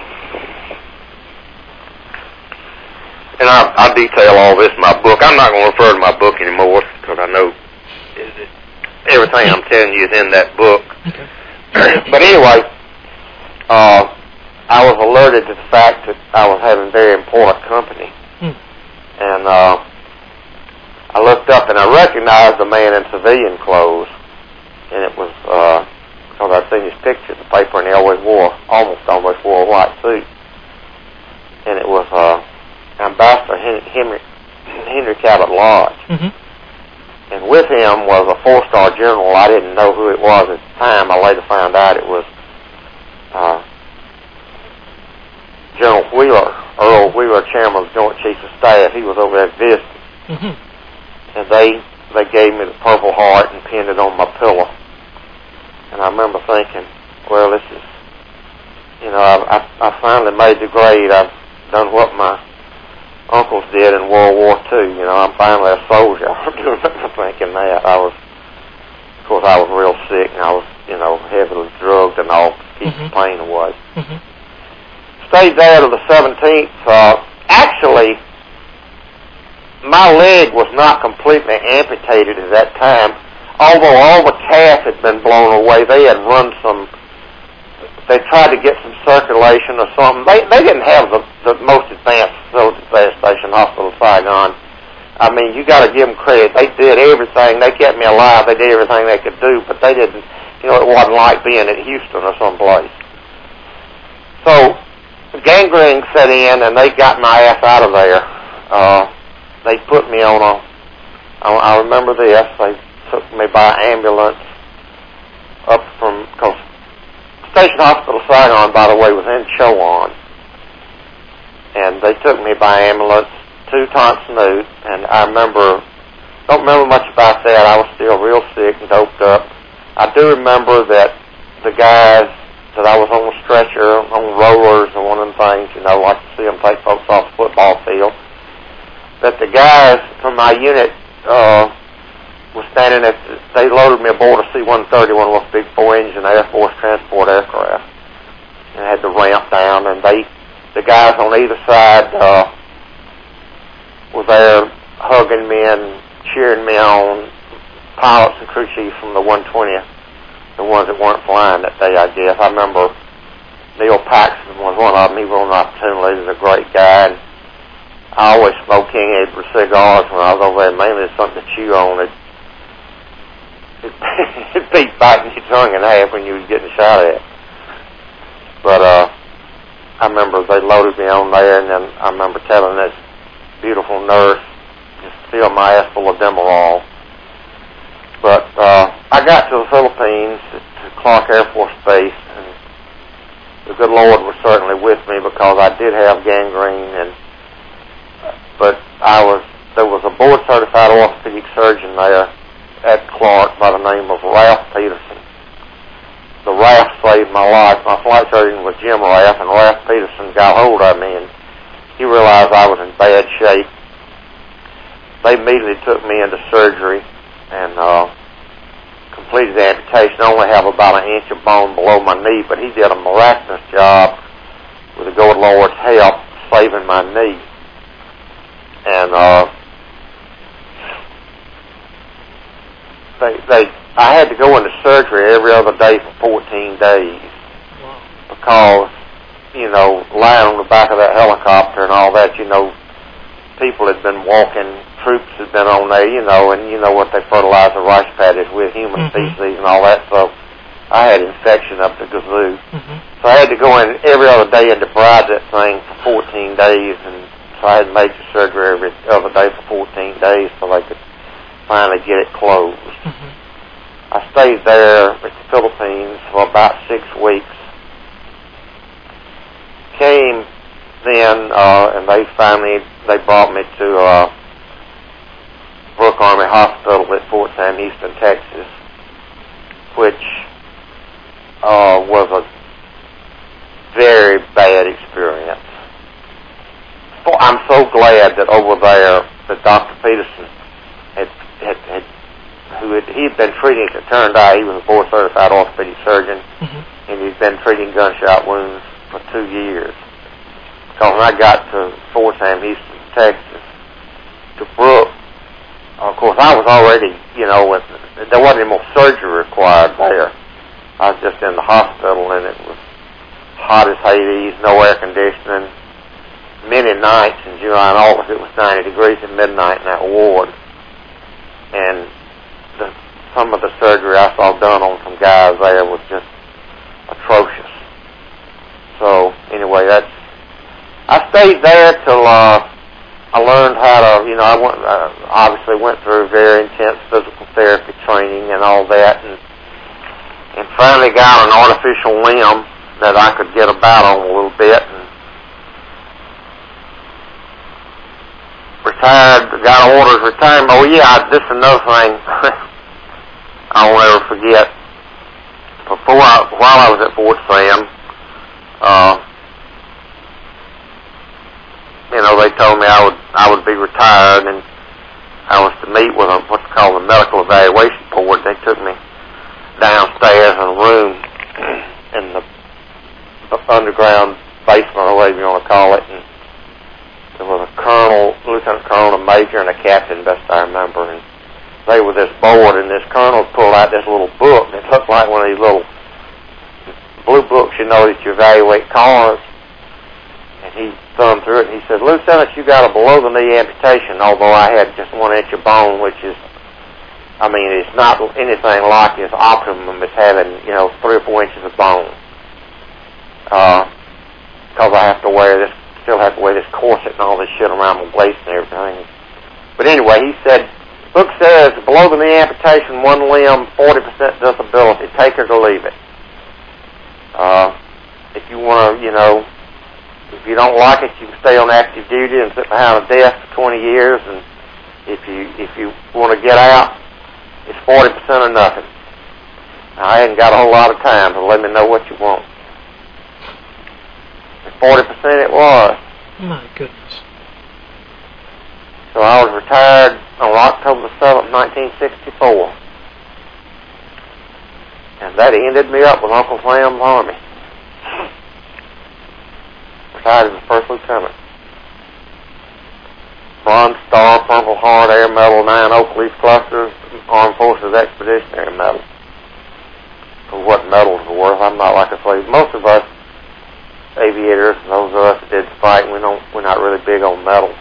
And I, I detail all this in my book. I'm not going to refer to my book anymore because I know everything I'm telling you is in that book. Okay. But anyway, uh, I was alerted to the fact that I was having very important company. Hmm. And uh, I looked up and I recognized the man in civilian clothes. And it was, uh, because I'd seen his picture in the paper, and he always wore, almost always wore a white suit. And it was, uh, Ambassador Henry, Henry Cabot Lodge. Mm-hmm. And with him was a four-star general. I didn't know who it was at the time. I later found out it was uh, General Wheeler, Earl Wheeler, chairman of the Joint Chiefs of Staff. He was over there visiting. Mm-hmm. And they they gave me the Purple Heart and pinned it on my pillow. And I remember thinking, well, this is, you know, I, I, I finally made the grade. I've done what my uncles did in World War Two. You know, I'm finally a soldier. I remember thinking that. I was, of course, I was real sick, and I was, you know, heavily drugged and all to keep mm-hmm. the pain away. Mm-hmm. Stayed there till the seventeenth. Uh, actually, my leg was not completely amputated at that time. Although all the calf had been blown away, they had run some, they tried to get some circulation or something. They they didn't have the, the most advanced facilities there at Station Hospital Saigon. I mean, you got to give them credit. They did everything. They kept me alive. They did everything they could do, but they didn't, you know, it wasn't like being in Houston or someplace. So gangrene set in, and they got my ass out of there. Uh, they put me on a, I, I remember this, they took me by ambulance up from, because Station Hospital Saigon, by the way, was in Chowan. And they took me by ambulance to Thompson Newt, and I remember, don't remember much about that. I was still real sick and doped up. I do remember that the guys, that I was on a stretcher, on rollers, and one of them things, you know, like to see them take folks off the football field, that the guys from my unit uh, was standing at, the, they loaded me aboard a C one thirty, one of those big four-engine Air Force transport aircraft, and had the ramp down, and they, the guys on either side, uh, was there hugging me and cheering me on, pilots and crew chiefs from the one twentieth, the ones that weren't flying that day, I guess. I remember Neil Paxton was one of them. He was on the opportunity. He was a great guy. And I always smoked King Edward cigars when I was over there. Mainly it's something to chew on. It, it, it beat biting your tongue in half when you was getting shot at. But uh, I remember they loaded me on there, and then I remember telling this beautiful nurse, just fill my ass full of Demerol. But uh, I got to the Philippines, to Clark Air Force Base, and the good Lord was certainly with me because I did have gangrene, and but I was there was a board-certified orthopedic surgeon there at Clark by the name of Ralph Peterson. The Ralph saved my life. My flight surgeon was Jim Ralph, and Ralph Peterson got hold of me, and he realized I was in bad shape. They immediately took me into surgery and uh, completed the amputation. I only have about an inch of bone below my knee, but he did a miraculous job with the good Lord's help saving my knee. And uh, they, they, I had to go into surgery every other day for fourteen days because, you know, lying on the back of that helicopter and all that, you know, people had been walking, troops had been on there, you know, and you know what they fertilize the rice paddies with, human mm-hmm. feces and all that, so I had infection up the gazoo. Mm-hmm. So I had to go in every other day and debride that thing for fourteen days, and so I had major surgery every other day for fourteen days so they could finally get it closed. Mm-hmm. I stayed there at the Philippines for about six weeks. Came then, uh, and they finally, they brought me to uh, Brooke Army Hospital at Fort Sam Houston, Texas, which uh, was a very bad experience. I'm so glad that over there that Doctor Peterson had, had, had who had, he had been treating, it turned out he was a board-certified orthopedic surgeon, mm-hmm. and he'd been treating gunshot wounds for two years. Because when I got to Fort Sam Houston, Texas, to Brooke, of course I was already, you know, with, there wasn't any more surgery required there. I was just in the hospital, and it was hot as Hades, no air conditioning. Many nights in July and August, it was ninety degrees at midnight in that ward. And the, some of the surgery I saw done on some guys there was just atrocious. So, anyway, that's, I stayed there till uh, I learned how to, you know, I went, uh, obviously went through very intense physical therapy training and all that, and, and finally got an artificial limb that I could get about on a little bit, and retired, got orders retirement. Oh yeah, this is another thing I won't ever forget. Before I, while I was at Fort Sam, uh, you know, they told me I would I would be retired, and I was to meet with a, what's called the medical evaluation board. They took me downstairs in a room in the underground basement, or whatever you want to call it, and there was a colonel, lieutenant colonel, a major, and a captain, best I remember, and they were this board, and this colonel pulled out this little book, and it looked like one of these little blue books, you know, that you evaluate cars, and he thumb through it, and he said, Lieutenant, you got a below-the-knee amputation, although I had just one inch of bone, which is, I mean, it's not anything like its optimum as having, you know, three or four inches of bone. Because I have to wear this, still have to wear this corset and all this shit around my waist and everything. But anyway, he said, book says, below-the-knee amputation, one limb, forty percent disability. Take it or leave it. Uh, if you want to, you know, if you don't like it, you can stay on active duty and sit behind a desk for twenty years, and if you if you want to get out, it's forty percent or nothing. I ain't got a whole lot of time, so let me know what you want. And forty percent it was. My goodness. So I was retired on October seventh, nineteen sixty-four. And that ended me up with Uncle Sam's Army. Retired as a first lieutenant. Bronze Star, Purple Heart, Air Medal, nine Oak Leaf Clusters, Armed Forces Expeditionary Medal. For what medals are worth, I'm not like I say. Most of us aviators, and those of us that did the fighting, we don't, we're not really big on medals.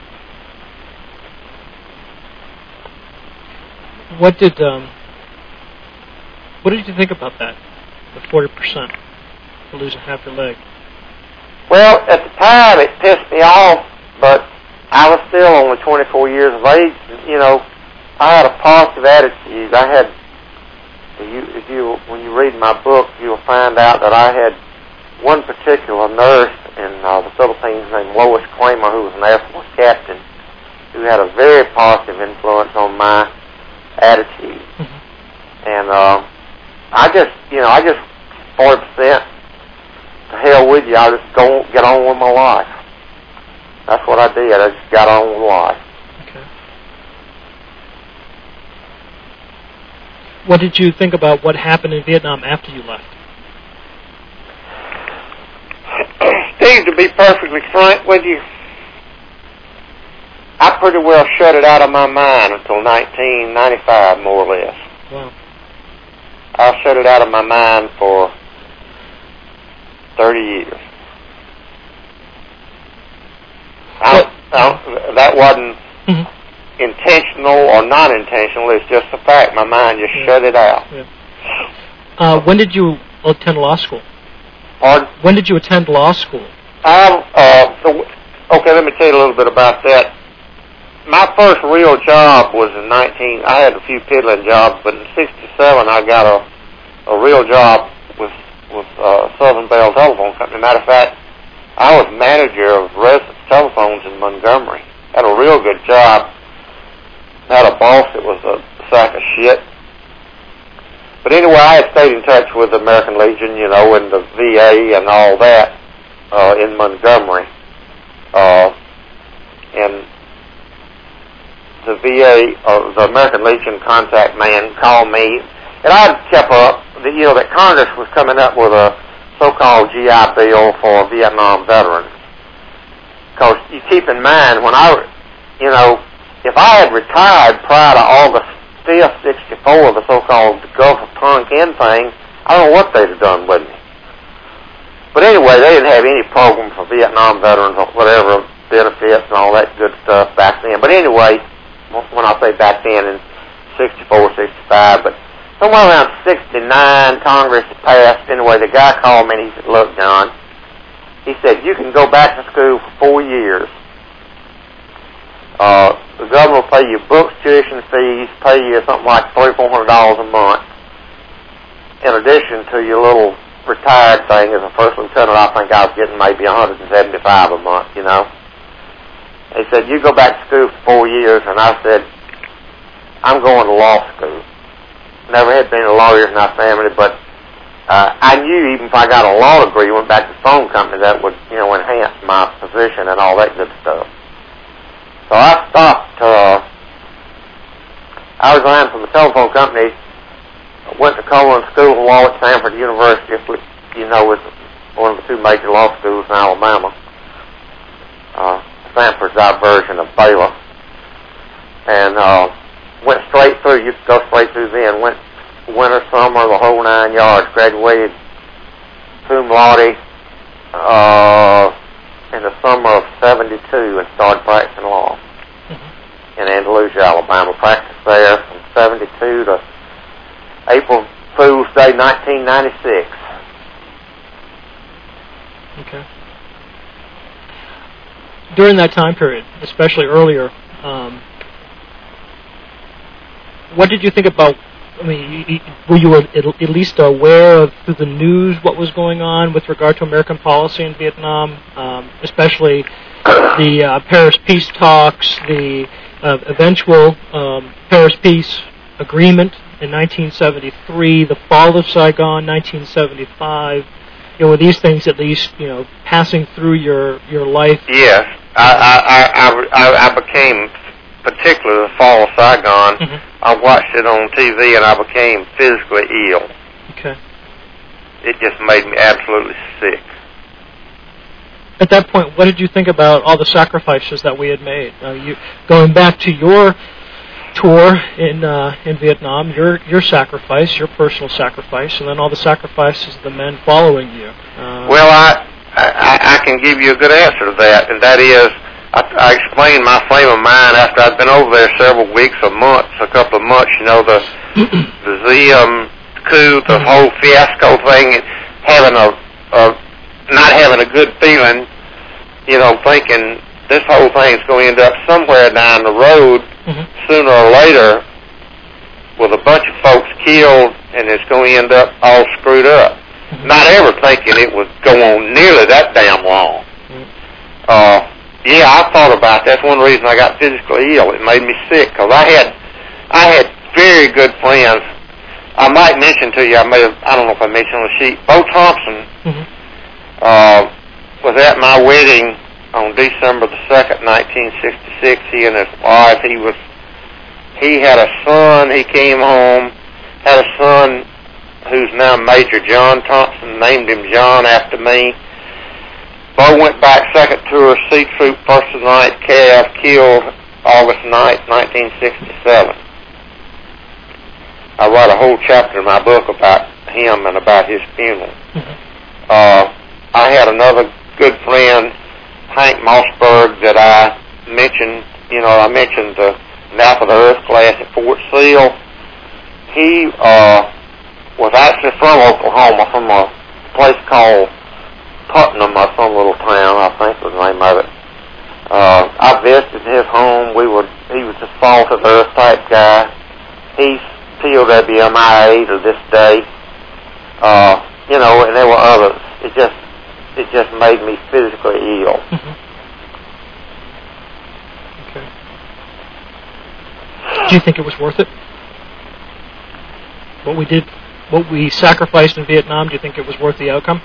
What did um, what did you think about that? The forty percent for losing half your leg. Well, at the time it pissed me off, but I was still only twenty-four years of age. You know, I had a positive attitude. I had, if you, if you, when you read my book, you'll find out that I had one particular nurse in uh, the Philippines named Lois Kramer, who was an Air Force captain, who had a very positive influence on my attitude. Mm-hmm. And uh, I just, you know, I just forty percent. To hell with you, I just go get on with my life. That's what I did. I just got on with life. Okay. What did you think about what happened in Vietnam after you left? Steve, to be perfectly frank with you, I pretty well shut it out of my mind until nineteen ninety-five, more or less. Wow. I shut it out of my mind for thirty years. I, I, that wasn't mm-hmm. intentional or non-intentional. It's just a fact. My mind just yeah. shut it out. Yeah. Uh, when did you attend law school? Pardon? When did you attend law school? I, uh, so, okay, let me tell you a little bit about that. My first real job was in nineteen. I had a few piddling jobs, but in sixty-seven I got a a real job with with uh, Southern Bell Telephone Company. Matter of fact, I was manager of residence telephones in Montgomery. Had a real good job. Had a boss that was a sack of shit. But anyway, I had stayed in touch with the American Legion, you know, and the V A and all that uh, in Montgomery. Uh, and the V A, uh, the American Legion contact man called me, and I kept up, that, you know, that Congress was coming up with a so-called G I Bill for Vietnam veterans. Because you keep in mind, when I, you know, if I had retired prior to August fifth, sixty-four, the so-called Gulf of Tonkin thing, I don't know what they'd have done with me. But anyway, they didn't have any program for Vietnam veterans or whatever, benefits and all that good stuff back then. But anyway, when I say back then, in sixty-four, sixty-five, but somewhere around sixty-nine, Congress passed. Anyway, the guy called me and he said, look, John, he said, you can go back to school for four years. Uh, the government will pay you books, tuition fees, pay you something like three, four hundred dollars a month. In addition to your little retired thing as a first lieutenant, I think I was getting maybe one hundred seventy-five a month, you know. He said, you go back to school for four years, and I said, I'm going to law school. Never had been a lawyer in my family, but uh, I knew even if I got a law degree, went back to the phone company, that would, you know, enhance my position and all that good stuff. So I stopped, uh, I resigned from the telephone company, went to Coleman School of Law at Stanford University, which, you know, is one of the two major law schools in Alabama. Uh, Stanford's our version of Baylor. And uh, went straight through, used to go straight through then, went winter, summer, the whole nine yards, graduated cum laude uh, in the summer of seventy-two and started practicing law mm-hmm. in Andalusia, Alabama. Practiced there from seventy-two to April Fool's Day, nineteen ninety-six. Okay. During that time period, especially earlier, um, what did you think about? I mean, were you at least aware of through the news what was going on with regard to American policy in Vietnam, um, especially the uh, Paris peace talks, the uh, eventual um, Paris peace agreement in nineteen seventy-three, the fall of Saigon, nineteen seventy-five? You know, were these things at least, you know, passing through your, your life? Yes. I, I, I, I became, particularly the fall of Saigon, mm-hmm. I watched it on T V and I became physically ill. Okay. It just made me absolutely sick. At that point, what did you think about all the sacrifices that we had made? Uh, you, going back to your tour in uh, in Vietnam, your your sacrifice, your personal sacrifice, and then all the sacrifices of the men following you. Uh, well, I, I I can give you a good answer to that, and that is, I, I explained my frame of mind after I'd been over there several weeks or months, a couple of months. You know, the the Diem coup, the whole fiasco thing, and having a, a not having a good feeling. You know, thinking this whole thing's going to end up somewhere down the road. Mm-hmm. Sooner or later, with a bunch of folks killed, and it's going to end up all screwed up. Mm-hmm. Not ever thinking it would go on nearly that damn long. Mm-hmm. Uh, yeah, I thought about that. That's one reason I got physically ill. It made me sick because I had, I had very good friends. I might mention to you, I may have, I don't know if I mentioned on the sheet, Bo Thompson mm-hmm. uh, was at my wedding on December the second, nineteen sixty-six. He and his wife, he was, he had a son, he came home, had a son who's now Major John Thompson, named him John after me. Bo went back second tour, C Troop, first of the night, K F, killed August ninth, nineteen sixty-seven. I write a whole chapter in my book about him and about his funeral. Mm-hmm. Uh, I had another good friend, Hank Mossberg, that I mentioned, you know, I mentioned the Nap of the Earth class at Fort Sill. He uh, was actually from Oklahoma, from a place called Putnam, or some little town, I think was the name of it. Uh, I visited his home. We were, he was a salt of the earth type guy. He's P O W M I A to this day. Uh, you know, and there were others. It just, it just made me physically ill. Mm-hmm. Okay. Do you think it was worth it? What we did, what we sacrificed in Vietnam, do you think it was worth the outcome?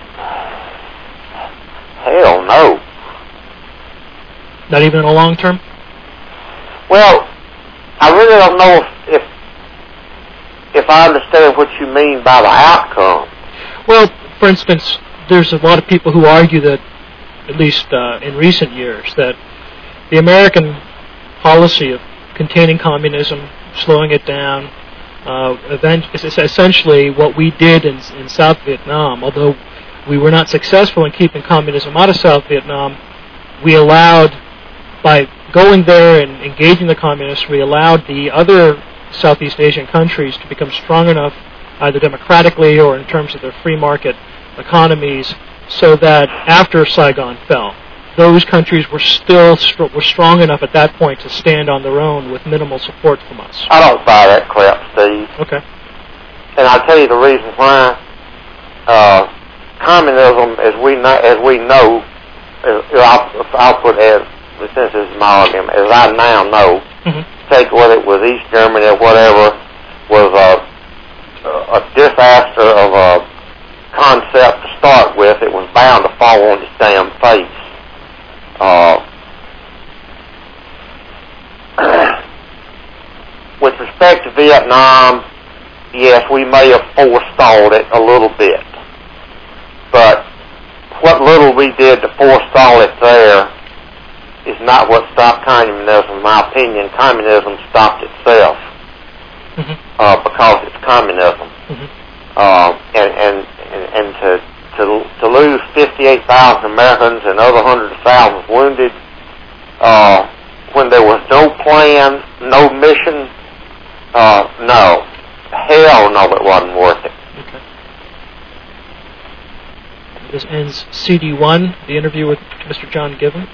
Hell no. Not even in the long term? Well, I really don't know if, if if I understand what you mean by the outcome. Well, for instance, there's a lot of people who argue that, at least uh, in recent years, that the American policy of containing communism, slowing it down, uh, event- is essentially what we did in, in South Vietnam. Although we were not successful in keeping communism out of South Vietnam, we allowed, by going there and engaging the communists, we allowed the other Southeast Asian countries to become strong enough, either democratically or in terms of their free market economies, so that after Saigon fell, those countries were still st- were strong enough at that point to stand on their own with minimal support from us. I don't buy that crap, Steve. Okay. And I'll tell you the reason why. Uh, communism, as we know, as we know, as, I'll, I'll put as since it's my argument, as I now know, mm-hmm. take whether it was East Germany or whatever, was a, a disaster of a concept to start with. It was bound to fall on its damn face. Uh, with respect to Vietnam, yes, we may have forestalled it a little bit. But what little we did to forestall it there is not what stopped communism. In my opinion, communism stopped itself mm-hmm. uh, because it's communism. Mm-hmm. Uh, and, and, and, and to to to lose fifty-eight thousand Americans and other hundreds of thousands wounded uh, when there was no plan, no mission, uh, no. Hell no, it wasn't worth it. Okay. This ends C D one, the interview with Mister John Given.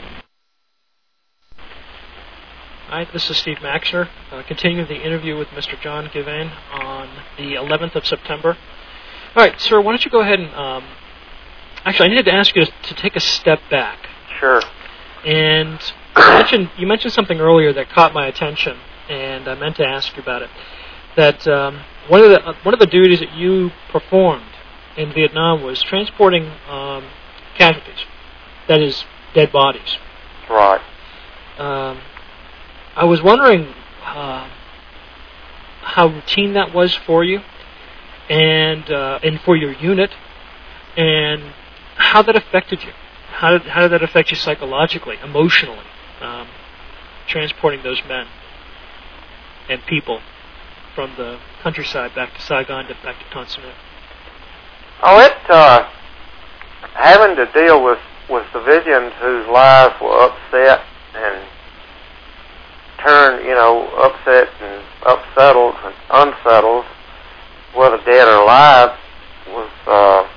Hi, this is Steve Maxner, uh, continuing the interview with Mister John Given on the eleventh of September. All right, sir, why don't you go ahead and... Um, actually, I needed to ask you to, to take a step back. Sure. And you mentioned, you mentioned something earlier that caught my attention, and I meant to ask you about it. That um, one of the uh, one of the duties that you performed in Vietnam was transporting um, casualties, that is, dead bodies. Right. Um, I was wondering uh, how routine that was for you, and uh, and for your unit, and how that affected you. How did how did that affect you psychologically, emotionally, um, transporting those men and people from the countryside back to Saigon, to back to Tan Son Nhut? Oh, it uh, having to deal with with civilians whose lives were upset and turned, you know, upset and upsettled and unsettled, whether dead or alive, was uh,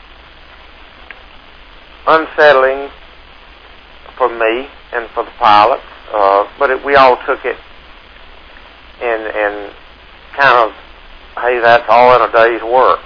unsettling for me and for the pilots. Uh, but it, we all took it and and kind of, hey, that's all in a day's work.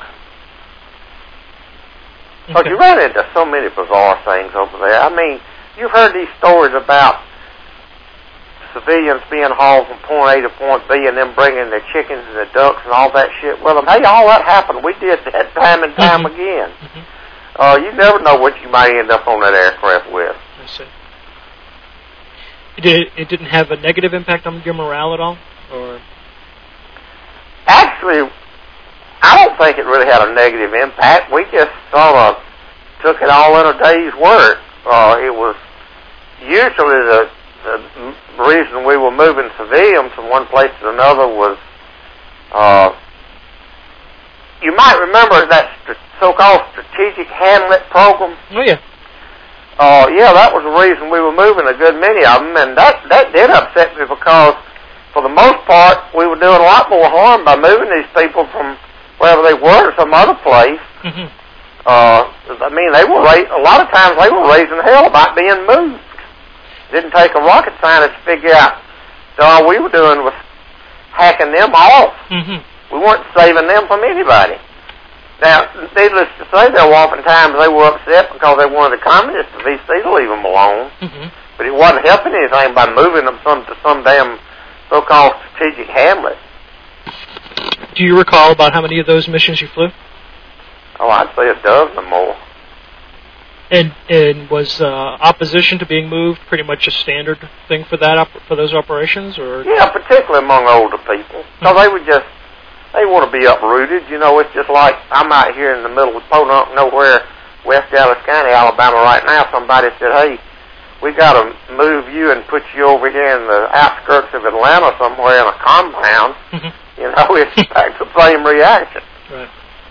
Okay. But you run into so many bizarre things over there. I mean, you've heard these stories about civilians being hauled from point A to point B and then bringing their chickens and their ducks and all that shit with them. Hey, all that happened. We did that time and time mm-hmm. again. Mm-hmm. Uh, you never know what you might end up on that aircraft with. I see. It, did, it didn't have a negative impact on your morale at all? Or Actually, I don't think it really had a negative impact. We just sort of took it all in a day's work. Uh, it was usually the, the reason we were moving civilians from one place to another was, uh, you might remember that st- so-called strategic Hamlet program. oh yeah, Uh, yeah, that was the reason we were moving a good many of them, and that that did upset me because, for the most part, we were doing a lot more harm by moving these people from wherever they were to some other place. mm-hmm. Uh, I mean, they were ra- a lot of times they were raising hell about being moved. Didn't take a rocket scientist to figure out that all we were doing was hacking them off. Mm-hmm. We weren't saving them from anybody. Now, needless to say, there were oftentimes they were upset because they wanted the communists to V C to leave them alone. Mm-hmm. But it wasn't helping anything by moving them some to some damn so-called strategic Hamlet. Do you recall about how many of those missions you flew? Oh, I'd say a dozen or more. And and was uh, opposition to being moved pretty much a standard thing for that op- for those operations, or? Yeah, particularly among older people. Because Mm-hmm. they would just, they want to be uprooted. You know, it's just like I'm out here in the middle of Podunk, nowhere, West Dallas County, Alabama right now. Somebody said, hey, we got to move you and put you over here in the outskirts of Atlanta somewhere in a compound. Mm-hmm. You know, it's back to the same reaction. Right.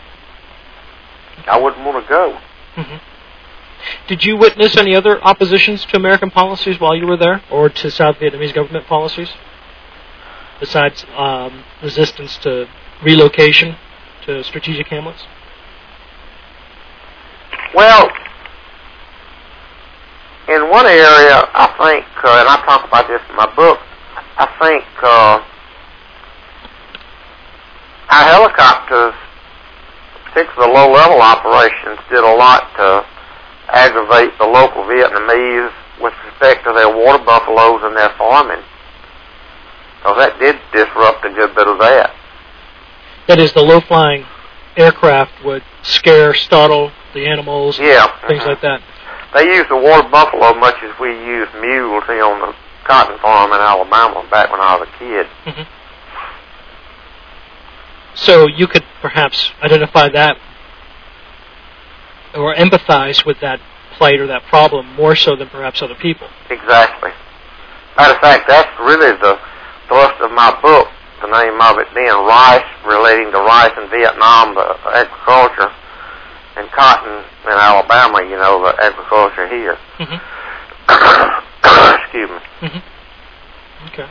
I wouldn't want to go. Mm-hmm. Did you witness any other oppositions to American policies while you were there, or to South Vietnamese government policies, besides um, resistance to relocation to strategic hamlets? Well, in one area, I think, uh, and I talk about this in my book, I think uh, our helicopters, particularly low-level operations, did a lot to aggravate the local Vietnamese with respect to their water buffaloes and their farming. So that did disrupt a good bit of that. That is, the low-flying aircraft would scare, startle the animals, Yeah. things Mm-hmm. like that. They use the water buffalo much as we use mules here on the cotton farm in Alabama back when I was a kid. Mm-hmm. So you could perhaps identify that or empathize with that plight or that problem more so than perhaps other people. Exactly. Matter of fact, that's really the thrust of my book, the name of it being Rice, relating to rice in Vietnam, the agriculture. and cotton in Alabama, you know, the agriculture here. Mm-hmm. Excuse me. Mm-hmm. Okay.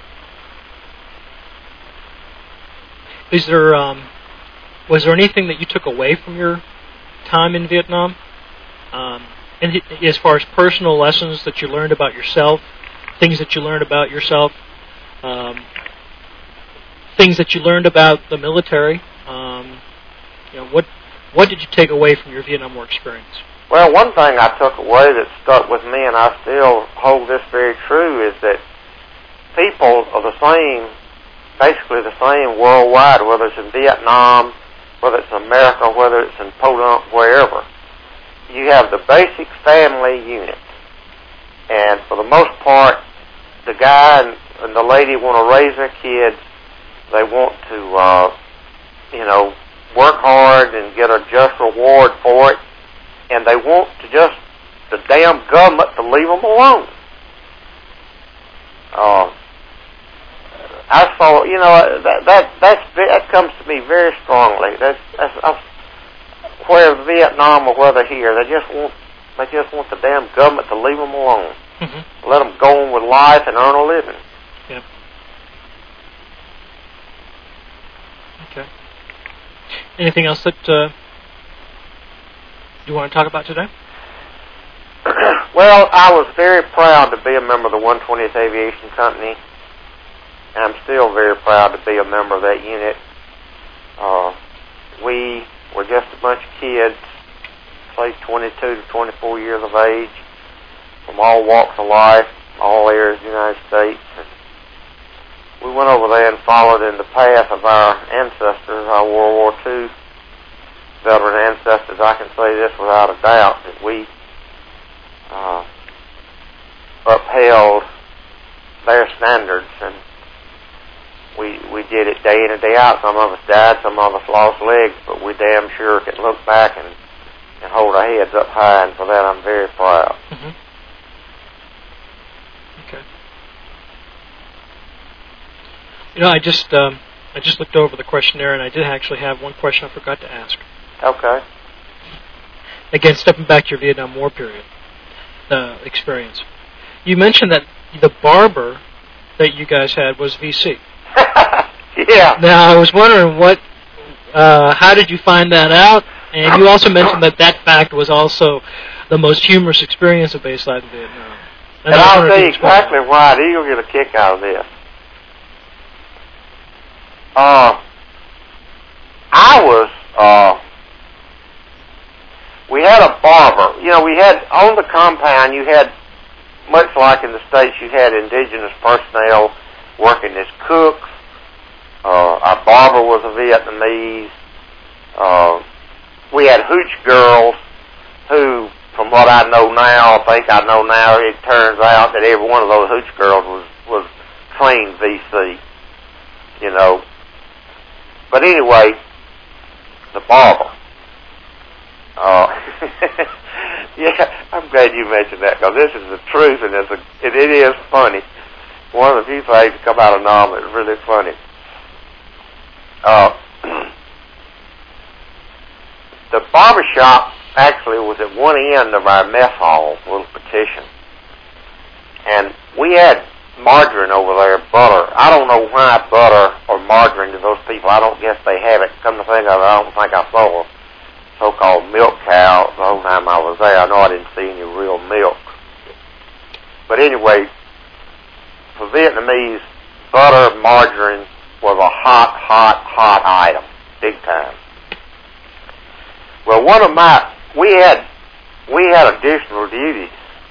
Is there, um, was there anything that you took away from your time in Vietnam? Um, and as far as personal lessons that you learned about yourself, things that you learned about yourself, um, things that you learned about the military, um, you know, what what did you take away from your Vietnam War experience? Well, one thing I took away that stuck with me, and I still hold this very true, is that people are the same, basically the same worldwide, whether it's in Vietnam, whether it's in America, whether it's in Poland, wherever. You have the basic family unit. And for the most part, the guy and, and the lady want to raise their kids. They want to, uh, you know, work hard and get a just reward for it. And they want to just, the damn government to leave them alone. Uh, I saw, you know, that that that's, that comes to me very strongly. That's, that's, that's whether Vietnam or whether here, they just want they just want the damn government to leave them alone. Mm-hmm. Let them go on with life and earn a living. Yep. Okay. Anything else that uh, you want to talk about today? Well, I was very proud to be a member of the one twentieth Aviation Company. And I'm still very proud to be a member of that unit. Uh, we were just a bunch of kids, say twenty-two to twenty-four years of age, from all walks of life, all areas of the United States. And we went over there and followed in the path of our ancestors, our World War Two veteran ancestors. I can say this without a doubt, that we uh, upheld their standards, and we we did it day in and day out. Some of us died, some of us lost legs, but we damn sure can look back and, and hold our heads up high, and for that I'm very proud. Mm-hmm. Okay. You know, I just um, I just looked over the questionnaire, and I did actually have one question I forgot to ask. Okay. Again, stepping back to your Vietnam War period uh, experience, you mentioned that the barber that you guys had was V C. Yeah. Now, I was wondering what, uh, how did you find that out? And you also mentioned that that fact was also the most humorous experience of base life in Vietnam. And, and I'll tell you exactly why. You'll get a kick out of this. Uh, I was, uh, we had a barber. You know, we had, on the compound, you had, much like in the States, you had indigenous personnel working as cooks. Uh, our barber was a Vietnamese. Uh, we had hooch girls who, from what I know now, I think I know now, it turns out that every one of those hooch girls was, was trained V C, you know. But anyway, the barber. Uh, yeah, I'm glad you mentioned that, because this is the truth, and it's a, it, it is funny. One of the few things that come out of Nam that's really funny. Uh, the barbershop actually was at one end of our mess hall, little petition. And we had margarine over there, butter. I don't know why butter or margarine to those people. I don't guess they have it. Come to think of it, I don't think I saw a so-called milk cow the whole time I was there. I know I didn't see any real milk. But anyway, for Vietnamese, butter, margarine was a hot, hot, hot item, big time. Well, one of my, we had, we had additional duties.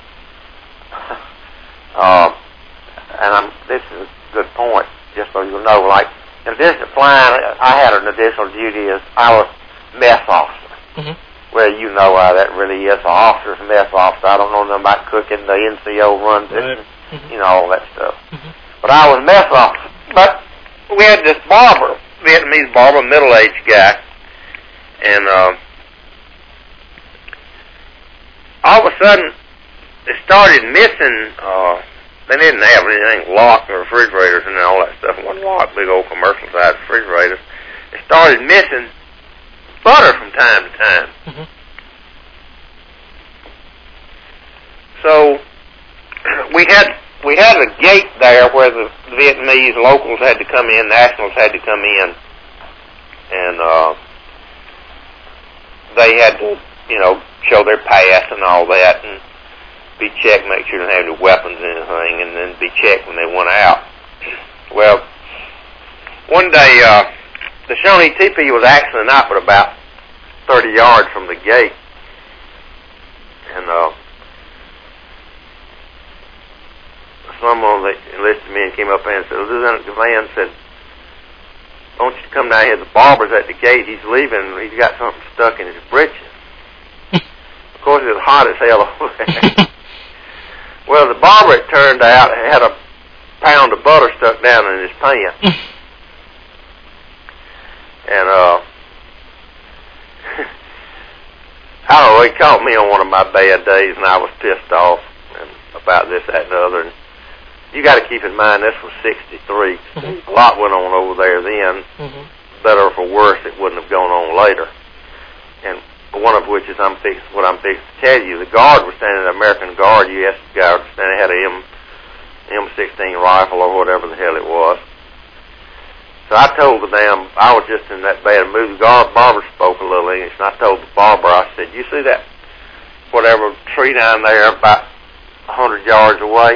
uh, and I'm, this is a good point, just so you know, like, in addition to flying, I had an additional duty as I was mess officer. Mm-hmm. Well, you know how that really is, an officer's mess officer. I don't know nothing about cooking, the N C O runs it, right. Mm-hmm. You know, all that stuff. Mm-hmm. But I was mess officer. But we had this barber, Vietnamese barber, middle-aged guy, and uh, all of a sudden, it started missing, uh, they didn't have anything locked, or refrigerators and all that stuff. It wasn't locked, big old commercial-sized refrigerators. It started missing butter from time to time. Mm-hmm. So we had we had a gate there where the Vietnamese locals had to come in, nationals had to come in, and uh, they had to, you know, show their pass and all that, and be checked, make sure they didn't have any weapons or anything, and then be checked when they went out. Well, one day, uh, the Shawnee Teepee was actually not but about thirty yards from the gate, and uh, someone that enlisted me and came up and said, Lieutenant Gavan said, "Why don't you come down here? The barber's at the gate. He's leaving. He's got something stuck in his breeches." Of course, it was hot as hell over there. Well, the barber, it turned out, had a pound of butter stuck down in his pants. And, uh, I don't know, he caught me on one of my bad days, and I was pissed off and about this, that, and the other. And you got to keep in mind, this was sixty-three. Mm-hmm. A lot went on over there then. Mm-hmm. Better or for worse, it wouldn't have gone on later. And one of which is I'm fix, what I'm fixing to tell you. The Guard was standing, the American Guard, U S Guard, was standing, had a M sixteen rifle or whatever the hell it was. So I told the damn, I was just in that bad mood. The guard barber spoke a little English, and I told the barber, I said, "You see that whatever tree down there about a hundred yards away?"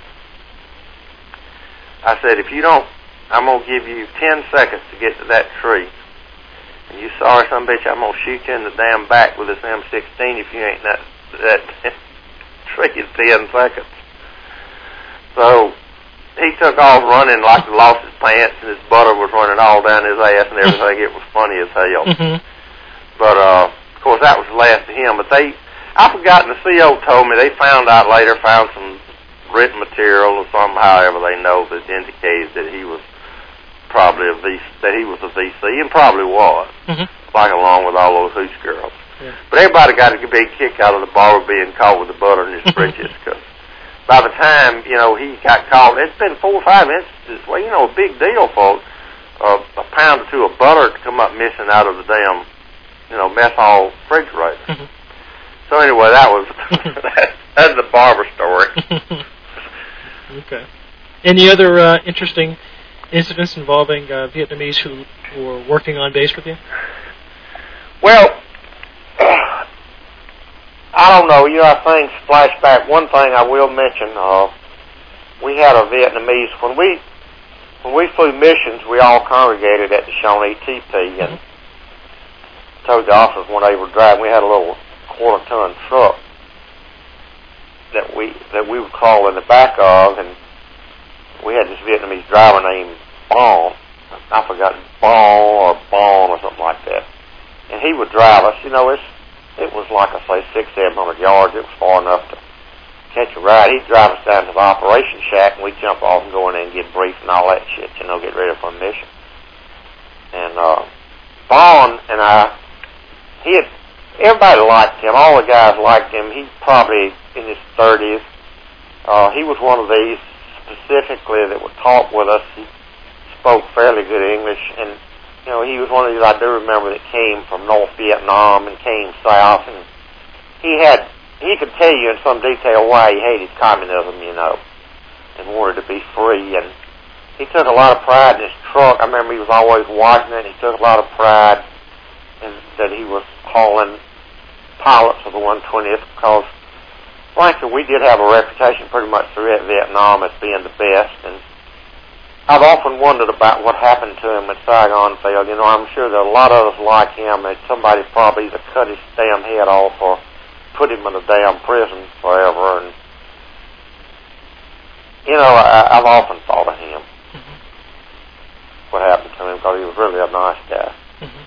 I said, "If you don't, I'm going to give you ten seconds to get to that tree. And you sorry some bitch, I'm going to shoot you in the damn back with this M sixteen if you ain't that, that tree in ten seconds. So he took off running like he lost his pants, and his butter was running all down his ass and everything. It was funny as hell. Mm-hmm. But, uh, of course, that was the last of him. But they, I forgot, and the C O told me, they found out later, found some written material or something, however they know, that indicated that he was probably a V C, that he was a V C, and probably was, mm-hmm. like along with all those hooch girls. Yeah. But everybody got a big kick out of the barber being caught with the butter in his breeches, because by the time, you know, he got caught, it's been four or five instances, well, you know, a big deal for uh, a pound or two of butter to come up missing out of the damn, you know, mess hall refrigerator. Mm-hmm. So anyway, that was, that, that's the barber story. Okay. Any other uh, interesting incidents involving uh, Vietnamese who, who were working on base with you? Well, I don't know. You know, things flash back. One thing I will mention, uh, we had a Vietnamese, when we when we flew missions, we all congregated at the Shawnee Teepee, and mm-hmm. told the officers when they were driving, we had a little quarter-ton truck that we that we would crawl in the back of, and we had this Vietnamese driver named Bon. I forgot, Bon or Bon or something like that. And he would drive us. You know, it's, it was like I say, six, seven hundred yards. It was far enough to catch a ride. He'd drive us down to the operation shack, and we'd jump off and go in there and get briefed and all that shit, you know, get ready for a mission. And uh, Bon and I, he had, everybody liked him. All the guys liked him. He probably in his thirties. Uh, he was one of these specifically that would talk with us. He spoke fairly good English, and you know, he was one of these I do remember that came from North Vietnam and came south, and he had, he could tell you in some detail why he hated communism, you know, and wanted to be free, and he took a lot of pride in his truck. I remember he was always watching it, and he took a lot of pride in that he was hauling pilots of the one twentieth, because frankly, we did have a reputation pretty much throughout Vietnam as being the best, and I've often wondered about what happened to him when Saigon failed. You know, I'm sure that a lot of us like him, and somebody probably either cut his damn head off or put him in a damn prison forever, and, you know, I, I've often thought of him, mm-hmm. what happened to him, because he was really a nice guy. Mm-hmm.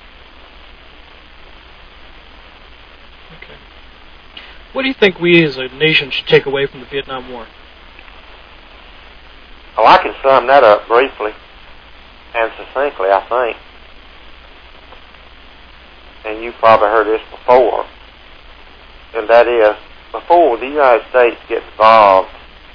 Okay. What do you think we as a nation should take away from the Vietnam War? Oh, I can sum that up briefly and succinctly, I think. And you've probably heard this before. And that is, before the United States gets involved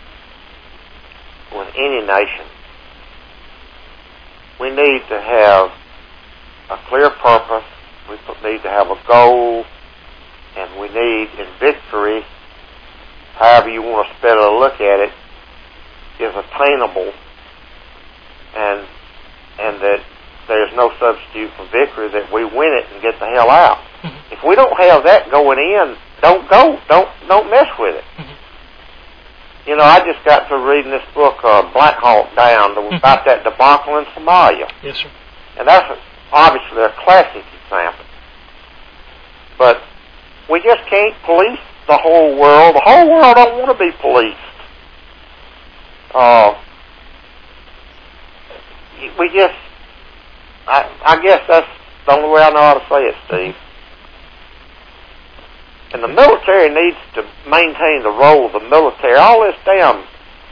with any nation, we need to have a clear purpose We need to have a goal, and we need, in victory, however you want to spell it or look at it, is attainable, and and that there's no substitute for victory, that we win it and get the hell out. Mm-hmm. If we don't have that going in, don't go. Don't don't mess with it. Mm-hmm. You know, I just got through reading this book, uh, Black Hawk Down, mm-hmm. about that debacle in Somalia. Yes, sir. And that's a, obviously a classic example. But we just can't police the whole world. The whole world don't want to be policed. Uh, we just, I, I guess that's the only way I know how to say it, Steve. And the military needs to maintain the role of the military. All this damn,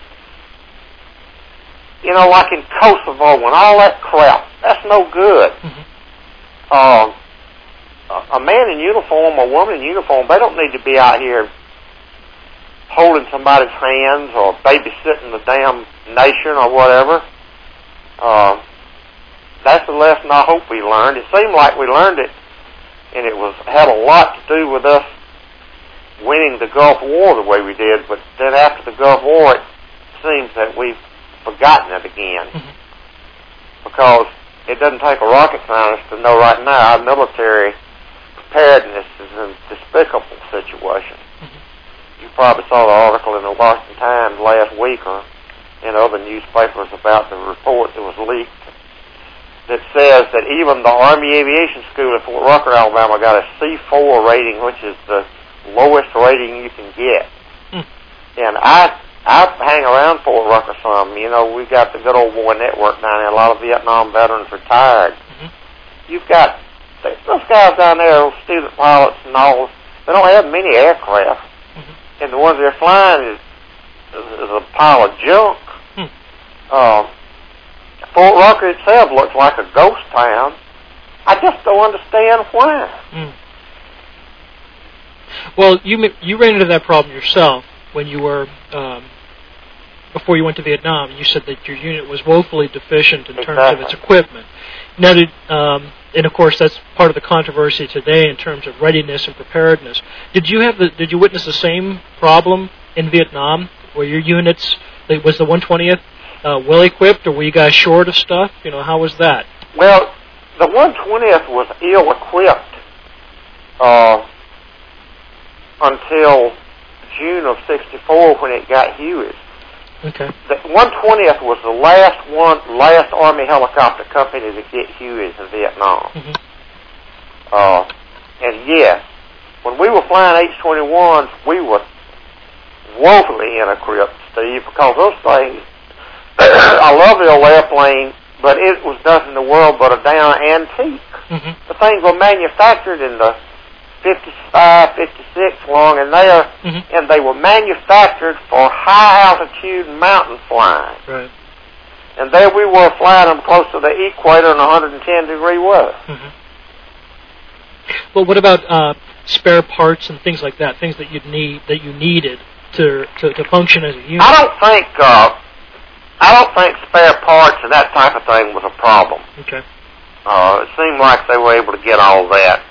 you know, like in Kosovo and all that crap, that's no good. Mm-hmm. Uh, a man in uniform, a woman in uniform, they don't need to be out here holding somebody's hands or babysitting the damn nation or whatever. Uh, that's the lesson I hope we learned. It seemed like we learned it, and it was had a lot to do with us winning the Gulf War the way we did, but then after the Gulf War, it seems that we've forgotten it again. Mm-hmm. Because it doesn't take a rocket scientist to know right now our military preparedness is in a despicable situation. Mm-hmm. You probably saw the article in the Washington Times last week or in other newspapers about the report that was leaked that says that even the Army Aviation School at Fort Rucker, Alabama, got a C four rating, which is the lowest rating you can get. Mm. And I I hang around Fort Rucker some. You know, we got the good old boy network down there. A lot of Vietnam veterans retired. Mm-hmm. You've got those guys down there, student pilots and all. They don't have many aircraft, mm-hmm. and the ones they're flying is, is a pile of junk. Mm. Uh, Fort Rucker itself looks like a ghost town. I just don't understand why. Mm. Well, you you ran into that problem yourself when you were um, before you went to Vietnam. You said that your unit was woefully deficient in exactly. terms of its equipment. Now, did um, and of course that's part of the controversy today in terms of readiness and preparedness. Did you have the Did you witness the same problem in Vietnam, where your units was the one twentieth uh, well equipped, or were you guys short of stuff? You know, how was that? Well, the one twentieth was ill equipped uh, until June of sixty-four when it got Hueys. Okay. The one twentieth was the last one, last Army helicopter company to get Hueys in Vietnam. Mm-hmm. Uh, and yes, when we were flying H twenty-ones, we were woefully inequipped, Steve, because those things, I love the old airplane, but it was nothing in the world but a damn antique. Mm-hmm. The things were manufactured in the fifty-five, fifty-six long and there, mm-hmm. and they were manufactured for high altitude mountain flying. Right. And there we were flying them close to the equator in one hundred ten degree weather. Mm-hmm. Well, what about uh, spare parts and things like that? Things that you'd need that you needed to to, to function as a unit. I don't think uh, I don't think spare parts and that type of thing was a problem. Okay. Uh, it seemed like they were able to get all that.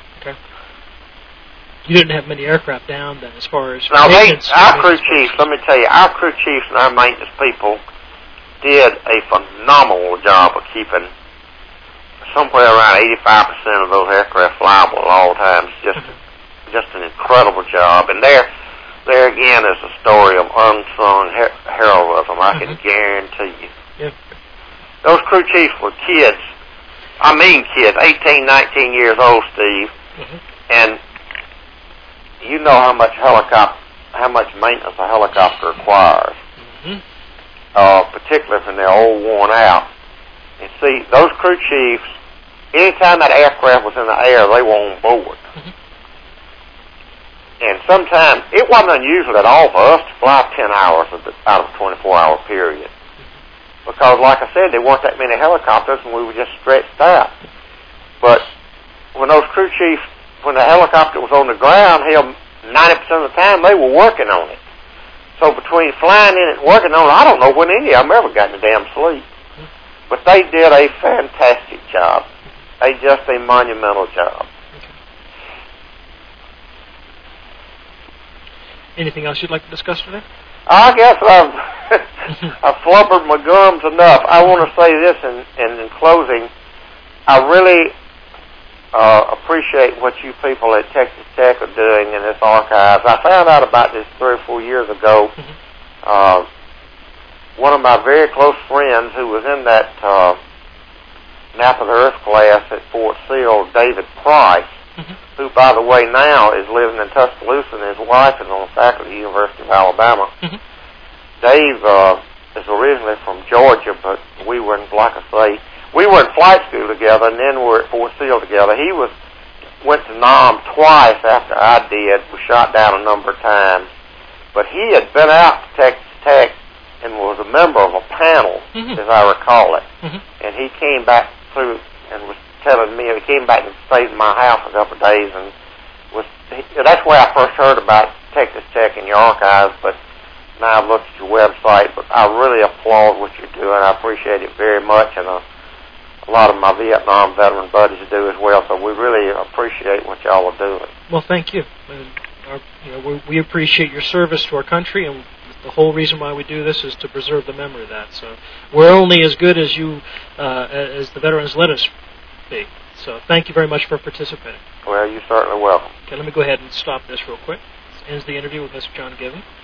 You didn't have many aircraft down then, as far as now, maintenance. They, our crew chiefs, let me tell you, our crew chiefs and our maintenance people did a phenomenal job of keeping somewhere around eighty-five percent of those aircraft flyable at all times. Just, mm-hmm. just an incredible job. And there, there again is a story of unsung her- heroism. I mm-hmm. can guarantee you. Yeah. Those crew chiefs were kids. I mean, kids, eighteen, nineteen years old, Steve, mm-hmm. and you know how much helicopter, how much maintenance a helicopter requires, mm-hmm. uh, particularly when they're all worn out. And see, those crew chiefs, anytime that aircraft was in the air, they were on board. Mm-hmm. And sometimes, it wasn't unusual at all for us to fly ten hours out of a twenty-four hour period. Mm-hmm. Because, like I said, there weren't that many helicopters, and we were just stretched out. But when those crew chiefs, when the helicopter was on the ground, hell, ninety percent of the time they were working on it. So between flying in it and working on it, I don't know when any of them ever got in the damn sleep. But they did a fantastic job. They just a monumental job. anything else you'd like to discuss today? I guess I've, I've flubbered my gums enough. I want to say this in, in, in closing. I really uh, appreciate what you people at Texas Tech are doing in this archives. I found out about this three or four years ago. Mm-hmm. Uh, one of my very close friends who was in that uh, Nap of the Earth class at Fort Sill, David Price, mm-hmm. who, by the way, now is living in Tuscaloosa, and his wife is on the faculty at the University of Alabama. Mm-hmm. Dave uh, is originally from Georgia, but we were in, like I say, we were in flight school together, and then we were at Fort Sill together. He was went to Nam twice after I did, was shot down a number of times, but he had been out to Texas Tech and was a member of a panel, mm-hmm. as I recall it. Mm-hmm. And he came back through and was telling me, he came back and stayed in my house a couple of days, and was he, that's where I first heard about Texas Tech in your archives, but now I've looked at your website. But I really applaud what you're doing. I appreciate it very much, and uh, a lot of my Vietnam veteran buddies do as well, so we really appreciate what y'all are doing. Well, thank you. And our, you know, we, we appreciate your service to our country, and the whole reason why we do this is to preserve the memory of that. So we're only as good as you, uh, as the veterans let us be. So thank you very much for participating. Well, you're certainly welcome. Okay, let me go ahead and stop this real quick. This ends the interview with Mister John Given.